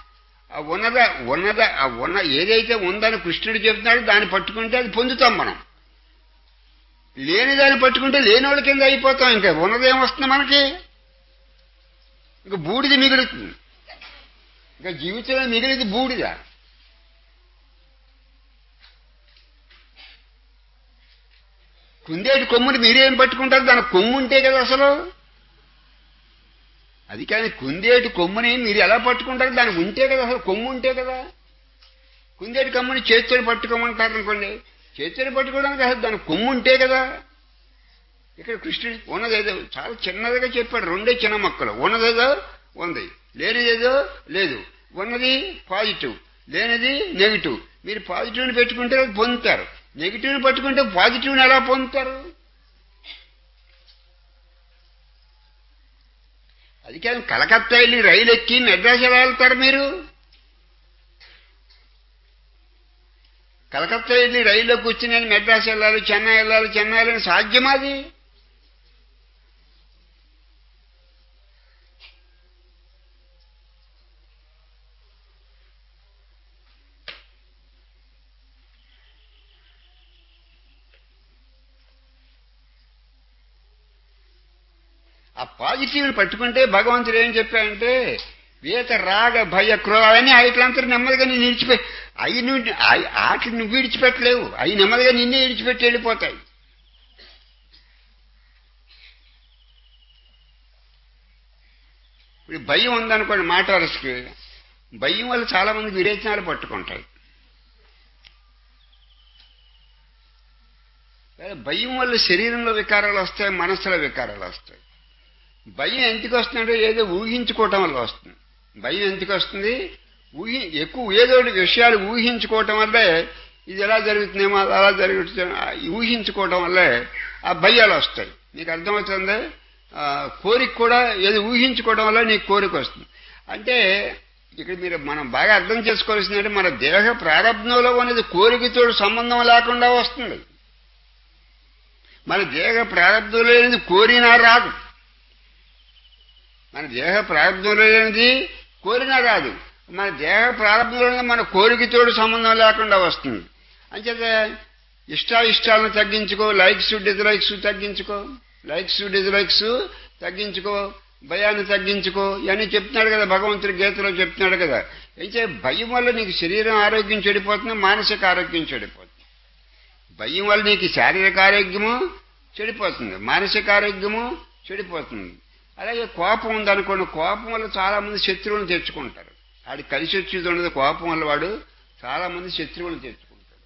[SPEAKER 1] ఏదైతే ఉందని కృష్ణుడు చెప్తున్నాడు దాన్ని పట్టుకుంటే అది పొందుతాం మనం. లేని దాన్ని పట్టుకుంటే లేనివాళ్ళ కింద అయిపోతాం. ఇంకా ఉన్నదేం వస్తుంది మనకి? ఇంకా బూడిది మిగులుతుంది. ఇంకా జీవితంలో మిగిలిది బూడిద. కుందేటి కొమ్ముని మీరేం పట్టుకుంటారు? దాని కొమ్ము ఉంటే కదా అసలు. అది కానీ కుందేటి కొమ్ముని మీరు ఎలా పట్టుకుంటారు? దానికి ఉంటే కదా అసలు, కొమ్ము ఉంటే కదా. కుందేటి కొమ్ముని చేతితో పట్టుకోమంటారు అనుకోండి, చేతితో పట్టుకోవడానికి అసలు దాని కొమ్ము ఉంటే కదా. ఇక్కడ కృష్ణుడు ఉన్నదేదో చాలా చిన్నదిగా చెప్పాడు. 2 చిన్న మొక్కలు. ఉన్నదేదో ఉంది, లేనిదేదో లేదు. ఉన్నది పాజిటివ్, లేనిది నెగిటివ్. మీరు పాజిటివ్ని పెట్టుకుంటే అది పొందుతారు, నెగిటివ్ని పట్టుకుంటే పాజిటివ్ని ఎలా పొందుతారు? అది కానీ కలకత్తా వెళ్ళి రైలు ఎక్కి మెడ్రాస్ ఎలా వెళ్తారు మీరు? కలకత్తా వెళ్ళి రైల్లో కూర్చుని నేను మెడ్రాస్ వెళ్ళాలి, చెన్నై వెళ్ళాలి, చెన్నై వెళ్ళాలి సాధ్యమాది? ఆ పాజిటివ్ని పట్టుకుంటే భగవంతుడు ఏం చెప్పాడంటే వేత రాగ భయ క్రోధాన్ని వాటిలంతా నెమ్మదిగా నేను విడిచిపెట్టి వాటిని నువ్వు విడిచిపెట్టలేవు, అవి నెమ్మదిగా నిన్నే విడిచిపెట్టి వెళ్ళిపోతాయి. ఇప్పుడు భయం ఉందనుకోండి, మాట వరుసకి భయం వల్ల చాలా మంది విరేచనాలు పట్టుకుంటాయి. భయం వల్ల శరీరంలో వికారాలు వస్తాయి, మనస్సులో వికారాలు వస్తాయి. భయం ఎందుకు వస్తుందంటే ఏదో ఊహించుకోవటం వల్ల వస్తుంది. భయం ఎందుకు వస్తుంది? ఎక్కువ ఏదో విషయాలు ఊహించుకోవటం వల్లే ఇది ఎలా జరుగుతుందేమో అది అలా జరుగుతుంది ఊహించుకోవటం వల్లే ఆ భయాలు వస్తాయి. నీకు అర్థమవుతుంది? కోరిక కూడా ఏదో ఊహించుకోవడం వల్ల నీకు కోరిక వస్తుంది. అంటే ఇక్కడ మనం బాగా అర్థం చేసుకోవాల్సిందంటే మన దేహ ప్రారంభంలో అనేది కోరికతో సంబంధం లేకుండా వస్తుంది. మన దేహ ప్రారంభంలో అనేది కోరినా రాదు, మన దేహ ప్రారంభంలో అనేది కోరినా రాదు. మన దేహ ప్రారంభంలో మన కోరికతోడు సంబంధం లేకుండా వస్తుంది. అంచేత ఇష్టాలను తగ్గించుకో, లైక్స్ డిజ్లైక్స్ తగ్గించుకో, లైక్స్ డిజ్లైక్స్ తగ్గించుకో, భయాన్ని తగ్గించుకో ఇవన్నీ చెప్తున్నాడు కదా భగవంతుడి గీతలో చెప్తున్నాడు కదా. అయితే భయం వల్ల నీకు శరీరం ఆరోగ్యం చెడిపోతుంది, మానసిక ఆరోగ్యం చెడిపోతుంది. భయం వల్ల నీకు శారీరక ఆరోగ్యము చెడిపోతుంది, మానసిక ఆరోగ్యము చెడిపోతుంది. అలాగే కోపం ఉందనుకోండి, కోపం వల్ల చాలా మంది శత్రువులను తెచ్చుకుంటారు. వాడు కలిసి వచ్చేది ఉండదు, కోపం వల్ల వాడు చాలా మంది శత్రువులను తెచ్చుకుంటాడు.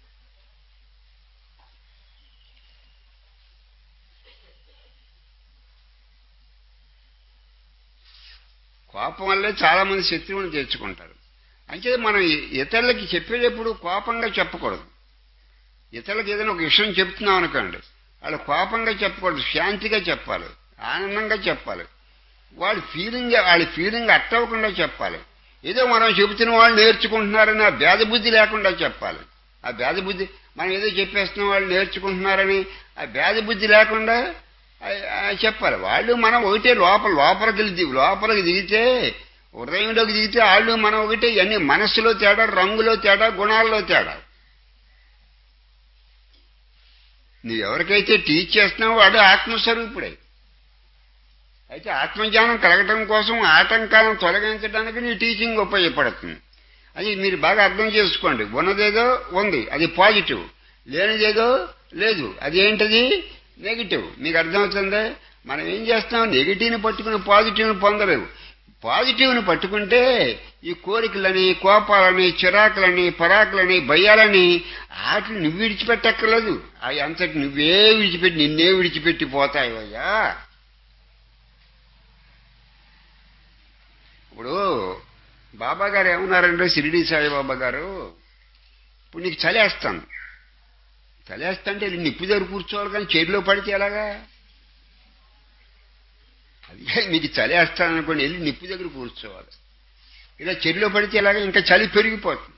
[SPEAKER 1] కోపం వల్లే చాలా మంది శత్రువులను తెచ్చుకుంటారు. అంటే మనం ఇతరులకి చెప్పేటప్పుడు కోపంగా చెప్పకూడదు. ఇతరులకు ఏదైనా ఒక విషయం చెప్తున్నాం అనుకోండి, వాళ్ళు కోపంగా చెప్పకూడదు, శాంతిగా చెప్పాలి, ఆనందంగా చెప్పాలి. వాళ్ళ ఫీలింగ్ అట్టవకుండా చెప్పాలి. ఏదో మనం చెబుతున్న వాళ్ళు నేర్చుకుంటున్నారని ఆ భేద బుద్ధి లేకుండా చెప్పాలి. ఆ భేద బుద్ధి మనం ఏదో చెప్పేస్తున్న వాళ్ళు నేర్చుకుంటున్నారని ఆ భేద బుద్ధి లేకుండా చెప్పాలి. వాళ్ళు మనం ఒకటే లోపలికి దిగితే హృదయంలోకి దిగితే వాళ్ళు మనం ఒకటే. ఇవన్నీ మనస్సులో తేడా, రంగులో తేడా, గుణాల్లో తేడా. నువ్వు ఎవరికైతే టీచ్ చేస్తున్నావో వాడు ఆత్మస్వరూపుడే. అయితే ఆత్మజ్ఞానం కలగటం కోసం ఆటంకాలను తొలగించడానికి నీ టీచింగ్ ఉపయోగపడుతుంది. అది మీరు బాగా అర్థం చేసుకోండి. ఉన్నదేదో ఉంది, అది పాజిటివ్, లేనిదేదో లేదు, అది ఏంటది నెగిటివ్. మీకు అర్థమవుతుందా? మనం ఏం చేస్తాం, నెగిటివ్ని పట్టుకుని పాజిటివ్ని పొందలేవు. పాజిటివ్ని పట్టుకుంటే ఈ కోరికలని, కోపాలని, చిరాకులని, పరాకులని, భయాలని వాటిని నువ్వు విడిచిపెట్టక్కర్లేదు. అవి అంతటి నువ్వే విడిచిపెట్టి నిన్నే విడిచిపెట్టి పోతాయి. అయ్యా ఇప్పుడు బాబా గారు ఏమన్నారంటే, షిరిడి సాయిబాబా గారు, ఇప్పుడు నీకు చలేస్తాను, చలేస్తంటే నిప్పు దగ్గర కూర్చోవాలి కానీ చెరులో పడితే ఎలాగా? అది మీకు చలేస్తాను అనుకోండి, వెళ్ళి నిప్పు దగ్గర కూర్చోవాలి. ఇలా చెరులో పడితే ఎలాగా? ఇంకా చలి పెరిగిపోతుంది.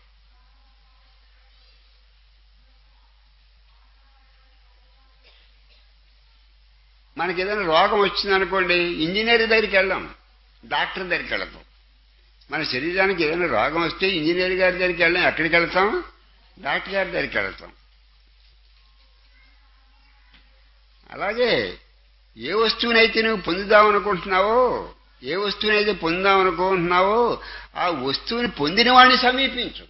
[SPEAKER 1] మనకి ఏదైనా రోగం వచ్చిందనుకోండి, ఇంజనీర్ దగ్గరికి వెళ్ళాం, డాక్టర్ దగ్గరికి వెళ్తాం. మన శరీరానికి ఏదైనా రోగం వస్తే ఇంజనీర్ గారి దగ్గరికి వెళ్ళాం. ఎక్కడికి వెళ్తాం? డాక్టర్ గారి దగ్గరికి వెళ్తాం. అలాగే ఏ వస్తువునైతే నువ్వు పొందుదామనుకుంటున్నావో, ఆ వస్తువుని పొందిన వాడిని సమీపించు.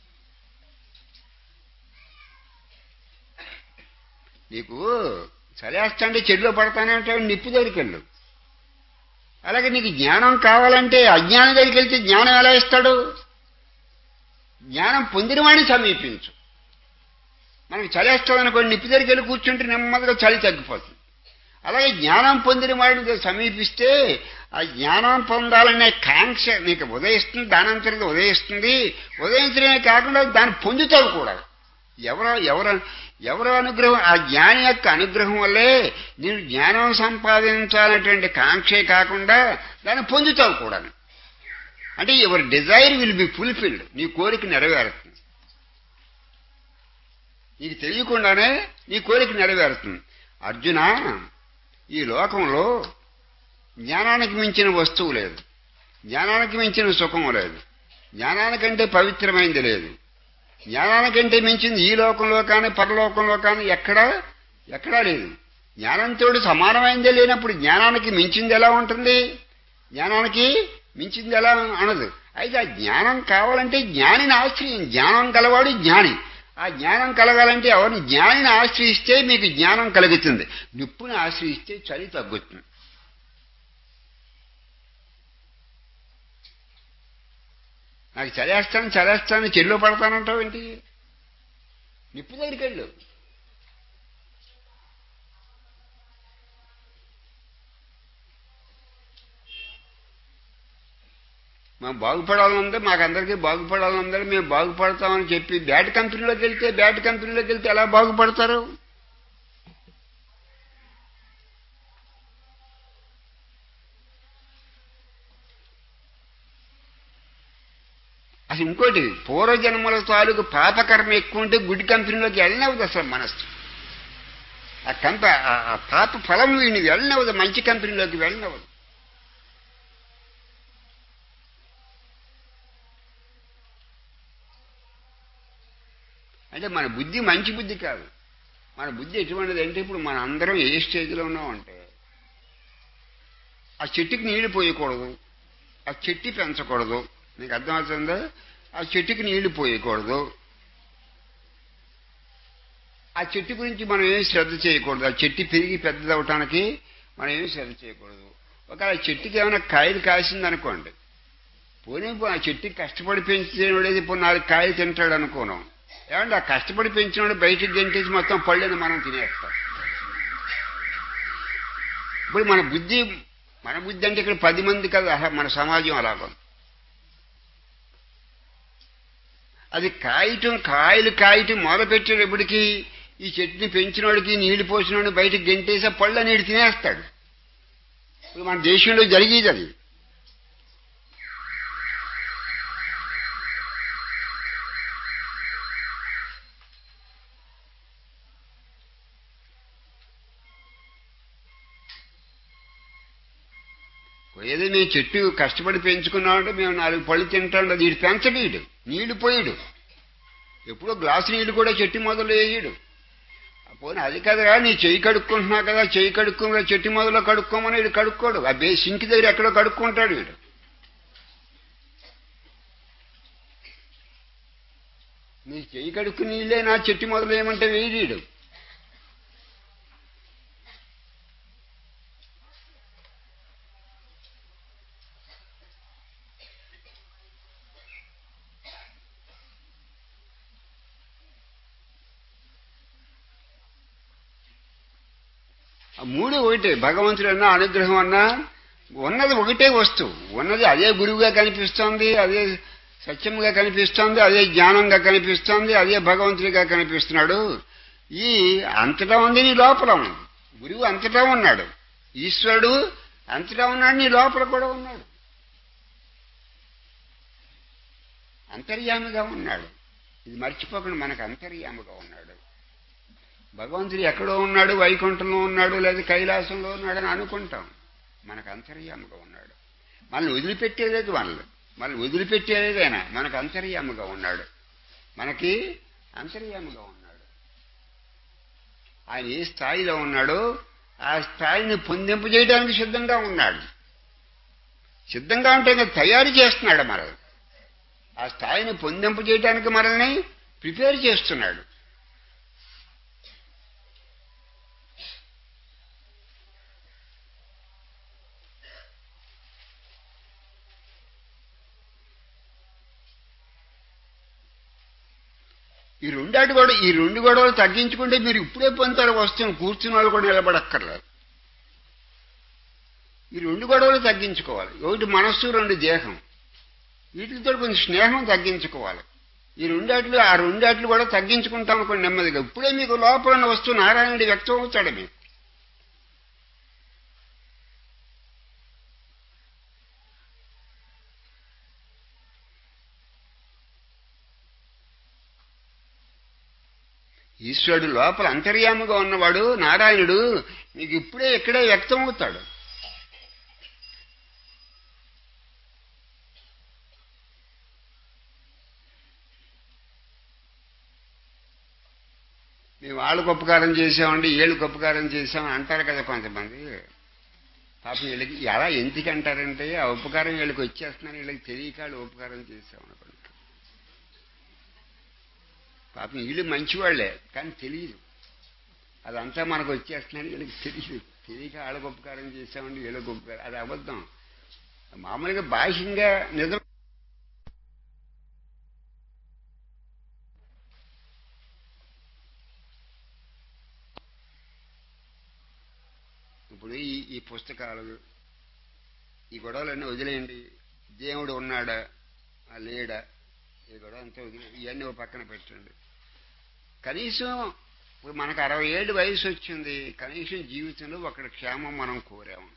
[SPEAKER 1] నీకు చలేస్తంటే చెడులో పడతానే ఉంటావు, నిప్పు దగ్గరికి వెళ్ళు. అలాగే నీకు జ్ఞానం కావాలంటే అజ్ఞానం దగ్గరికి వెళ్తే జ్ఞానం ఎలా ఇస్తాడు? జ్ఞానం పొందిన వాడిని సమీపించు. మనకి చలేస్తాం అనుకోండి, నిప్పు దగ్గరికి వెళ్ళి కూర్చుంటే నెమ్మదిగా చలి తగ్గిపోతుంది. అలాగే జ్ఞానం పొందిన వాడిని సమీపిస్తే ఆ జ్ఞానం పొందాలనే కాంక్ష నీకు ఉదయిస్తుంది, దానంతరంగా ఉదయిస్తుంది. ఉదయించడమే కాకుండా దాన్ని పొందుతావు కూడా. ఎవరో అనుగ్రహం, ఆ జ్ఞాని యొక్క అనుగ్రహం వల్లే నేను జ్ఞానం సంపాదించాలనేటువంటి కాంక్షే కాకుండా దాన్ని పొందుతావు కూడా. అంటే your desire will be fulfilled, నీ కోరిక నెరవేరుతుంది. నీకు తెలియకుండానే నీ కోరిక నెరవేరుతుంది. అర్జున, ఈ లోకంలో జ్ఞానానికి మించిన వస్తువు లేదు, జ్ఞానానికి మించిన సుఖము లేదు, జ్ఞానానికంటే పవిత్రమైంది లేదు, జ్ఞానానికంటే మించింది ఈ లోకంలో కానీ పరలోకంలో కానీ ఎక్కడా లేదు. జ్ఞానంతో సమానమైందే లేనప్పుడు జ్ఞానానికి మించింది ఎలా ఉంటుంది? జ్ఞానానికి మించింది ఎలా అనదు. అయితే ఆ జ్ఞానం కావాలంటే జ్ఞానిని జ్ఞానం కలవాడు జ్ఞాని. ఆ జ్ఞానం కలగాలంటే ఎవరిని? జ్ఞానిని ఆశ్రయిస్తే మీకు జ్ఞానం కలుగుతుంది. నిప్పుని ఆశ్రయిస్తే చలి తగ్గుతుంది. నాకు చలేస్తాను చెల్లో పడతానంటావు ఏంటి? నిప్పు దగ్గరికి వెళ్ళు. మేము బాగుపడాలంటే మాకందరికీ బాగుపడాలందరూ మేము బాగుపడతామని చెప్పి బ్యాడ్ కంపెనీలోకి వెళ్తే ఎలా బాగుపడతారు? అసలు ఇంకోటి, పూర్వజన్మల తాలూకు పాపకర్మ ఎక్కువ ఉంటే గుడి కంపెనీలోకి వెళ్ళనవదు అసలు మనస్సు. ఆ పాప ఫలం వీడిని వెళ్ళనవదు, మంచి కంపెనీలోకి వెళ్ళనవదు. అంటే మన బుద్ధి మంచి బుద్ధి కాదు. మన బుద్ధి ఎటువంటిది అంటే, ఇప్పుడు మన అందరం ఏ స్టేజ్లో ఉన్నామంటే, ఆ చెట్టుకి నీళ్లు పోయకూడదు, ఆ చెట్టు పెంచకూడదు. నీకు అర్థమవుతుందా? ఆ చెట్టుకి నీళ్లు పోయకూడదు, ఆ చెట్టు గురించి మనం ఏం శ్రద్ధ చేయకూడదు, ఆ చెట్టు పెరిగి పెద్దదవటానికి మనం ఏం శ్రద్ధ చేయకూడదు. ఒకవేళ చెట్టుకి ఏమైనా కాయలు కాసిందనుకోండి, పోనీ ఆ చెట్టుకి కష్టపడి పెంచినోడేది ఇప్పుడు 4 కాయలు తింటాడు అనుకోను. ఏమంటే ఆ కష్టపడి పెంచినోడు బయటికి గంటేసి మొత్తం పళ్ళని మనం తినేస్తాం. ఇప్పుడు మన బుద్ధి అంటే ఇక్కడ 10 మంది కదా, మన సమాజం అలాగ. అది కాయలు కాయటం మొదలుపెట్టేటప్పటికీ ఈ చెట్టుని పెంచినోడికి నీళ్లు పోసినోడిని బయటకు గెంటేసి పళ్ళ నీళ్ళు తినేస్తాడు. ఇప్పుడు మన దేశంలో జరిగేది అది. ఏదో మేము చెట్టు కష్టపడి పెంచుకున్నామంటే మేము 4 పళ్ళు తింటాం. వీడు పెంచడీడు, నీళ్లు పోయాడు, ఎప్పుడో గ్లాసు నీళ్లు కూడా చెట్టు మొదలు వేయడు. పోనీ అది కదరా, నీ చెయ్యి కడుక్కుంటున్నావు కదా, చెయ్యి కడుక్కుని చెట్టు మొదలు కడుక్కోమని వీడు కడుక్కోడు. ఆ సింక్ దగ్గర ఎక్కడో కడుక్కుంటాడు వీడు. నీ చెయ్యి కడుక్కుని నీళ్ళే నా చెట్టు మొదలు ఏమంటే వేయడు. మూడు ఒకటే, భగవంతుడు అన్నా అనుగ్రహం అన్నా ఉన్నది ఒకటే వస్తువు. ఉన్నది అదే గురువుగా కనిపిస్తోంది, అదే సత్యంగా కనిపిస్తోంది, అదే జ్ఞానంగా కనిపిస్తోంది, అదే భగవంతుడిగా కనిపిస్తున్నాడు. ఈ అంతటా ఉంది, నీ లోపల ఉంది. గురువు అంతటా ఉన్నాడు, ఈశ్వరుడు అంతటా ఉన్నాడు, నీ లోపల కూడా ఉన్నాడు, అంతర్యామిగా ఉన్నాడు. ఇది మర్చిపోకుండా మనకు అంతర్యామిగా ఉన్నాడు. భగవంతుడు ఎక్కడో ఉన్నాడు, వైకుంఠంలో ఉన్నాడు, లేదా కైలాసంలో ఉన్నాడు అని అనుకుంటాం. మనకు అంతర్యాముగా ఉన్నాడు. మనల్ని వదిలిపెట్టేలేదు, మనల్ని వదిలిపెట్టేలేదు. ఆయన మనకు అంతర్యాముగా ఉన్నాడు, మనకి అంతర్యాముగా ఉన్నాడు. ఆయన ఏ స్థాయిలో ఉన్నాడో ఆ స్థాయిని పొందింపజేయడానికి సిద్ధంగా ఉన్నాడు. సిద్ధంగా అంటే తయారు చేస్తున్నాడు మనల్ని. ఆ స్థాయిని పొందింపజేయడానికి మనల్ని ప్రిపేర్ చేస్తున్నాడు. ఈ రెండు గొడవలు తగ్గించుకుంటే మీరు ఇప్పుడే పొందుతారు వస్తువుని. కూర్చున్న వాళ్ళు కూడా నిలబడక్కర్లేదు. ఈ 2 గొడవలు తగ్గించుకోవాలి. ఒకటి మనస్సు, 2 దేహం. వీటితో కొంచెం స్నేహం తగ్గించుకోవాలి. ఆ రెండాట్లు కూడా తగ్గించుకుంటాం అనుకోండి నెమ్మదిగా. ఇప్పుడే మీకు లోపల ఉన్న వస్తువు నారాయణుడు వ్యక్తం అవుతాడు మీకు. ఈశ్వరుడు లోపల అంతర్యామిగా ఉన్నవాడు నారాయణుడు మీకు ఇప్పుడే ఇక్కడే వ్యక్తం అవుతాడు. మేము వాళ్ళకు ఉపకారం చేసామండి, వీళ్ళకి ఉపకారం చేసాం అంటారు కదా కొంతమంది. పాపం వీళ్ళకి ఎలా ఎందుకు అంటారంటే ఆ ఉపకారం వీళ్ళకి వచ్చేస్తున్నాను, వీళ్ళకి తెలియక వాళ్ళు ఉపకారం చేసామనుకోండి. పాపం వీళ్ళు మంచివాళ్లే కానీ తెలియదు, అదంతా మనకు వచ్చేస్తున్నాను వీళ్ళకి తెలియదు. తెలియక వాళ్ళకి ఉపకారం చేసామండి, వీళ్ళకి ఉపకారం, అది అబద్ధం. మామూలుగా బాహ్యంగా నిజం. ఇప్పుడు ఈ పుస్తకాలు, ఈ గొడవలన్నీ వదిలేయండి. దేవుడు ఉన్నాడా లేడా, ఈ గొడవ అంతా వదిలే, ఇవన్నీ ఒక పక్కన పెట్టండి. కనీసం ఇప్పుడు మనకు 60 ఏళ్ళు వయసు వచ్చింది, కనీసం జీవితంలో ఒకటి క్షేమం మనం కోరాము.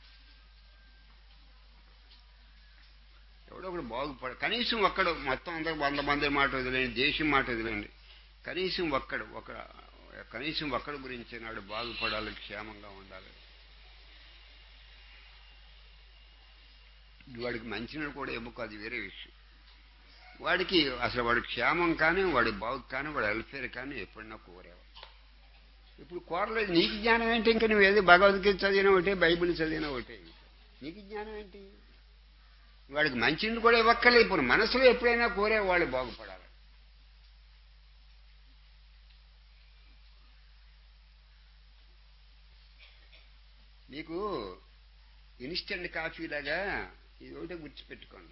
[SPEAKER 1] ఎవడో ఒకడు బాగుపడ, కనీసం ఒక్కడు, మొత్తం అందరూ 100 మంది మాట వదిలేండి, దేశం మాట వదిలేండి, కనీసం ఒక్కడు గురించి నాడు బాగుపడాలి, క్షేమంగా ఉండాలి. వాడికి మంచినీళ్ళు కూడా ఇవ్వకు, అది వేరే విషయం. వాడికి అసలు వాడి క్షేమం కానీ, వాడి బాగు కానీ, వాడి వెల్ఫేర్ కానీ ఎప్పుడన్నా కోరావు. ఇప్పుడు కోరలేదు. నీకు జ్ఞానం ఏంటి? ఇంకా నువ్వు ఏదో భగవద్గీత చదివినా ఒకటే, బైబిల్ చదివినా ఒకటే, నీకు జ్ఞానం ఏంటి? వాడికి మంచినీళ్ళు కూడా ఇవ్వక్కలే. ఇప్పుడు మనసులో ఎప్పుడైనా కోరే వాళ్ళు బాగుపడాలి. మీకు ఇన్స్టెంట్ కాఫీ లాగా ఇది ఒకటే గుర్తుపెట్టుకోండి.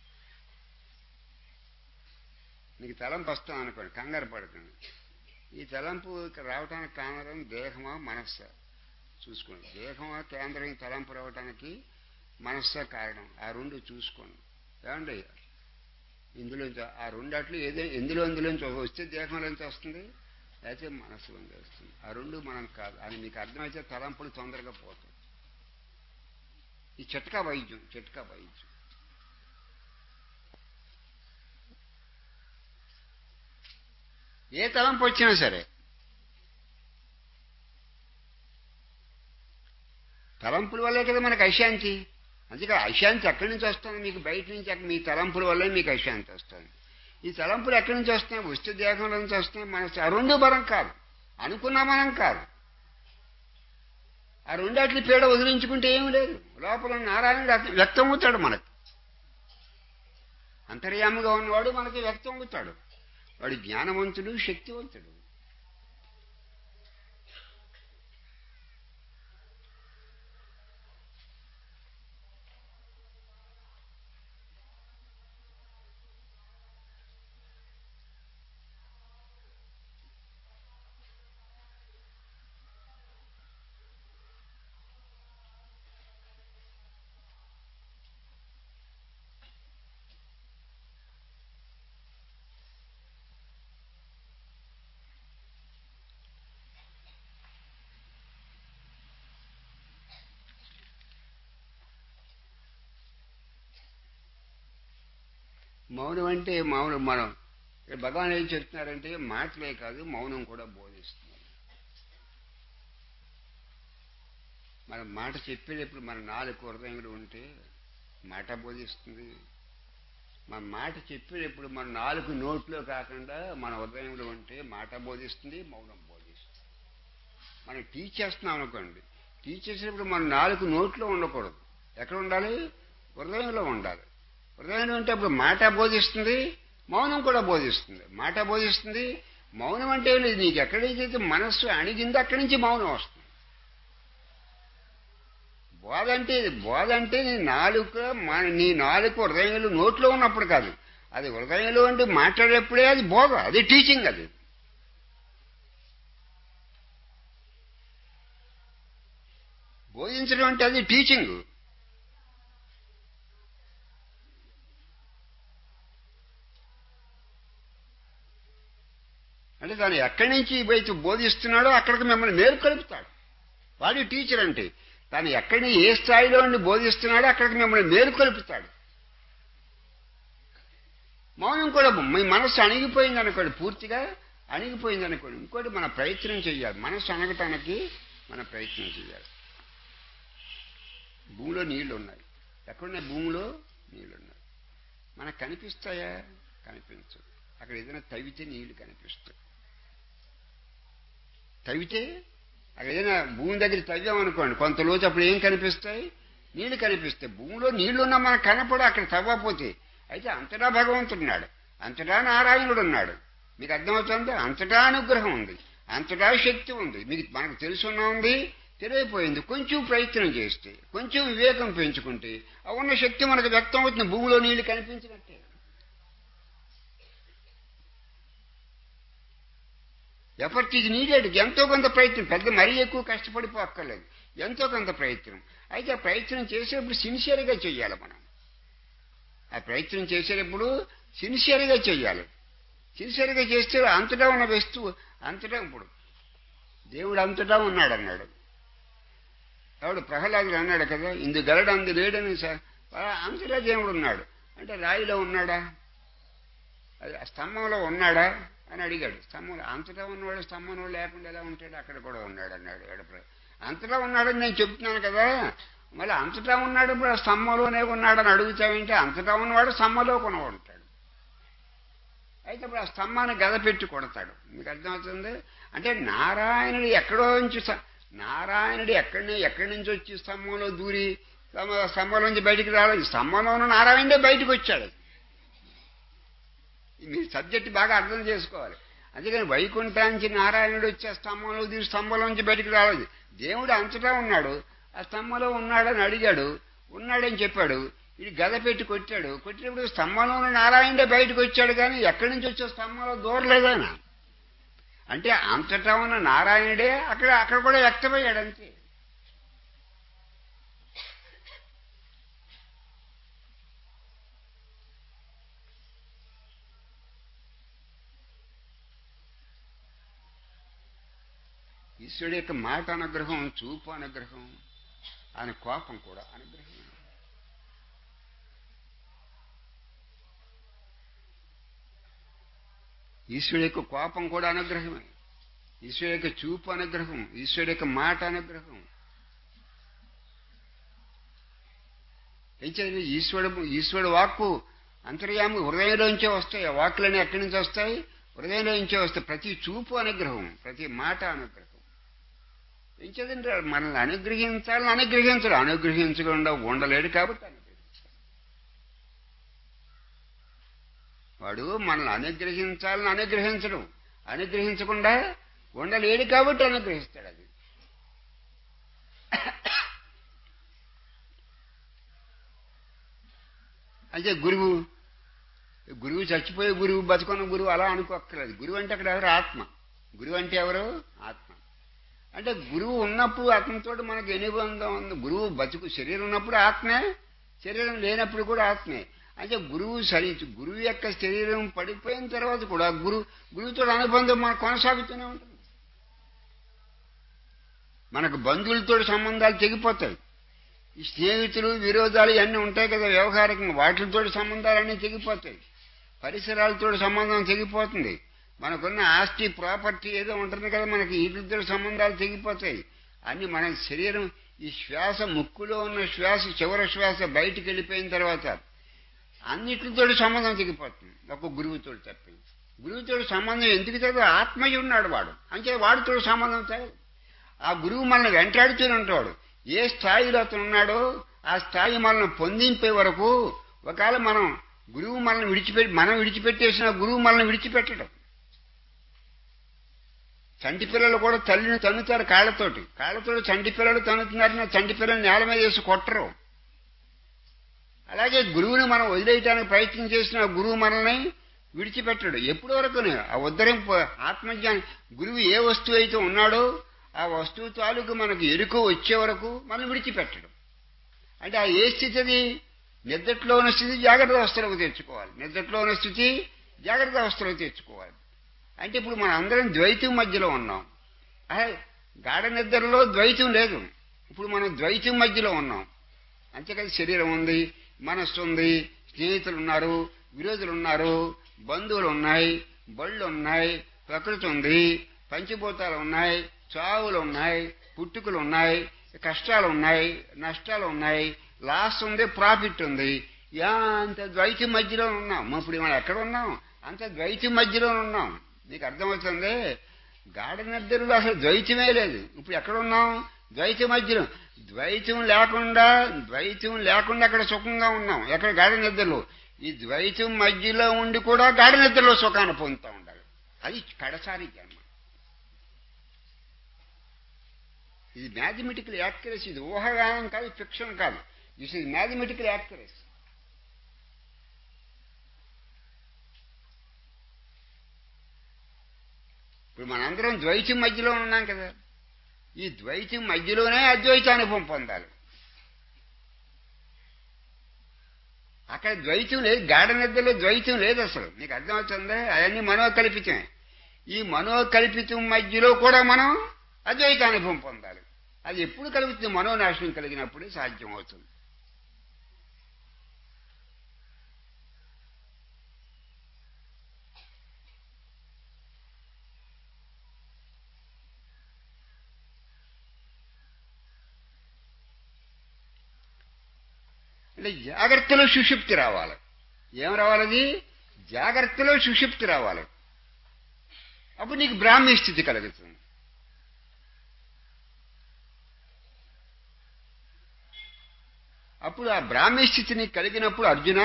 [SPEAKER 1] నీకు తలంపు వస్తాం అనుకోండి, కంగారు పడకండి. ఈ తలంపు ఇక్కడ రావడానికి కారణం దేహమా మనస్సా చూసుకోండి. దేహమా కేంద్రం తలంపు రావడానికి మనస్సా కారణం, ఆ రెండు చూసుకోండి. ఏమండి ఇందులోంచి ఆ రెండాట్లు ఎందులోంచి వస్తే దేహంలోంచి వస్తుంది, అయితే మనస్సులోంచి వస్తుంది. ఆ రెండు మనం కాదు అని మీకు అర్థమైతే తలంపులు తొందరగా పోతాయి. ఈ చిట్కా వైద్యం. ఏ తలంపు వచ్చినా సరే, తలంపుల వల్లే కదా మనకు అశాంతి. అందుకే అశాంతి ఎక్కడి నుంచి వస్తుంది? మీకు బయట నుంచి, మీ తలంపుల వల్లే మీకు అశాంతి వస్తుంది. ఈ తలంపులు ఎక్కడి నుంచి వస్తున్నాయి? వస్తే దేహంలో నుంచి వస్తున్నాయి. మనసు ఆ రెండు బలం కాదు, అనుకున్నా మనం కాదు. ఆ రెండాటిని పీడ వదిలించుకుంటే ఏమీ లేదు. లోపల నారాయణుడు వ్యక్తం అవుతాడు మనకు. అంతర్యామిగా ఉన్నవాడు మనకి వ్యక్తం అవుతాడు. వాడు జ్ఞానవంతుడు, శక్తివంతుడు. మౌనం అంటే మౌనం. మనం భగవాన్ ఏం చెప్తున్నారంటే మాటలే కాదు, మౌనం కూడా బోధిస్తున్నారు. మనం మాట చెప్పేటప్పుడు మన 4 హృదయములు ఉంటే మాట బోధిస్తుంది. మన మాట చెప్పేటప్పుడు మన 4 నోట్లో కాకుండా మన హృదయంలో ఉంటే మాట బోధిస్తుంది, మౌనం బోధిస్తుంది. మనం టీచ్ చేస్తున్నాం అనుకోండి, టీచ్ చేసేటప్పుడు మన 4 నోట్లో ఉండకూడదు. ఎక్కడ ఉండాలి? హృదయంలో ఉండాలి. హృదయం అంటే అప్పుడు మాట బోధిస్తుంది, మౌనం కూడా బోధిస్తుంది. మాట బోధిస్తుంది, మౌనం అంటే నీకు ఎక్కడైతే మనస్సు అణిగిందో అక్కడి నుంచి మౌనం వస్తుంది. బోధ అంటే నీ నాలుక హృదయంలో నోట్లో ఉన్నప్పుడు కాదు, అది హృదయంలో అంటే మాట్లాడేప్పుడే అది బోధ, అది టీచింగ్. అది బోధించడం అంటే అది టీచింగ్. అంటే తను ఎక్కడి నుంచి ఇవైతే బోధిస్తున్నాడో అక్కడికి మిమ్మల్ని మేలుకొలుపుతాడు. వాడి టీచర్ అంటే తను ఎక్కడి ఏ స్థాయిలో ఉండి బోధిస్తున్నాడో అక్కడికి మిమ్మల్ని మేలుకొలుపుతాడు. మౌనం కూడా, మీ మనస్సు అణిగిపోయింది అనుకోండి పూర్తిగా, అణిగిపోయింది అనుకోండి. ఇంకోటి మన ప్రయత్నం చేయాలి. మనసు అనగటానికి మన ప్రయత్నం చేయాలి. భూమిలో నీళ్లు ఉన్నాయి. ఎక్కడున్నాయి? భూమిలో నీళ్లు ఉన్నాయి. మనకు కనిపిస్తాయా? కనిపించవు. అక్కడ ఏదైనా తవ్వితే నీళ్లు కనిపిస్తాయి. తవ్వితే అక్కడ ఏదైనా భూమి దగ్గర తవ్వామనుకోండి, కొంత లోతు, అప్పుడు ఏం కనిపిస్తాయి? నీళ్లు కనిపిస్తాయి. భూమిలో నీళ్లున్నా మనకు కనపడు అక్కడ తవ్వకపోతే. అయితే అంతటా భగవంతుడు ఉన్నాడు, అంతటా నారాయణుడు ఉన్నాడు. మీకు అర్థమవుతుంది? అంతటా అనుగ్రహం ఉంది, అంతటా శక్తి ఉంది. మనకు తెలుసున్నా ఉంది, తెలియపోయింది. కొంచెం ప్రయత్నం చేస్తే, కొంచెం వివేకం పెంచుకుంటే ఆ ఉన్న శక్తి మనకు వ్యక్తం అవుతుంది. భూమిలో నీళ్లు కనిపించినట్టే. ఎఫర్ట్ ఇది నీడెడ్. ఎంతో కొంత ప్రయత్నం, పెద్ద మరీ ఎక్కువ కష్టపడిపోక్కర్లేదు, ఎంతో కొంత ప్రయత్నం. అయితే ఆ ప్రయత్నం చేసేటప్పుడు సిన్సియర్గా చెయ్యాలి. మనం ఆ ప్రయత్నం చేసేటప్పుడు సిన్సియర్గా చెయ్యాలి. సిన్సియర్గా చేస్తే అంతటా ఉన్న వస్తువు అంతటా, ఇప్పుడు దేవుడు అంతటా ఉన్నాడు అన్నాడు. ఎవడు? ప్రహ్లాదుడు అన్నాడు కదా, ఇందు గలడు అందు లేడని. సార్ అంతటా దేవుడు ఉన్నాడు అంటే రాయిలో ఉన్నాడా? అది స్తంభంలో ఉన్నాడా అని అడిగాడు. స్తంభంలో అంతటా ఉన్నవాడు స్తంభంలో లేకుండా ఎలా ఉంటాడు? అక్కడ కూడా ఉన్నాడు అన్నాడు. అంతటా ఉన్నాడని నేను చెప్తున్నాను కదా, మళ్ళీ అంతటా ఉన్నాడు ఇప్పుడు ఆ స్తంభంలోనే ఉన్నాడని అడుగుతామంటే అంతటా ఉన్నవాడు స్తంభంలో కొనవాడు ఉంటాడు. అయితే ఇప్పుడు ఆ స్తంభాన్ని గద పెట్టి కొడతాడు. మీకు అర్థమవుతుంది? అంటే నారాయణుడు ఎక్కడో నుంచి, నారాయణుడు ఎక్కడి నుంచి వచ్చి స్తంభంలో దూరి స్తంభంలో నుంచి బయటికి రాలేదు. స్తంభంలో ఉన్న నారాయణుడే బయటకు వచ్చాడు. మీరు సబ్జెక్ట్ బాగా అర్థం చేసుకోవాలి. అందుకని వైకుంఠానికి నారాయణుడు వచ్చే స్తంభంలో దూరి స్తంభంలోంచి బయటికి రాలేదు. దేవుడు అంతటా ఉన్నాడు, ఆ స్తంభంలో ఉన్నాడని అడిగాడు, ఉన్నాడని చెప్పాడు. ఇది గద పెట్టి కొట్టాడు. కొట్టినప్పుడు స్తంభంలో ఉన్న నారాయణుడే బయటకు వచ్చాడు, కానీ ఎక్కడి నుంచి వచ్చే స్తంభంలో దూరలేదాయన. అంటే అంతటా ఉన్న నారాయణుడే అక్కడ కూడా వ్యక్తమయ్యాడు అంతే. ఈశ్వరుడు యొక్క మాట అనుగ్రహం, చూపు అనుగ్రహం, ఆయన కోపం కూడా అనుగ్రహం. ఈశ్వరుడు యొక్క కోపం కూడా అనుగ్రహమే, ఈశ్వరుడు యొక్క చూపు అనుగ్రహం, ఈశ్వరుడు యొక్క మాట అనుగ్రహం. అయితే ఈశ్వరుడు వాక్కు అంతర్యామి హృదయంలోంచే వస్తాయి. ఆ వాక్కులన్నీ ఎక్కడి నుంచి వస్తాయి? హృదయంలోంచే వస్తాయి. ప్రతి చూపు అనుగ్రహం, ప్రతి మాట అనుగ్రహం. ఏం చదంటే మనల్ని అనుగ్రహించాలని అనుగ్రహించడు, అనుగ్రహించకుండా ఉండలేడు కాబట్టి అనుగ్రహించాడు. వాడు మనల్ని అనుగ్రహించాలని అనుగ్రహించడు, అనుగ్రహించకుండా ఉండలేడు కాబట్టి అనుగ్రహిస్తాడు. అది అయితే గురువు చచ్చిపోయే గురువు, బతుకున్న గురువు అలా అనుకోక్కర్లేదు. గురువు అంటే అక్కడ ఎవరు? ఆత్మ. గురువు అంటే ఎవరు? ఆత్మ. అంటే గురువు ఉన్నప్పుడు అతనితో మనకు అనుబంధం ఉంది. గురువు బతుకు శరీరం ఉన్నప్పుడు ఆత్మే, శరీరం లేనప్పుడు కూడా ఆత్మే. అంటే గురువు యొక్క శరీరం పడిపోయిన తర్వాత కూడా గురువుతో అనుబంధం మనకు కొనసాగుతూనే ఉంటుంది. మనకు బంధువులతో సంబంధాలు తెగిపోతాయి. ఈ స్నేహితులు, విరోధాలు ఇవన్నీ ఉంటాయి కదా వ్యవహారికంగా, వాటితో సంబంధాలన్నీ తెగిపోతాయి. పరిసరాలతో సంబంధం తెగిపోతుంది. మనకున్న ఆస్తి, ప్రాపర్టీ ఏదో ఉంటుంది కదా, మనకి వీటితో సంబంధాలు తెగిపోతాయి. అన్ని మన శరీరం, ఈ శ్వాస, ముక్కులో ఉన్న శ్వాస, చివరి శ్వాస బయటికి వెళ్ళిపోయిన తర్వాత అన్నిటితో సంబంధం తెగిపోతుంది. ఒక గురువుతో తప్పి. గురువుతో సంబంధం ఎందుకు తెగదు? ఆత్మయ్య ఉన్నాడు వాడు, అంటే వాడితో సంబంధం తెగదు. ఆ గురువు మనల్ని వెంటాడుతూనే ఉంటాడు. ఏ స్థాయిలో అతను ఉన్నాడో ఆ స్థాయి మనల్ని పొందింపే వరకు. ఒకవేళ మనం విడిచిపెట్టేసిన గురువు మనల్ని విడిచిపెట్టడం. చంటి పిల్లలు కూడా తల్లిని తన్నుతారు కాళ్ళతోటి చంటి పిల్లలు తన్నుతున్నారని చంటి పిల్లలు నేల మీద వేసి కొట్టరు. అలాగే గురువుని మనం వదిలేయటానికి ప్రయత్నం చేసిన గురువు మనల్ని విడిచిపెట్టడు. ఎప్పటి వరకునే ఆ ఉద్ధరింపు ఆత్మజ్ఞానం. గురువు ఏ వస్తువు అయితే ఉన్నాడో ఆ వస్తువు తాలూకు మనకు ఎరుక వచ్చే వరకు మనం విడిచిపెట్టడు. అంటే ఆ ఏ స్థితి? అది నిద్రలో ఉన్న స్థితి జాగ్రత్త అవస్థలకు తెచ్చుకోవాలి. నిద్రలో ఉన్న స్థితి జాగ్రత్త అవస్థలకు తెచ్చుకోవాలి. అంటే ఇప్పుడు మనం అందరం ద్వైతం మధ్యలో ఉన్నాం. గాఢ నిద్రలో ద్వైతం లేదు, ఇప్పుడు మనం ద్వైతం మధ్యలో ఉన్నాం. అంతేకాదు శరీరం ఉంది, మనస్సు ఉంది, స్నేహితులు ఉన్నారు, విరోధులు ఉన్నారు, బంధువులు ఉన్నాయి, బళ్ళు ఉన్నాయి, ప్రకృతి ఉంది, పంచభూతాలు ఉన్నాయి, చావులు ఉన్నాయి, పుట్టుకలు ఉన్నాయి, కష్టాలు ఉన్నాయి, నష్టాలు ఉన్నాయి, లాస్ ఉంది, ప్రాఫిట్ ఉంది. అంత ద్వైతం మధ్యలో ఉన్నాం. ఇప్పుడు మనం ఎక్కడ ఉన్నాం? అంత ద్వైతం మధ్యలో ఉన్నాం. నీకు అర్థమవుతుంది? గాఢ నిద్రలో అసలు ద్వైతమే లేదు. ఇప్పుడు ఎక్కడున్నాం? ద్వైతం మధ్యలో. ద్వైతం లేకుండా అక్కడ సుఖంగా ఉన్నాం. ఎక్కడ? గాఢ నిద్రలో. ఈ ద్వైతం మధ్యలో ఉండి కూడా గాఢ నిద్రలో సుఖాన్ని పొందుతూ ఉండాలి. అది కడసారి జన్మ. ఇది మ్యాథమెటికల్ యాక్యురసీ. ఇది ఊహాగానం కాదు, ఫిక్షన్ కాదు. This is mathematical accuracy. ఇప్పుడు మనందరం ద్వైతం మధ్యలో ఉన్నాం కదా. ఈ ద్వైతం మధ్యలోనే అద్వైత అనుభవం పొందాలి. అక్కడ ద్వైతం లేదు. గాఢ నిద్రలో ద్వైతం లేదు అసలు. నీకు అర్థమవుతుందా? అవన్నీ మనోకల్పితమే. ఈ మనోకల్పితం మధ్యలో కూడా మనం అద్వైత అనుభవం పొందాలి. అది ఎప్పుడు కలుగుతుంది? మనోనాశనం కలిగినప్పుడే సాధ్యం అవుతుంది. అంటే జాగ్రత్తలో సుషుప్తి రావాలి. ఏం రావాలది? జాగ్రత్తలో సుషుప్తి రావాలి. అప్పుడు నీకు బ్రాహ్మీ స్థితి కలుగుతుంది. అప్పుడు ఆ బ్రాహ్మీ స్థితి నీకు కలిగినప్పుడు అర్జున,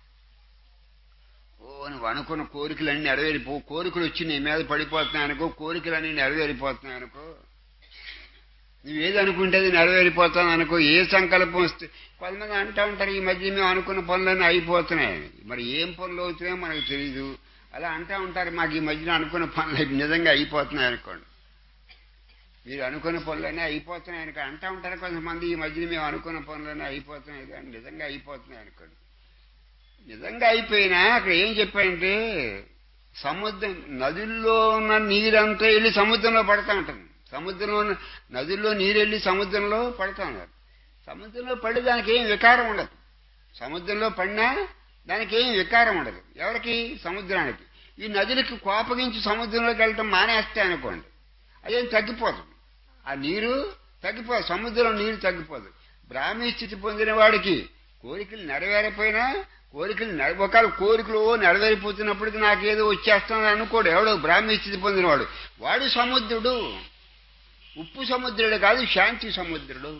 [SPEAKER 1] నువ్వు అనుకున్న కోరికలన్నీ నెరవేరిపో. కోరికలు వచ్చి నీ మీద పడిపోతున్నాయనుకో, కోరికలన్నీ నెరవేరిపోతున్నాయనుకో, నువ్వేది అనుకుంటే అది నెరవేరిపోతాను అనుకో. ఏ సంకల్పం వస్తే కొంతమంది అంటూ ఉంటారు, ఈ మధ్య మేము అనుకున్న పనులన్నీ అయిపోతున్నాయి. మరి ఏం పనులు అవుతున్నాయో మనకు తెలియదు. అలా అంటూ ఉంటారు, మాకు ఈ మధ్యన అనుకున్న పనులు నిజంగా అయిపోతున్నాయి అనుకోండి. మీరు అనుకున్న పనులన్నీ అయిపోతున్నాయి అనుకో అంటూ ఉంటారు కొంతమంది. ఈ మధ్యన మేము అనుకున్న పనులన్నీ అయిపోతున్నాయి కానీ నిజంగా అయిపోతున్నాయి అనుకోండి. నిజంగా అయిపోయినా అక్కడ ఏం చెప్పారంటే, సముద్రం నదుల్లో ఉన్న నీరంతా వెళ్ళి సముద్రంలో పడతా ఉంటుంది. సముద్రంలో నదుల్లో నీరు వెళ్ళి సముద్రంలో పడతా ఉన్నారు. సముద్రంలో పడి దానికి ఏం వికారం ఉండదు. సముద్రంలో పడినా దానికి ఏం వికారం ఉండదు. ఎవరికి? సముద్రానికి. ఈ నదులకి కోపగించి సముద్రంలోకి వెళ్ళటం మానేస్తే అనుకోండి, అదేం తగ్గిపోదు. ఆ నీరు తగ్గిపోదు, సముద్రంలో నీరు తగ్గిపోదు. బ్రాహ్మీ స్థితి పొందిన వాడికి కోరికలు నెరవేరిపోయినా, ఒకవేళ కోరికలు నెరవేరిపోతున్నప్పటికీ నాకేదో వచ్చేస్తానని అనుకోడు. ఎవడో బ్రాహ్మీ స్థితి పొందినవాడు. వాడు సముద్రుడు. ఉప్పు సముద్రుడు కాదు, శాంతి సముద్రుడు.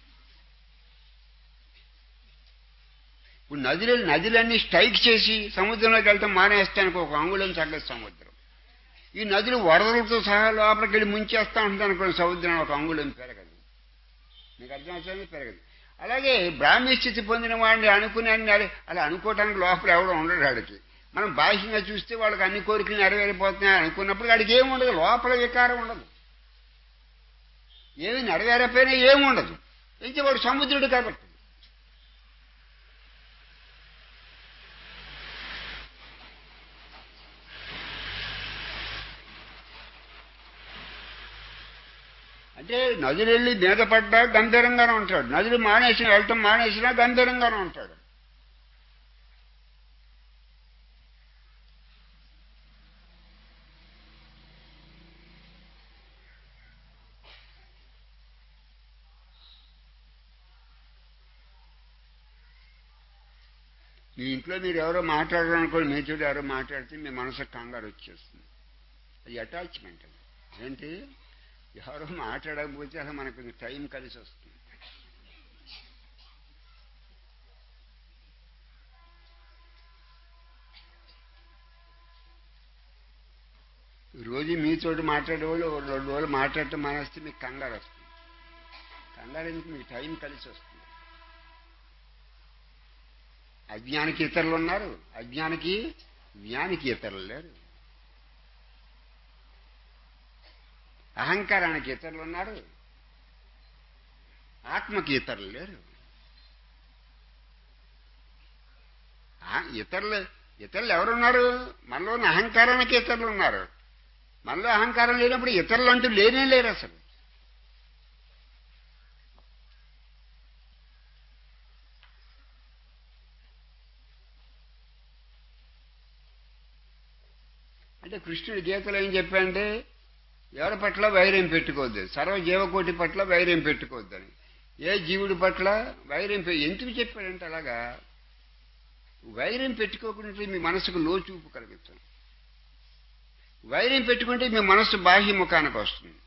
[SPEAKER 1] ఇప్పుడు నదులన్నీ స్ట్రైక్ చేసి సముద్రంలోకి వెళ్తాం మానేస్తానికి ఒక అంగుళం తగ్గదు సముద్రం. ఈ నదులు వరదలతో సహా లోపలికి వెళ్ళి ముంచేస్తా ఉంటుంది అనుకోండి, సముద్రం ఒక అంగుళం పెరగదు. మీకు అర్థమవుతుంది? పెరగదు. అలాగే బ్రాహ్మీ స్థితి పొందిన వాడిని అనుకునే అలా అనుకోవటానికి లోపల ఎవడో ఉండడు వాడికి. మనం బాహ్యంగా చూస్తే వాళ్ళకి అన్ని కోరికలు నెరవేరిపోతున్నాయి అనుకున్నప్పుడు వాడికి ఏమి ఉండదు, లోపల వికారం ఉండదు. ఏమి నెరవేరపోయినా ఏముండదు. అయితే వాడు సముద్రుడు కాబట్టి. అంటే నదులు వెళ్ళి మీద పడ్డా గంభీరంగానే ఉంటాడు. నదులు వెళ్ళటం మానేసినా గంభీరంగానే ఉంటాడు. మీ ఇంట్లో మీరు ఎవరో మాట్లాడారనుకోండి, మీ చూడు ఎవరో మాట్లాడితే మీ మనసుకు కంగారు వచ్చేస్తుంది. అది అటాచ్మెంట్. అది ఏంటి? ఎవరో మాట్లాడకపోతే అసలు మనకు టైం కలిసి వస్తుంది. రోజు మీతోటి మాట్లాడేవాళ్ళు 2 రోజులు మాట్లాడటం మానేస్తే మీకు కంగారు వస్తుంది. కంగారు ఎందుకు? మీకు టైం కలిసి వస్తుంది. అజ్ఞానికి ఇతరులు ఉన్నారు, జ్ఞానికి ఇతరులు లేరు. అహంకారానికి ఇతరులు ఉన్నారు, ఆత్మకి ఇతరులు లేరు. ఇతరులు ఎవరున్నారు? మనలోని అహంకారానికి ఇతరులు ఉన్నారు. మనలో అహంకారం లేనప్పుడు ఇతరులు అంటూ లేనే లేరు అసలు. అంటే కృష్ణుడి గీతలో ఏం చెప్పాడంటే ఎవరి పట్ల వైర్యం పెట్టుకోవద్దు, సర్వజీవకోటి పట్ల వైర్యం పెట్టుకోవద్దని. ఏ జీవుడి పట్ల వైర్యం ఎందుకు చెప్పాడంటే అలాగా వైర్యం పెట్టుకోకుండా మీ మనసుకు లోచూపు కలుగుతుంది. వైర్యం పెట్టుకుంటే మీ మనస్సు బాహ్యముఖానికి వస్తుంది.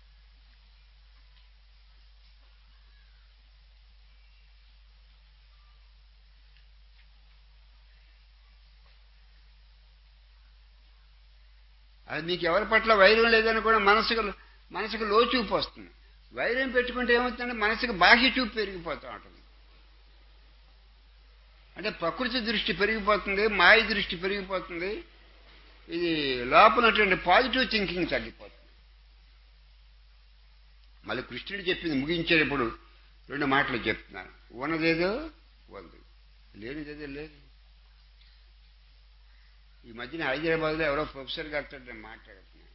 [SPEAKER 1] అది మీకు ఎవరి పట్ల వైర్యం లేదని కూడా మనసుకు లోచూపు వస్తుంది. వైర్యం పెట్టుకుంటే ఏమవుతుందంటే మనసుకు బాహ్య చూపు పెరిగిపోతూ ఉంటుంది. అంటే ప్రకృతి దృష్టి పెరిగిపోతుంది, మాయ దృష్టి పెరిగిపోతుంది. ఇది లోపలటువంటి పాజిటివ్ థింకింగ్ తగ్గిపోతుంది. మళ్ళీ కృష్ణుడు చెప్పింది ముగించేటప్పుడు 2 మాటలు చెప్తున్నాను. ఉన్నదేదో ఉంది, లేనిదేదో లేదు. ఈ మధ్యన హైదరాబాద్లో ఎవరో ప్రొఫెసర్ గారితో నేను మాట్లాడుతున్నాను.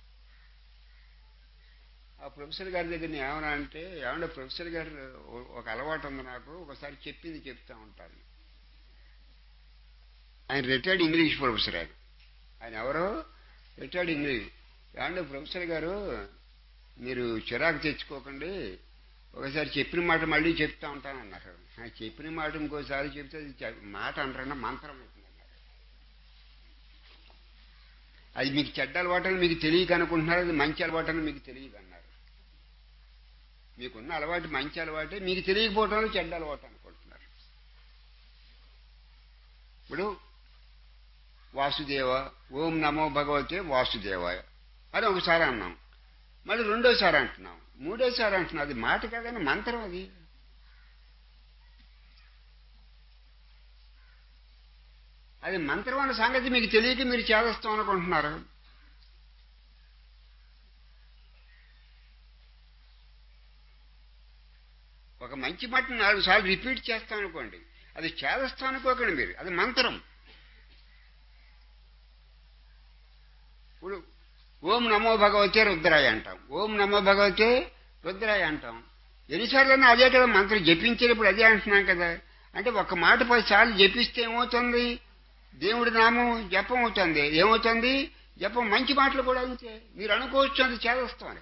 [SPEAKER 1] ఆ ప్రొఫెసర్ గారి దగ్గర నేను ఏమన్నా అంటే, ఏమన్నా ప్రొఫెసర్ గారు ఒక అలవాటు ఉంది నాకు, ఒకసారి చెప్పింది చెప్తా ఉంటాను. ఆయన రిటైర్డ్ ఇంగ్లీష్ ప్రొఫెసర్. ఆయన ఎవరో రిటైర్డ్ ఇంగ్లీష్. ఏమన్నా ప్రొఫెసర్ గారు మీరు చిరాకు తెచ్చుకోకండి, ఒకసారి చెప్పిన మాట మళ్ళీ చెప్తా ఉంటానన్నారు. చెప్పిన మాట ఇంకోసారి చెప్తే మాట అంటారన్నా మంత్రం అవుతుంది అన్నారు. అది మీకు చెడ్డ అలవాటని మీకు తెలియక అనుకుంటున్నారు, అది మంచి అలవాటని మీకు తెలియదు అన్నారు. మీకున్న అలవాటు మంచి అలవాటే, మీకు తెలియకపోవటంలో చెడ్డ అలవాటు అనుకుంటున్నారు. ఇప్పుడు వాసుదేవ, ఓం నమో భగవతే వాసుదేవాయ అని ఒకసారి అన్నాం, మళ్ళీ 2వ అంటున్నాం, 3వ అంటున్నాం. అది మాట కాదని మంత్రం. అది మంత్రం అన్న సంగతి మీకు తెలియక మీరు చేదస్తాం అనుకుంటున్నారు. ఒక మంచి మాట 4 సార్లు రిపీట్ చేస్తాం అనుకోండి, అది చేదస్తాం అనుకోకండి మీరు, అది మంత్రం. ఇప్పుడు ఓం నమో భగవతే రుద్రాయ అంటాం, ఓం నమో భగవతే రుద్రాయ అంటాం. ఎన్నిసార్లన్నా అదే కదా మంత్రం. జపించేటప్పుడు అదే అంటున్నాం కదా. అంటే ఒక మాట 10 సార్లు జపిస్తే ఏమవుతుంది? దేవుడి నామం జపం అవుతుంది. ఏమవుతుంది? జపం. మంచి మాటలు కూడా అంతే. మీరు అనుకోవచ్చు అది చేదస్తామని.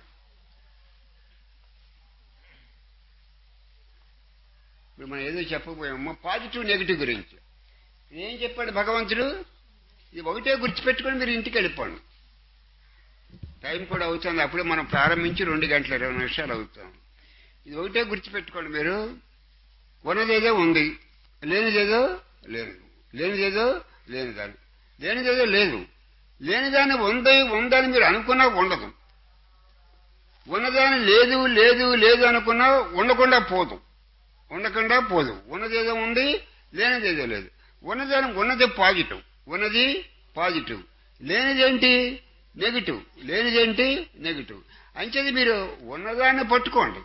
[SPEAKER 1] ఇప్పుడు మనం ఏదో చెప్పకపోయామో పాజిటివ్ నెగిటివ్ గురించి. ఏం చెప్పాడు భగవంతుడు? ఇది ఒకటే గుర్తుపెట్టుకొని మీరు ఇంటికి వెళ్ళిపోండి. టైం కూడా అవుతుంది, అప్పుడే మనం ప్రారంభించి 2 గంటల 20 నిమిషాలు అవుతాం. ఇది ఒకటే గుర్తుపెట్టుకోండి మీరు. ఉన్నదేదో ఉంది, లేనిదేదో లేదు, లేనిదేదో లేనిదాన్ని, లేనిదేదో లేదు. లేనిదాన్ని ఉందని మీరు అనుకున్నా ఉండదు, ఉన్నదాన్ని లేదు లేదు లేదు అనుకున్నా ఉండకుండా పోదు. ఉన్నదేదో ఉంది, లేనిదేదో లేదు. ఉన్నది పాజిటివ్, ఉన్నది పాజిటివ్. లేనిదేంటి? నెగిటివ్. లేనిదేంటి? నెగిటివ్. అంచేది మీరు ఉన్నదాన్ని పట్టుకోండి.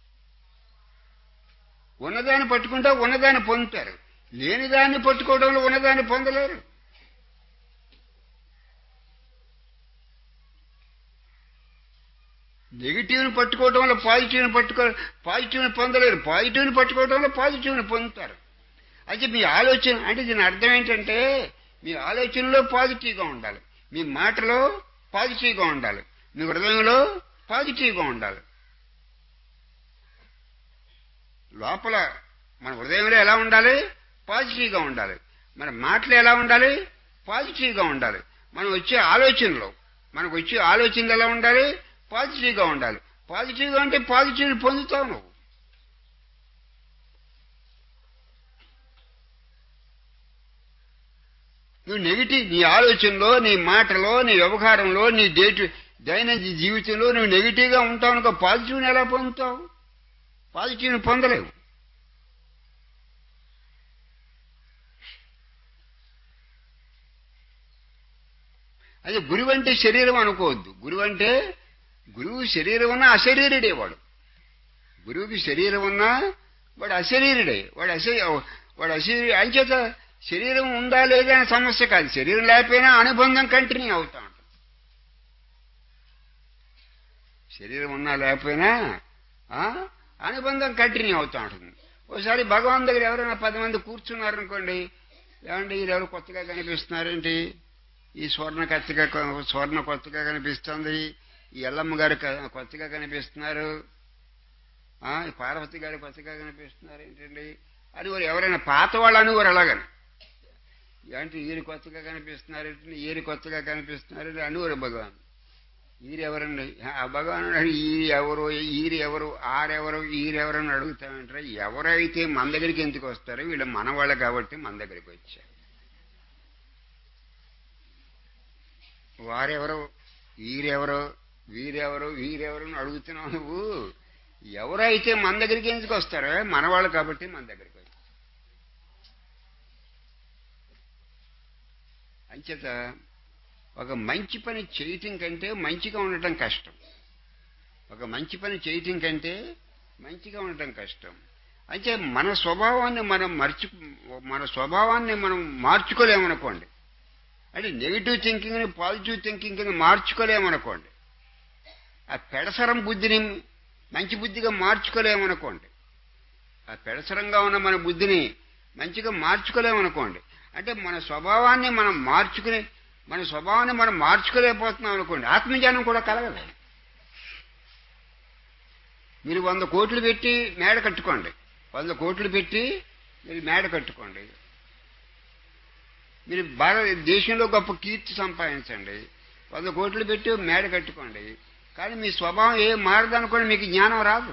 [SPEAKER 1] ఉన్నదాన్ని పట్టుకుంటే ఉన్నదాన్ని పొందుతారు. లేనిదాన్ని పట్టుకోవడంలో ఉన్నదాన్ని పొందలేరు. నెగిటివ్ని పట్టుకోవడంలో పాజిటివ్ని పొందలేరు. పాజిటివ్ని పట్టుకోవడంలో పాజిటివ్ని పొందుతారు. అయితే మీ ఆలోచన అంటే దీని అర్థం ఏంటంటే, మీ ఆలోచనలో పాజిటివ్గా ఉండాలి, మీ మాటలో పాజిటివ్గా ఉండాలి, మీ హృదయంలో పాజిటివ్గా ఉండాలి. లోపల మన హృదయంలో ఎలా ఉండాలి? పాజిటివ్గా ఉండాలి. మన మాటలు ఎలా ఉండాలి? పాజిటివ్గా ఉండాలి. మనకు వచ్చే ఆలోచనలు ఎలా ఉండాలి? పాజిటివ్గా ఉండాలి. పాజిటివ్గా అంటే పాజిటివ్ పొందుతావు నువ్వు. నువ్వు నెగిటివ్ నీ ఆలోచనలో, నీ మాటలో, నీ వ్యవహారంలో, నీ దైనందిన జీవితంలో నువ్వు నెగిటివ్గా ఉంటావు అనుకో, పాజిటివ్ని ఎలా పొందుతావు? పాజిటివ్ని పొందలేవు. అదే గురువు అంటే శరీరం అనుకోవద్దు. గురువు శరీరం ఉన్నా అశరీరుడే వాడు. గురువుకి శరీరం ఉన్నా వాడు అశరీరుడే. వాడు అశరీరుడు అంచేత శరీరం ఉందా లేదా అనే సమస్య కాదు. శరీరం లేకపోయినా అనుబంధం కంటిన్యూ అవుతా ఉంటుంది. శరీరం ఉన్నా లేకపోయినా అనుబంధం కంటిన్యూ అవుతూ ఉంటుంది. ఒకసారి భగవాన్ దగ్గర ఎవరైనా 10 మంది కూర్చున్నారనుకోండి, ఏమంటే వీరెవరు కొత్తగా కనిపిస్తున్నారేంటి, ఈ స్వర్ణ కొత్తగా కనిపిస్తుంది, ఈ ఎల్లమ్మ గారు కొత్తగా కనిపిస్తున్నారు, ఈ పార్వతి గారు కొత్తగా కనిపిస్తున్నారు ఏంటండి అని ఎవరైనా పాత వాళ్ళు అనేవారు. అలాగని అంటే ఈయన కొత్తగా కనిపిస్తున్నారు, ఈయన కొత్తగా కనిపిస్తున్నారు అనేవారు భగవాన్. ఈరెవరండి? ఆ భగవాన్ ఈరెవరు ఆరెవరు ఈరెవరు అని అడుగుతామంటారా? ఎవరైతే మన దగ్గరికి ఎందుకు వస్తారో వీళ్ళు మనవాళ్ళు కాబట్టి మన దగ్గరికి వచ్చారు. వారెవరు ఈరెవరు వీరెవరు వీరెవరు అని అడుగుతున్నావు నువ్వు. ఎవరైతే మన దగ్గరికి ఎందుకు వస్తారో మనవాళ్ళు కాబట్టి మన దగ్గరికి వచ్చారు. అంచేత ఒక మంచి పని చేయటం కంటే మంచిగా ఉండటం కష్టం. ఒక మంచి పని చేయటం కంటే మంచిగా ఉండటం కష్టం. అంటే మన స్వభావాన్ని మనం మార్చుకోలేమనుకోండి. అంటే నెగిటివ్ థింకింగ్ని పాజిటివ్ థింకింగ్ కింద మార్చుకోలేమనుకోండి. ఆ పెడసరం బుద్ధిని మంచి బుద్ధిగా మార్చుకోలేమనుకోండి. ఆ పెడసరంగా ఉన్న మన బుద్ధిని మంచిగా మార్చుకోలేమనుకోండి. అంటే మన స్వభావాన్ని మనం మార్చుకోలేకపోతున్నాం అనుకోండి, ఆత్మజ్ఞానం కూడా కలగదు. మీరు 100 కోట్లు పెట్టి మేడ కట్టుకోండి, 100 కోట్లు పెట్టి మీరు మేడ కట్టుకోండి, మీరు భారతదేశంలో గొప్ప కీర్తి సంపాదించండి, 100 కోట్లు పెట్టి మేడ కట్టుకోండి, కానీ మీ స్వభావం ఏం మారదనుకోండి, మీకు జ్ఞానం రాదు.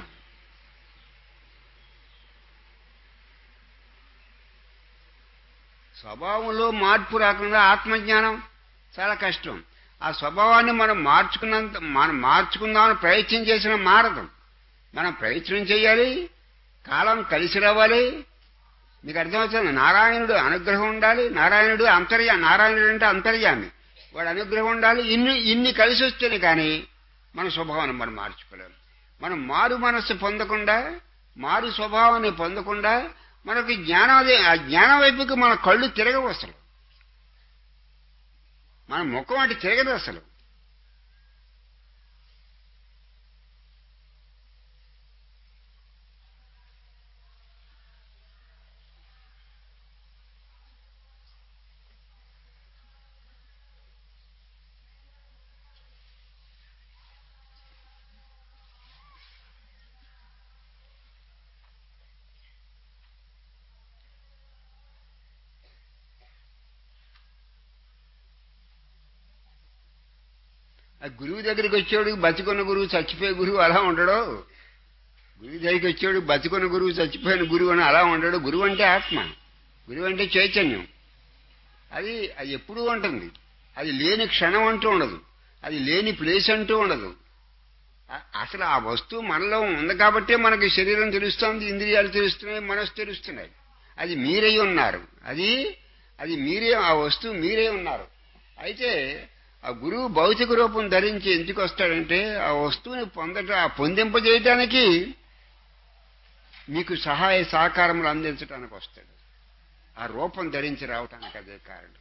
[SPEAKER 1] స్వభావంలో మార్పు రాకుండా ఆత్మజ్ఞానం చాలా కష్టం. ఆ స్వభావాన్ని మనం మార్చుకుందామని ప్రయత్నం చేసిన మారదు. మనం ప్రయత్నం చేయాలి, కాలం కలిసి రావాలి. మీకు అర్థమవుతుంది. నారాయణుడు అనుగ్రహం ఉండాలి. నారాయణుడు అంటే అంతర్యామి, వాడు అనుగ్రహం ఉండాలి. ఇన్ని కలిసి వస్తేనే కానీ మన స్వభావాన్ని మనం మార్చుకోలేము. మనం మారు మనస్సు పొందకుండా, మారు స్వభావాన్ని పొందకుండా మనకి ఆ జ్ఞానం వైపుకి మన కళ్ళు తిరగవు. అసలు మన ముఖం అటు తిరగదు. అసలు ఆ గురువు దగ్గరికి వచ్చాడు బతికున్న గురువు చచ్చిపోయే గురువు అలా ఉండడు. గురువు దగ్గరికి వచ్చాడు బతికున్న గురువు చచ్చిపోయిన గురువు అని అలా ఉండడు. గురువు అంటే ఆత్మ, గురువు అంటే చైతన్యం. అది ఎప్పుడూ ఉంటుంది. అది లేని క్షణం అంటూ ఉండదు, అది లేని ప్లేస్ అంటూ ఉండదు. అసలు ఆ వస్తువు మనలో ఉంది కాబట్టే మనకి శరీరం తెలుస్తుంది, ఇంద్రియాలు తెలుస్తున్నాయి, మనసు తెలుస్తున్నాయి. అది మీరై ఉన్నారు. అది మీరే, ఆ వస్తువు మీరే ఉన్నారు. అయితే ఆ గురువు భౌతిక రూపం ధరించి ఎందుకు వస్తాడంటే ఆ వస్తువుని పొందింపజేయడానికి, మీకు సహాయ సహకారములు అందించడానికి వస్తాడు. ఆ రూపం ధరించి రావటానికి అదే కారణం.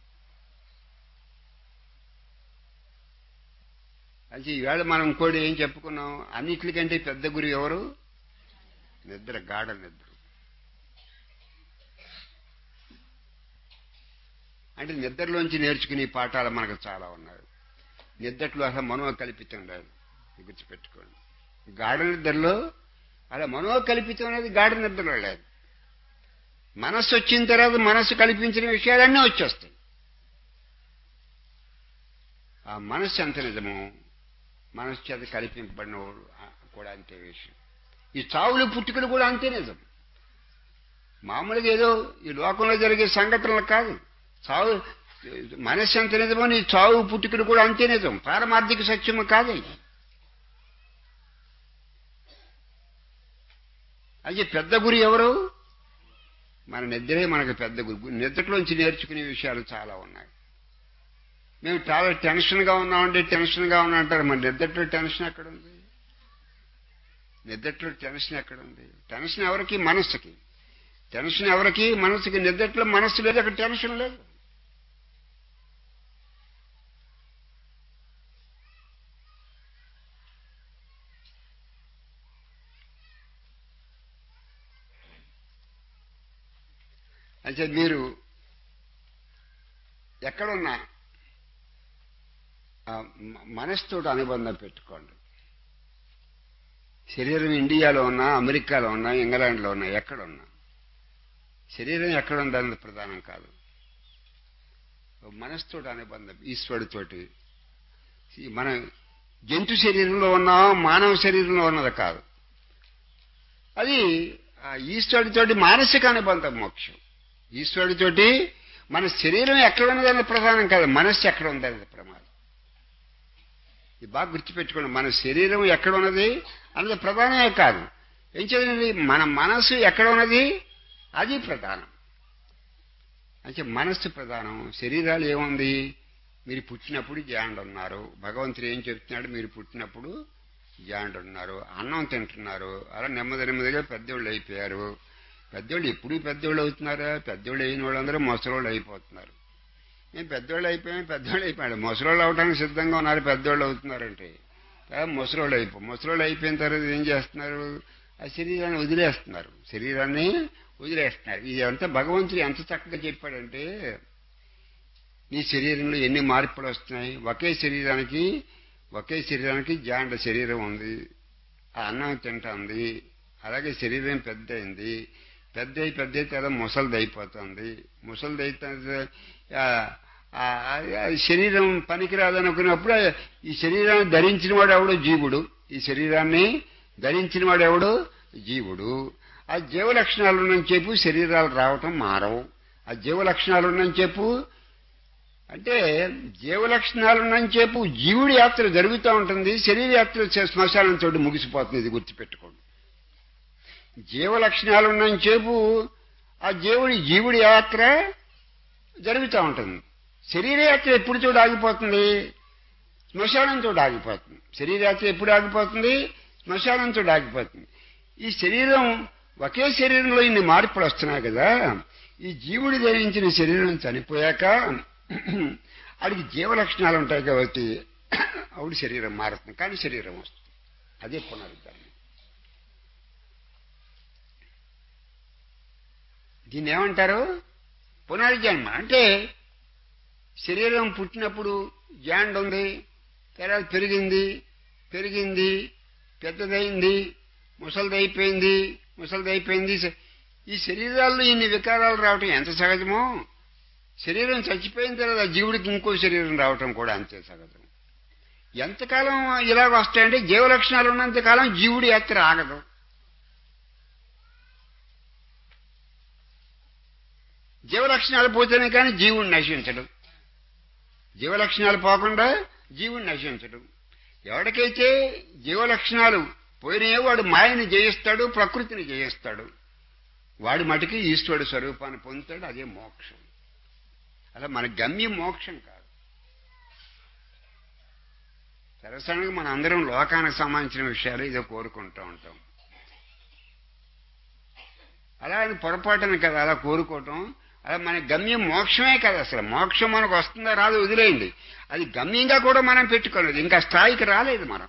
[SPEAKER 1] అయితే ఈవేళ మనం ఇంకోటి ఏం చెప్పుకున్నాం, అన్నిటికంటే పెద్ద గురువు ఎవరు? నిద్ర, గాఢ నిద్ర. అంటే నిద్రలోంచి నేర్చుకునే పాఠాలు మనకు చాలా ఉన్నాయి. నిద్రలో అసలు మనోకల్పితం లేదు, గుర్తుపెట్టుకోండి. గాఢ నిద్రలో అలా మనోకల్పితం అనేది గాఢ నిద్రలో లేదు. మనస్సు వచ్చిన తర్వాత మనస్సు కల్పించిన విషయాలన్నీ వచ్చేస్తాయి. ఆ మనస్సు ఎంత నిజమో మనస్సు చేత కల్పింపబడిన కూడా అంతే విషయం. ఈ చావులు పుట్టుకలు కూడా అంతే నిజం. మామూలుగా ఏదో ఈ లోకంలో జరిగే సంఘటనలు కాదు. మనస్సు ఎంత నిజమో నీ చావు పుట్టుకలు కూడా అంతే నిజం. పారమార్థిక సత్యము కాదు. అయితే పెద్ద గురి ఎవరు? మన నిద్రే మనకు పెద్ద గురి. నిద్రలోంచి నేర్చుకునే విషయాలు చాలా ఉన్నాయి. మేము చాలా టెన్షన్గా ఉన్నామంటే టెన్షన్గా ఉన్నా అంటారు. మన నిద్రలో టెన్షన్ ఎక్కడుంది? నిద్రలో టెన్షన్ ఎక్కడుంది? టెన్షన్ ఎవరికి? మనస్సుకి. టెన్షన్ ఎవరికి? మనస్సుకి. నిద్రలో మనస్సు లేదు, అక్కడ టెన్షన్ లేదు. అయితే మీరు ఎక్కడున్నా ఆ మనసుతో అనుబంధం పెట్టుకోండి. శరీరం ఇండియాలో ఉన్నా, అమెరికాలో ఉన్నా, ఇంగ్లాండ్లో ఉన్నా, ఎక్కడున్నా శరీరం ఎక్కడ ఉందన్నది ప్రధానం కాదు. మనసుతో అనుబంధం ఈశ్వరుడితోటి. మన జంతు శరీరంలో ఉన్నా, మానవ శరీరంలో ఉన్నది కాదు. అది ఈశ్వరుడితోటి మానసిక అనుబంధం మోక్షం. ఈశ్వరుడితోటి మన శరీరం ఎక్కడ ఉన్నదన్నది ప్రధానం కాదు, మనస్సు ఎక్కడ ఉందన్నది ప్రమాదం. ఇది బాగా గుర్తుపెట్టుకోండి. మన శరీరం ఎక్కడ ఉన్నది అన్నది ప్రధానమే కాదు. ఏం చేయాలి, మన మనస్సు ఎక్కడ ఉన్నది అది ప్రధానం. అంటే మనస్సు ప్రధానం. శరీరాలు ఏముంది, మీరు పుట్టినప్పుడు జాండ్ ఉన్నారు. భగవంతుడు ఏం చెప్తున్నాడు, మీరు పుట్టినప్పుడు జాండ్ ఉన్నారు, అన్నం తింటున్నారు, అలా నెమ్మది నెమ్మదిగా పెద్దోళ్ళు అయిపోయారు. పెద్దోళ్ళు ఎప్పుడు పెద్దోళ్ళు అవుతున్నారా? పెద్దోళ్ళు అయిన వాళ్ళందరూ ముసలోళ్ళు అయిపోతున్నారు. నేను పెద్దోళ్ళు అయిపోయాడు. ముసలోళ్ళు అవడానికి సిద్ధంగా ఉన్నారు, పెద్దోళ్ళు అవుతున్నారంటే ముసలోళ్ళు అయిపోయిన తర్వాత ఏం చేస్తున్నారు, ఆ శరీరాన్ని వదిలేస్తున్నారు. ఇదంతా భగవంతుడు ఎంత చక్కగా చెప్పాడంటే, నీ శరీరంలో ఎన్ని మార్పులు వస్తున్నాయి. ఒకే శరీరానికి జాండ శరీరం ఉంది, ఆ అన్నం తింటుంది. అలాగే శరీరం పెద్ద అయింది, పెద్ద తర్వాత ముసలిది అయిపోతుంది. శరీరం పనికిరాదనుకున్నప్పుడు ఈ శరీరాన్ని ధరించిన వాడు ఎవడు జీవుడు. ఆ జీవ లక్షణాలు ఉన్నని చెప్పు శరీరాలు రావటం మారవు. ఆ జీవ లక్షణాలు ఉన్నని చెప్పు అంటే జీవలక్షణాలున్నని చెప్పు జీవుడి యాత్ర జరుగుతూ ఉంటుంది, శరీర యాత్ర శ్మశానంతో ముగిసిపోతుంది. ఇది గుర్తుపెట్టుకోండి. జీవలక్షణాలున్నని చెప్పు ఆ జీవుడి యాత్ర జరుగుతూ ఉంటుంది. శరీర యాత్ర ఎప్పుడు చోటు ఆగిపోతుంది, శ్మశానంతో ఆగిపోతుంది. శరీర యాత్ర ఎప్పుడు ఆగిపోతుంది, శ్మశానంతో ఆగిపోతుంది. ఈ శరీరం ఒకే శరీరంలో ఇన్ని మార్పులు వస్తున్నాయి కదా. ఈ జీవుడి ధరించిన శరీరం చనిపోయాక అడిగి జీవలక్షణాలు ఉంటాయి కాబట్టి అప్పుడు శరీరం మారుతుంది, కానీ శరీరం వస్తుంది. అదే పునరుద్ధరణ. దీన్ని ఏమంటారు, పునర్జన్మ. అంటే శరీరం పుట్టినప్పుడు జాండ్ ఉంది, తర్వాత పెరిగింది, పెద్దదైంది, ముసలిదైపోయింది. ఈ శరీరాల్లో ఇన్ని వికారాలు రావటం ఎంత సహజమో, శరీరం చచ్చిపోయిన తర్వాత జీవుడికి ఇంకో శరీరం రావటం కూడా అంతే సహజం. ఎంతకాలం ఇలాగ వస్తాయంటే జీవలక్షణాలు ఉన్నంతకాలం జీవుడి యాత్ర ఆగదు. జీవలక్షణాలు పోతేనే కానీ జీవుడు నశించడు. జీవలక్షణాలు పోకుండా జీవుడు నశించడు. ఎవరికైతే జీవలక్షణాలు పోయినాయో వాడు మాయని జయిస్తాడు, ప్రకృతిని జయిస్తాడు. వాడి మటుకి ఈశ్వరుడు స్వరూపాన్ని పొందుతాడు. అదే మోక్షం. అలా మన గమ్యం మోక్షం కాదు. సరసంగా మన అందరం లోకానికి సంబంధించిన విషయాలు ఇదో కోరుకుంటూ ఉంటాం. అలా అని పొరపాటుని కదా అలా కోరుకోవటం. అలా మన గమ్యం మోక్షమే కదా. అసలు మోక్షం మనకు వస్తుందా రాదు వదిలేయండి, అది గమ్యంగా కూడా మనం పెట్టుకోలేదు. ఇంకా స్థాయికి రాలేదు మనం.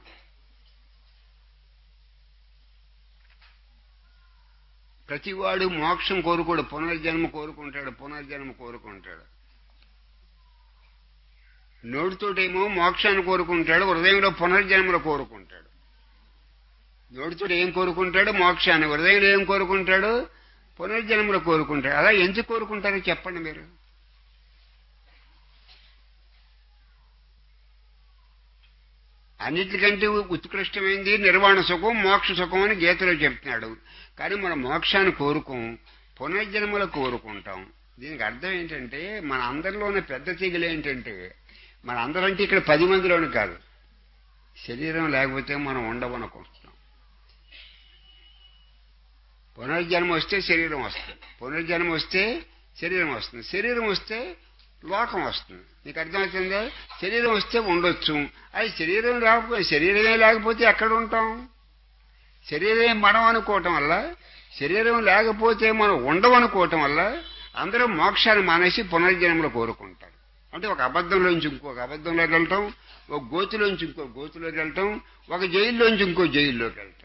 [SPEAKER 1] ప్రతివాడు మోక్షం కోరుకోడు, పునర్జన్మ కోరుకుంటాడు. నోటితోటేమో మోక్షాన్ని కోరుకుంటాడు, హృదయంలో పునర్జన్మలు కోరుకుంటాడు. నోటితో ఏం కోరుకుంటాడు, మోక్షాన్ని. హృదయంలో ఏం కోరుకుంటాడు, పునర్జన్మలు కోరుకుంటాడు. అలా ఎందుకు కోరుకుంటారో చెప్పండి మీరు. అన్నిటికంటే ఉత్కృష్టమైంది నిర్వాణ సుఖం, మోక్ష సుఖం అని గీతలో చెప్తున్నాడు. కానీ మనం మోక్షాన్ని కోరుకోం, పునర్జన్మలు కోరుకుంటాం. దీనికి అర్థం ఏంటంటే, మన అందరిలోనే పెద్ద తెగులు ఏంటంటే, మన అందరంటే ఇక్కడ 10 మందిలోని కాదు, శరీరం లేకపోతే మనం ఉండవనుకుంటున్నాం. పునర్జన్మ వస్తే శరీరం వస్తుంది, శరీరం వస్తే లోకం వస్తుంది. నీకు అర్థమవుతుందా? శరీరం వస్తే ఉండొచ్చు, అది శరీరమే లేకపోతే ఎక్కడ ఉంటాం? శరీరమే మనం అనుకోవటం వల్ల, శరీరం లేకపోతే మనం ఉండవనుకోవటం వల్ల అందరూ మోక్షాన్ని మానేసి పునర్జన్మలు కోరుకుంటారు. అంటే ఒక అబద్ధంలోంచి ఇంకొక అబద్ధంలోకి వెళ్ళటం, ఒక గోతిలోంచి ఇంకో గోతిలోకి వెళ్ళటం, ఒక జైల్లోంచి ఇంకో జైల్లోకి వెళ్ళటం.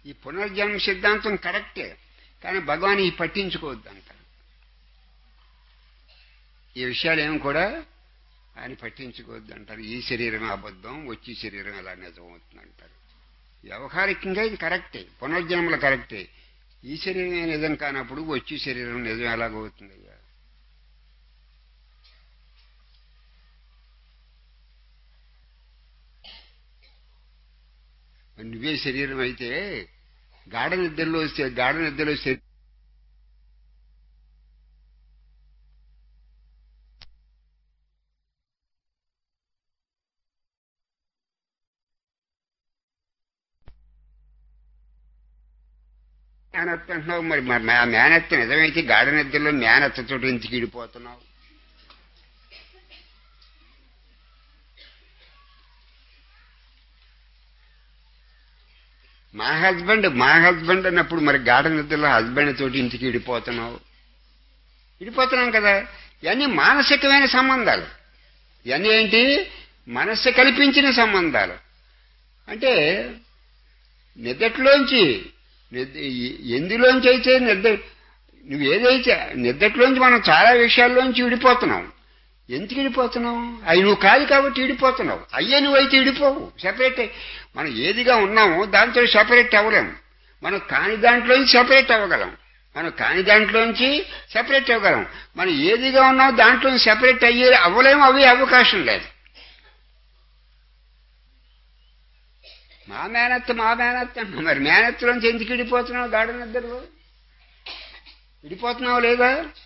[SPEAKER 1] ఈ పునర్జన్మ సిద్ధాంతం కరెక్టే, కానీ భగవాన్ ఈ పట్టించుకోవద్దు అంటారు. ఈ విషయాలు ఏమి కూడా ఆయన పట్టించుకోవద్దు అంటారు. ఈ శరీరం అబద్ధం, వచ్చి శరీరం ఎలా నిజం అవుతుంది అంటారు. వ్యవహారికంగా ఇది కరెక్టే, పునర్జన్మలు కరెక్టే. ఈ శరీరమే నిజం కానప్పుడు వచ్చి శరీరం నిజం ఎలాగవుతుంది? నువ్వే శరీరం అయితే గాఢ నిద్రలో మేనత్త అంటున్నావు. మరి మేనత్త నిజమైతే గాఢ నిద్రలో మేనత్తతో ఎందుకు ఇడిపోతున్నావు? మా హస్బెండ్ అన్నప్పుడు మరి గాఢ నిద్రలో హస్బెండ్ తోటి ఇంటికి ఇడిపోతున్నాం కదా. ఇవన్నీ మానసికమైన సంబంధాలు. ఇవన్నీ ఏంటి? మనస్సు కల్పించిన సంబంధాలు. అంటే నిద్రలోంచి ఎందులోంచి అయితే నువ్వు ఏదైతే నిద్రలోంచి మనం చాలా విషయాల్లోంచి విడిపోతున్నాం. ఎందుకు విడిపోతున్నావు? అవి నువ్వు కాదు కాబట్టి విడిపోతున్నావు. అయ్యే నువ్వైతే విడిపోవు, సెపరేట్. మనం ఏదిగా ఉన్నామో దాంతో సెపరేట్ అవ్వలేము. మనం కాని దాంట్లోంచి సెపరేట్ అవ్వగలం. మనం ఏదిగా ఉన్నామో దాంట్లో సెపరేట్ అవ్వలేము, అవి అవకాశం లేదు. మా మేనత్త మరి మేనత్తలోంచి ఎందుకు విడిపోతున్నావు? గాఢ నిద్రలో విడిపోతున్నావు లేదా?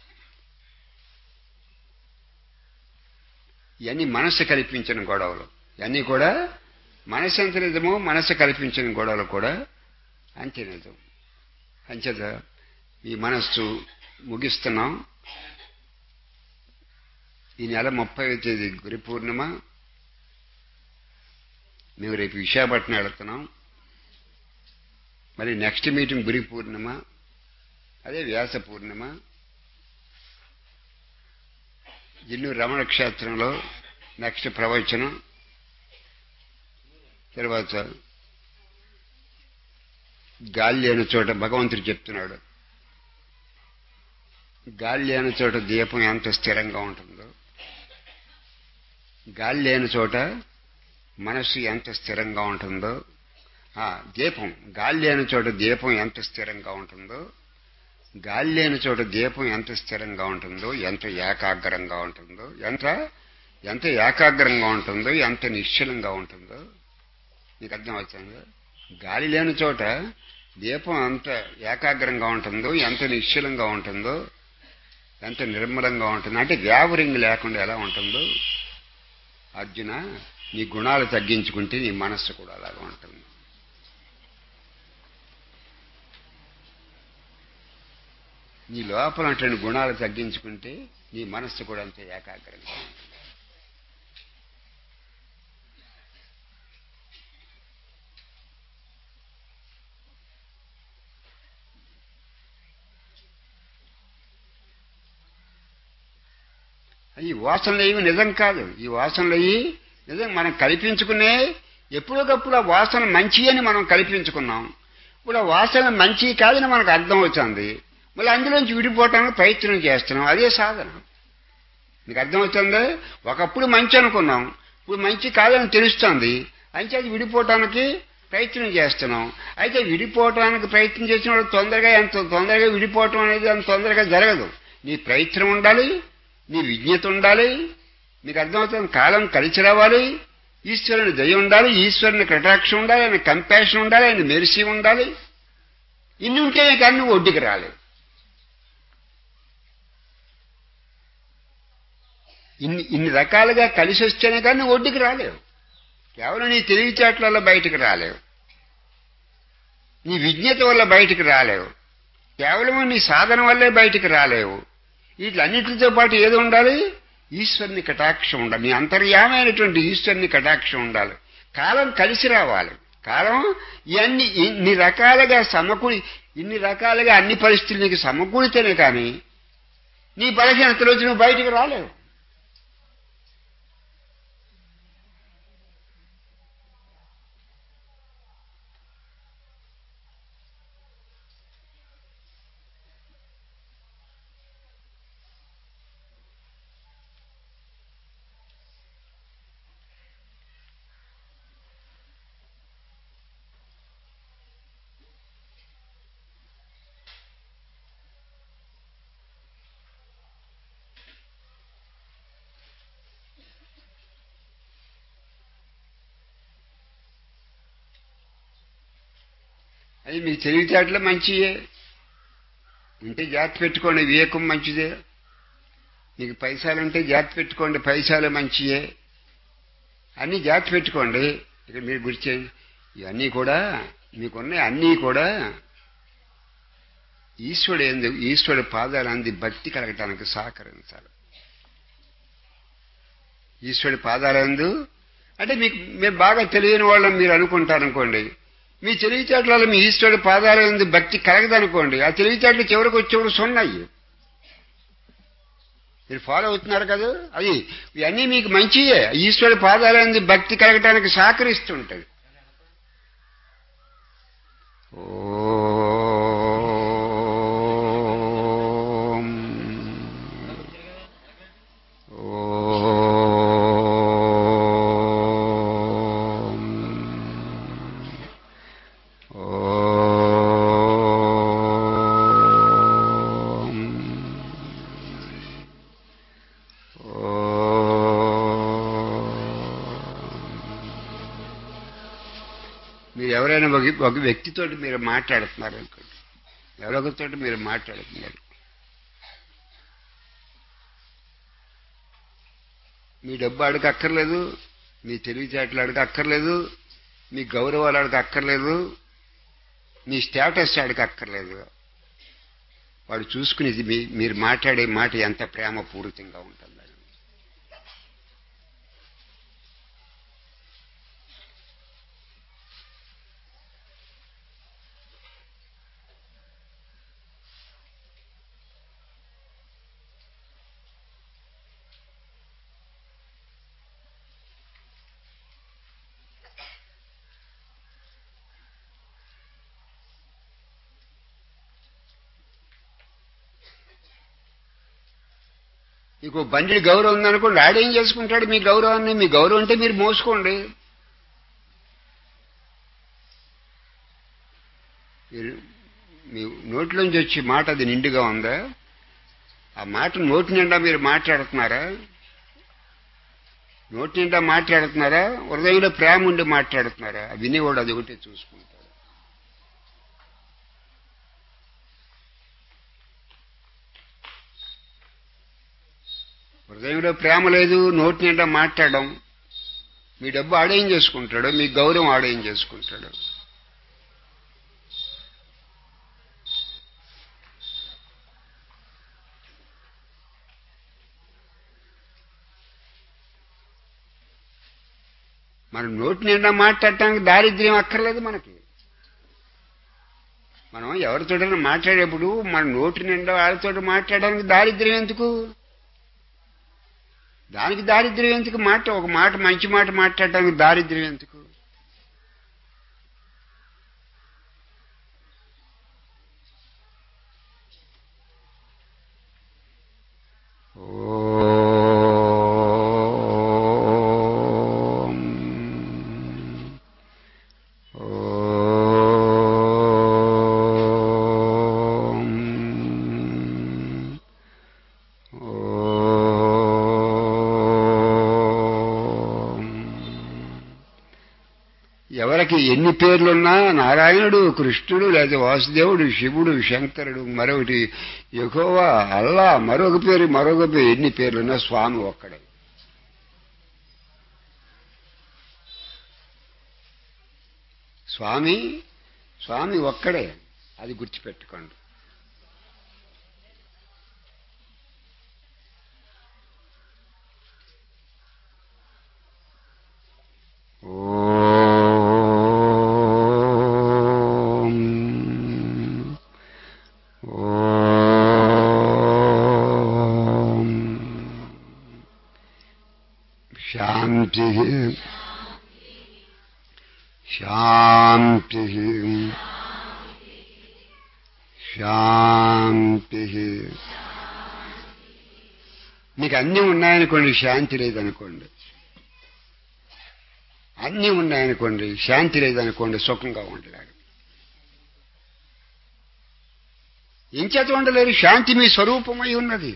[SPEAKER 1] ఇవన్నీ మనస్సు కల్పించిన గొడవలు. ఇవన్నీ కూడా మనస్సు ఎంత నిజమో మనస్సు కల్పించిన గొడవలు కూడా అంతే నిజం. అంచేత ఈ మనస్సు ముగిస్తున్నాం. ఈ నెల 30వ తేదీ గురి పూర్ణిమ. మేము రేపు విశాఖపట్నం వెళుతున్నాం. మరి నెక్స్ట్ మీటింగ్ గురి పూర్ణిమ, అదే వ్యాస పూర్ణిమ. జిన్నూరు రమణ క్షేత్రంలో నెక్స్ట్ ప్రవచనం. తర్వాత గాలి లేని చోట భగవంతుడు చెప్తున్నాడు, గాలి లేని చోట దీపం ఎంత స్థిరంగా ఉంటుందో, గాలి లేని చోట మనస్సు ఎంత స్థిరంగా ఉంటుందో, దీపం గాలి లేని చోట దీపం ఎంత స్థిరంగా ఉంటుందో, గాలి లేని చోట దీపం ఎంత స్థిరంగా ఉంటుందో, ఎంత ఏకాగ్రంగా ఉంటుందో, ఎంత ఏకాగ్రంగా ఉంటుందో, ఎంత నిశ్చలంగా ఉంటుందో నీకు అర్థమవుతుంది. గాలి లేని చోట దీపం ఎంత ఏకాగ్రంగా ఉంటుందో, ఎంత నిశ్చలంగా ఉంటుందో, ఎంత నిర్మలంగా ఉంటుందో, అంటే వ్యావరింగ్ లేకుండా ఎలా ఉంటుందో. అర్జున, నీ గుణాలు తగ్గించుకుంటే నీ మనస్సు కూడా అలాగా ఉంటుంది. నీ లోపల అంటే గుణాలు తగ్గించుకుంటే నీ మనస్సు కూడా అంతే ఏకాగ్రంగా ఉంటుంది. ఈ వాసనలు ఏవి నిజం కాదు. ఈ వాసనలు అయ్యి నిజం మనం కల్పించుకునే. ఎప్పుడొకప్పుడు ఆ వాసన మంచి అని మనం కల్పించుకున్నాం. ఇప్పుడు ఆ వాసన మంచి కాదని మనకు అర్థం అవుతుంది. మళ్ళీ అందులోంచి విడిపోవటానికి ప్రయత్నం చేస్తున్నాం. అదే సాధన. మీకు అర్థమవుతుంది. ఒకప్పుడు మంచి అనుకున్నాం, ఇప్పుడు మంచి కాదని తెలుస్తుంది. అంచేది విడిపోవటానికి ప్రయత్నం చేస్తున్నాం. అయితే విడిపోవటానికి ప్రయత్నం చేసిన వాళ్ళు ఎంత తొందరగా విడిపోవటం అనేది అంత తొందరగా జరగదు. నీ ప్రయత్నం ఉండాలి, నీ విజ్ఞత ఉండాలి. మీకు అర్థమవుతుంది. కాలం కలిసి రావాలి, ఈశ్వరుని దయ ఉండాలి, ఈశ్వరుని కటాక్షం ఉండాలి, ఆయన కంపాషన్ ఉండాలి, ఆయన మెరిసి ఉండాలి. ఇన్ని ఉంటేనే కానీ నువ్వు ఒడ్డుకి రాలేవు. ఇన్ని రకాలుగా కలిసి వస్తేనే కానీ నువ్వు ఒడ్డుకి రాలేవు. కేవలం నీ తెలివితేటల వల్ల బయటకు రాలేవు, నీ విజ్ఞత వల్ల బయటకు రాలేవు, కేవలం నీ సాధన వల్లే బయటకు రాలేవు. వీటిలన్నిటితో పాటు ఏది ఉండాలి? ఈశ్వరుని కటాక్షం ఉండాలి. నీ అంతర్యామైనటువంటి ఈశ్వరుని కటాక్షం ఉండాలి. కాలం కలిసి రావాలి. కాలం ఇన్ని రకాలుగా ఇన్ని రకాలుగా అన్ని పరిస్థితులు నీకు సమకూడితేనే కానీ నీ బలహీనతలోంచి నువ్వు బయటకు రాలేవు. అది మీకు తెలివితేటలు మంచియే, ఉంటే జాగ్రత్త పెట్టుకోండి, వివేకం మంచిదే. మీకు పైసలుంటే జాగ్రత్త పెట్టుకోండి, పైసలు మంచియే, అన్నీ జాగ్రత్త పెట్టుకోండి. ఇక్కడ మీరు గుర్తి ఇవన్నీ కూడా మీకున్నాయి, అన్నీ కూడా ఈశ్వరుడి పాదాలు అంది భక్తి కలగటానికి సహకరించాలి. ఈశ్వరుడి పాదాలందు అంటే మీరు బాగా తెలియని వాళ్ళని మీరు అనుకుంటారనుకోండి, మీ తెలివితేటలలో మీ ఈశ్వరుడి పాదాలందు భక్తి కలగదనుకోండి, ఆ తెలివితేటలు చివరికి వచ్చేవాడు సున్నాయి. మీరు ఫాలో అవుతున్నారు కదా, అది ఇవన్నీ మీకు మంచియే. ఈశ్వరుడి పాదాలందు భక్తి కలగటానికి సహకరిస్తుంటది. మీరు ఎవరైనా ఒక వ్యక్తితో మీరు మాట్లాడుతున్నారు అనుకోండి, ఎవరొకరితో మీరు మాట్లాడుతున్నారు, మీ డబ్బు ఆడికి అక్కర్లేదు, మీ తెలివితేటలు ఆడికి అక్కర్లేదు, మీ గౌరవాలు ఆడికి అక్కర్లేదు, మీ స్టేటస్ ఆడికి అక్కర్లేదు. వాడు చూసుకునేది మీరు మాట్లాడే మాట ఎంత ప్రేమపూరితంగా ఉంటుంది. మీకు బండి గౌరవం ఉందనుకోండి, ఆడేం చేసుకుంటాడు మీ గౌరవాన్ని? మీ గౌరవం అంటే మీరు మోసుకోండి. మీ నోట్లోంచి వచ్చే మాట అది నిండుగా ఉందా? ఆ మాట నోటి నిండా మీరు మాట్లాడుతున్నారా? నోటి నిండా మాట్లాడుతున్నారా? హృదయంలో ప్రేమ ఉండి మాట్లాడుతున్నారా? వినేవాడు అది ఒకటే చూసుకుంటాడు. హృదయంలో ప్రేమ లేదు, నోటి నిండా మాట్లాడడం, మీ డబ్బు ఆడేం చేసుకుంటాడు, మీ గౌరవం ఆడేం చేసుకుంటాడు. మనం నోటి నిండా మాట్లాడటానికి దారిద్ర్యం అక్కర్లేదు మనకి. మనం ఎవరితోటైనా మాట్లాడేప్పుడు మన నోటి నిండా వాళ్ళతో మాట్లాడడానికి దారిద్ర్యం ఎందుకు? దానికి దారిద్ర్యం ఎందుకు? ఒక మాట మంచి మాట మాట్లాడటానికి దారిద్ర్యం ఎందుకు? ఎవరికి ఎన్ని పేర్లున్నా, నారాయణుడు, కృష్ణుడు, లేదా వాసుదేవుడు, శివుడు, శంకరుడు, మరొకటి యెహోవా, అల్లా, మరొక పేరు ఎన్ని పేర్లున్నా స్వామి ఒక్కడే. స్వామి ఒక్కడే, అది గుర్తుపెట్టుకోండి. శాంతి శాంతి శాంతి. మీకు అన్నీ ఉన్నాయనుకోండి, శాంతి లేదనుకోండి. అన్నీ ఉన్నాయనుకోండి, శాంతి లేదనుకోండి, సుఖంగా ఉండలేరు. ఇంచేత ఉండలేరు? శాంతి మీ స్వరూపమై ఉన్నది.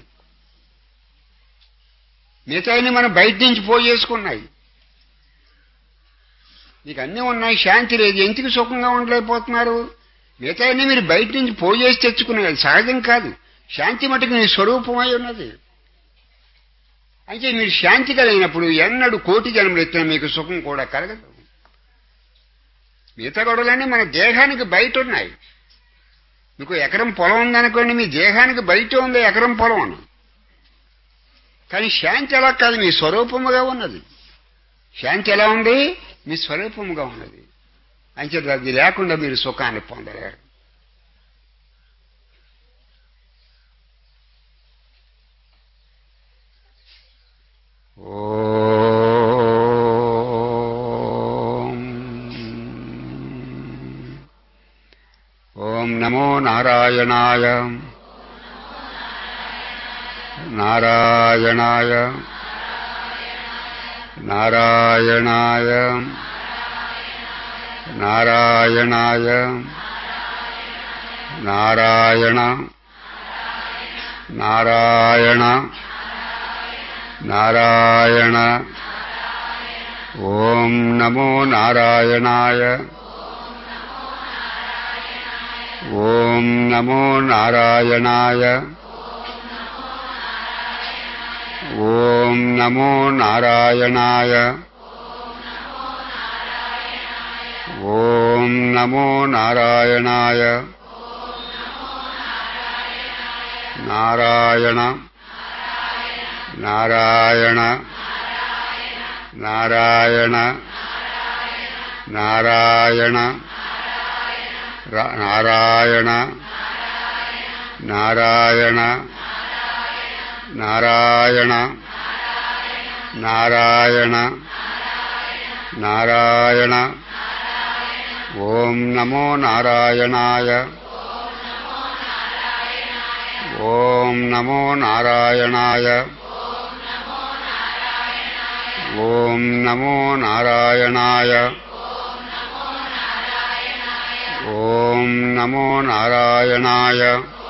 [SPEAKER 1] మిగతాయన్ని మనం బయట నుంచి పోయేసుకున్నాయి. మీకు అన్నీ ఉన్నాయి, శాంతి లేదు, ఎందుకు సుఖంగా ఉండలేకపోతున్నారు? మిగతా అన్నీ మీరు బయట నుంచి పోజేసి తెచ్చుకునేది సహజం కాదు. శాంతి మటుకు మీ స్వరూపమై ఉన్నది. అంటే మీరు శాంతి కలిగినప్పుడు ఎన్నడూ కోటి జన్మలు ఎత్తిన మీకు సుఖం కూడా కలగదు. మిగతా గొడవలన్నీ మన దేహానికి బయట ఉన్నాయి. మీకు ఎకరం పొలం ఉందనుకోండి, మీ దేహానికి బయట ఉంది ఎకరం పొలం అని. కానీ శాంతి ఎలా కాదు, మీ స్వరూపముగా ఉన్నది. శాంతి ఎలా ఉంది? మీ స్వరూపముగా ఉన్నది. అంచేత అది లేకుండా మీరు సుఖాన్ని పొందలేరు. ఓం నమో నారాయణాయ నారాయణాయ నారాయణాయ నారాయణాయ నారాయణ నారాయణ నారాయణ. ఓం నమో నారాయణాయ ఓం నమో నారాయణాయ ఓం నమో నారాయణాయ ఓం నమో నారాయణాయ నారాయణ నారాయణ నారాయణ నారాయణ నారాయణ నారాయణ నారాయణ నారాయణ నారాయణ. ఓం నమో నారాయణాయ ఓం నమో నారాయణాయ ఓం నమో నారాయణాయ ఓం నమో నారాయణాయ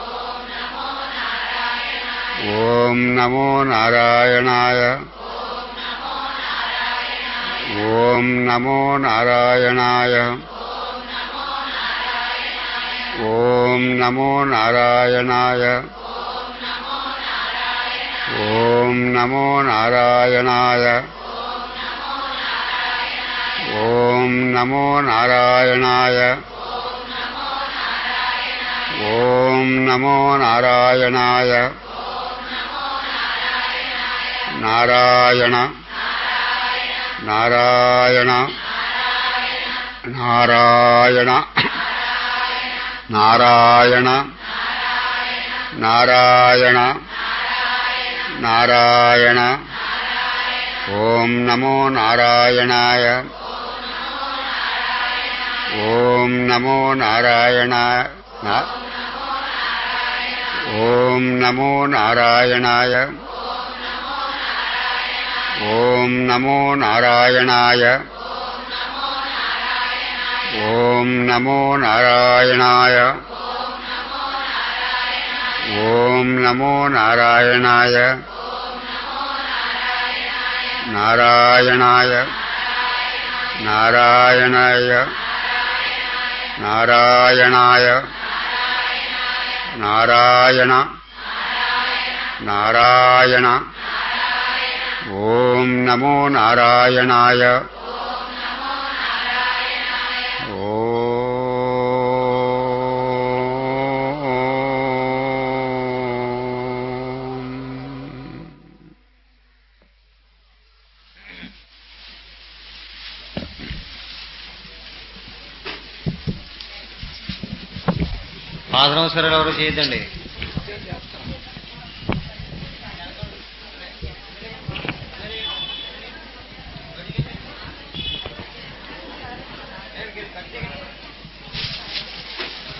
[SPEAKER 1] ఓం నమో నారాయణాయ ఓం నమో నారాయణాయ ఓం నమో నారాయణాయ ఓం నమో నారాయణాయ ఓం నమో నారాయణాయ ఓం నమో నారాయణాయ నారాయణ నారాయణ నారాయణ నారాయణ నారాయణ నారాయణ. ఓం నమో నారాయణాయ ఓం నమో నారాయణాయ ఓం నమో నారాయణాయ ఓం నమో నారాయణాయ ఓం నమో నారాయణాయ ఓం నమో నారాయణాయ నారాయణాయ నారాయణాయ నారాయణాయ నారాయణ నారాయణ. ఓం నమో నారాయణాయ
[SPEAKER 2] పాద నమస్కారాలు ఎవరు చేయొద్దండి.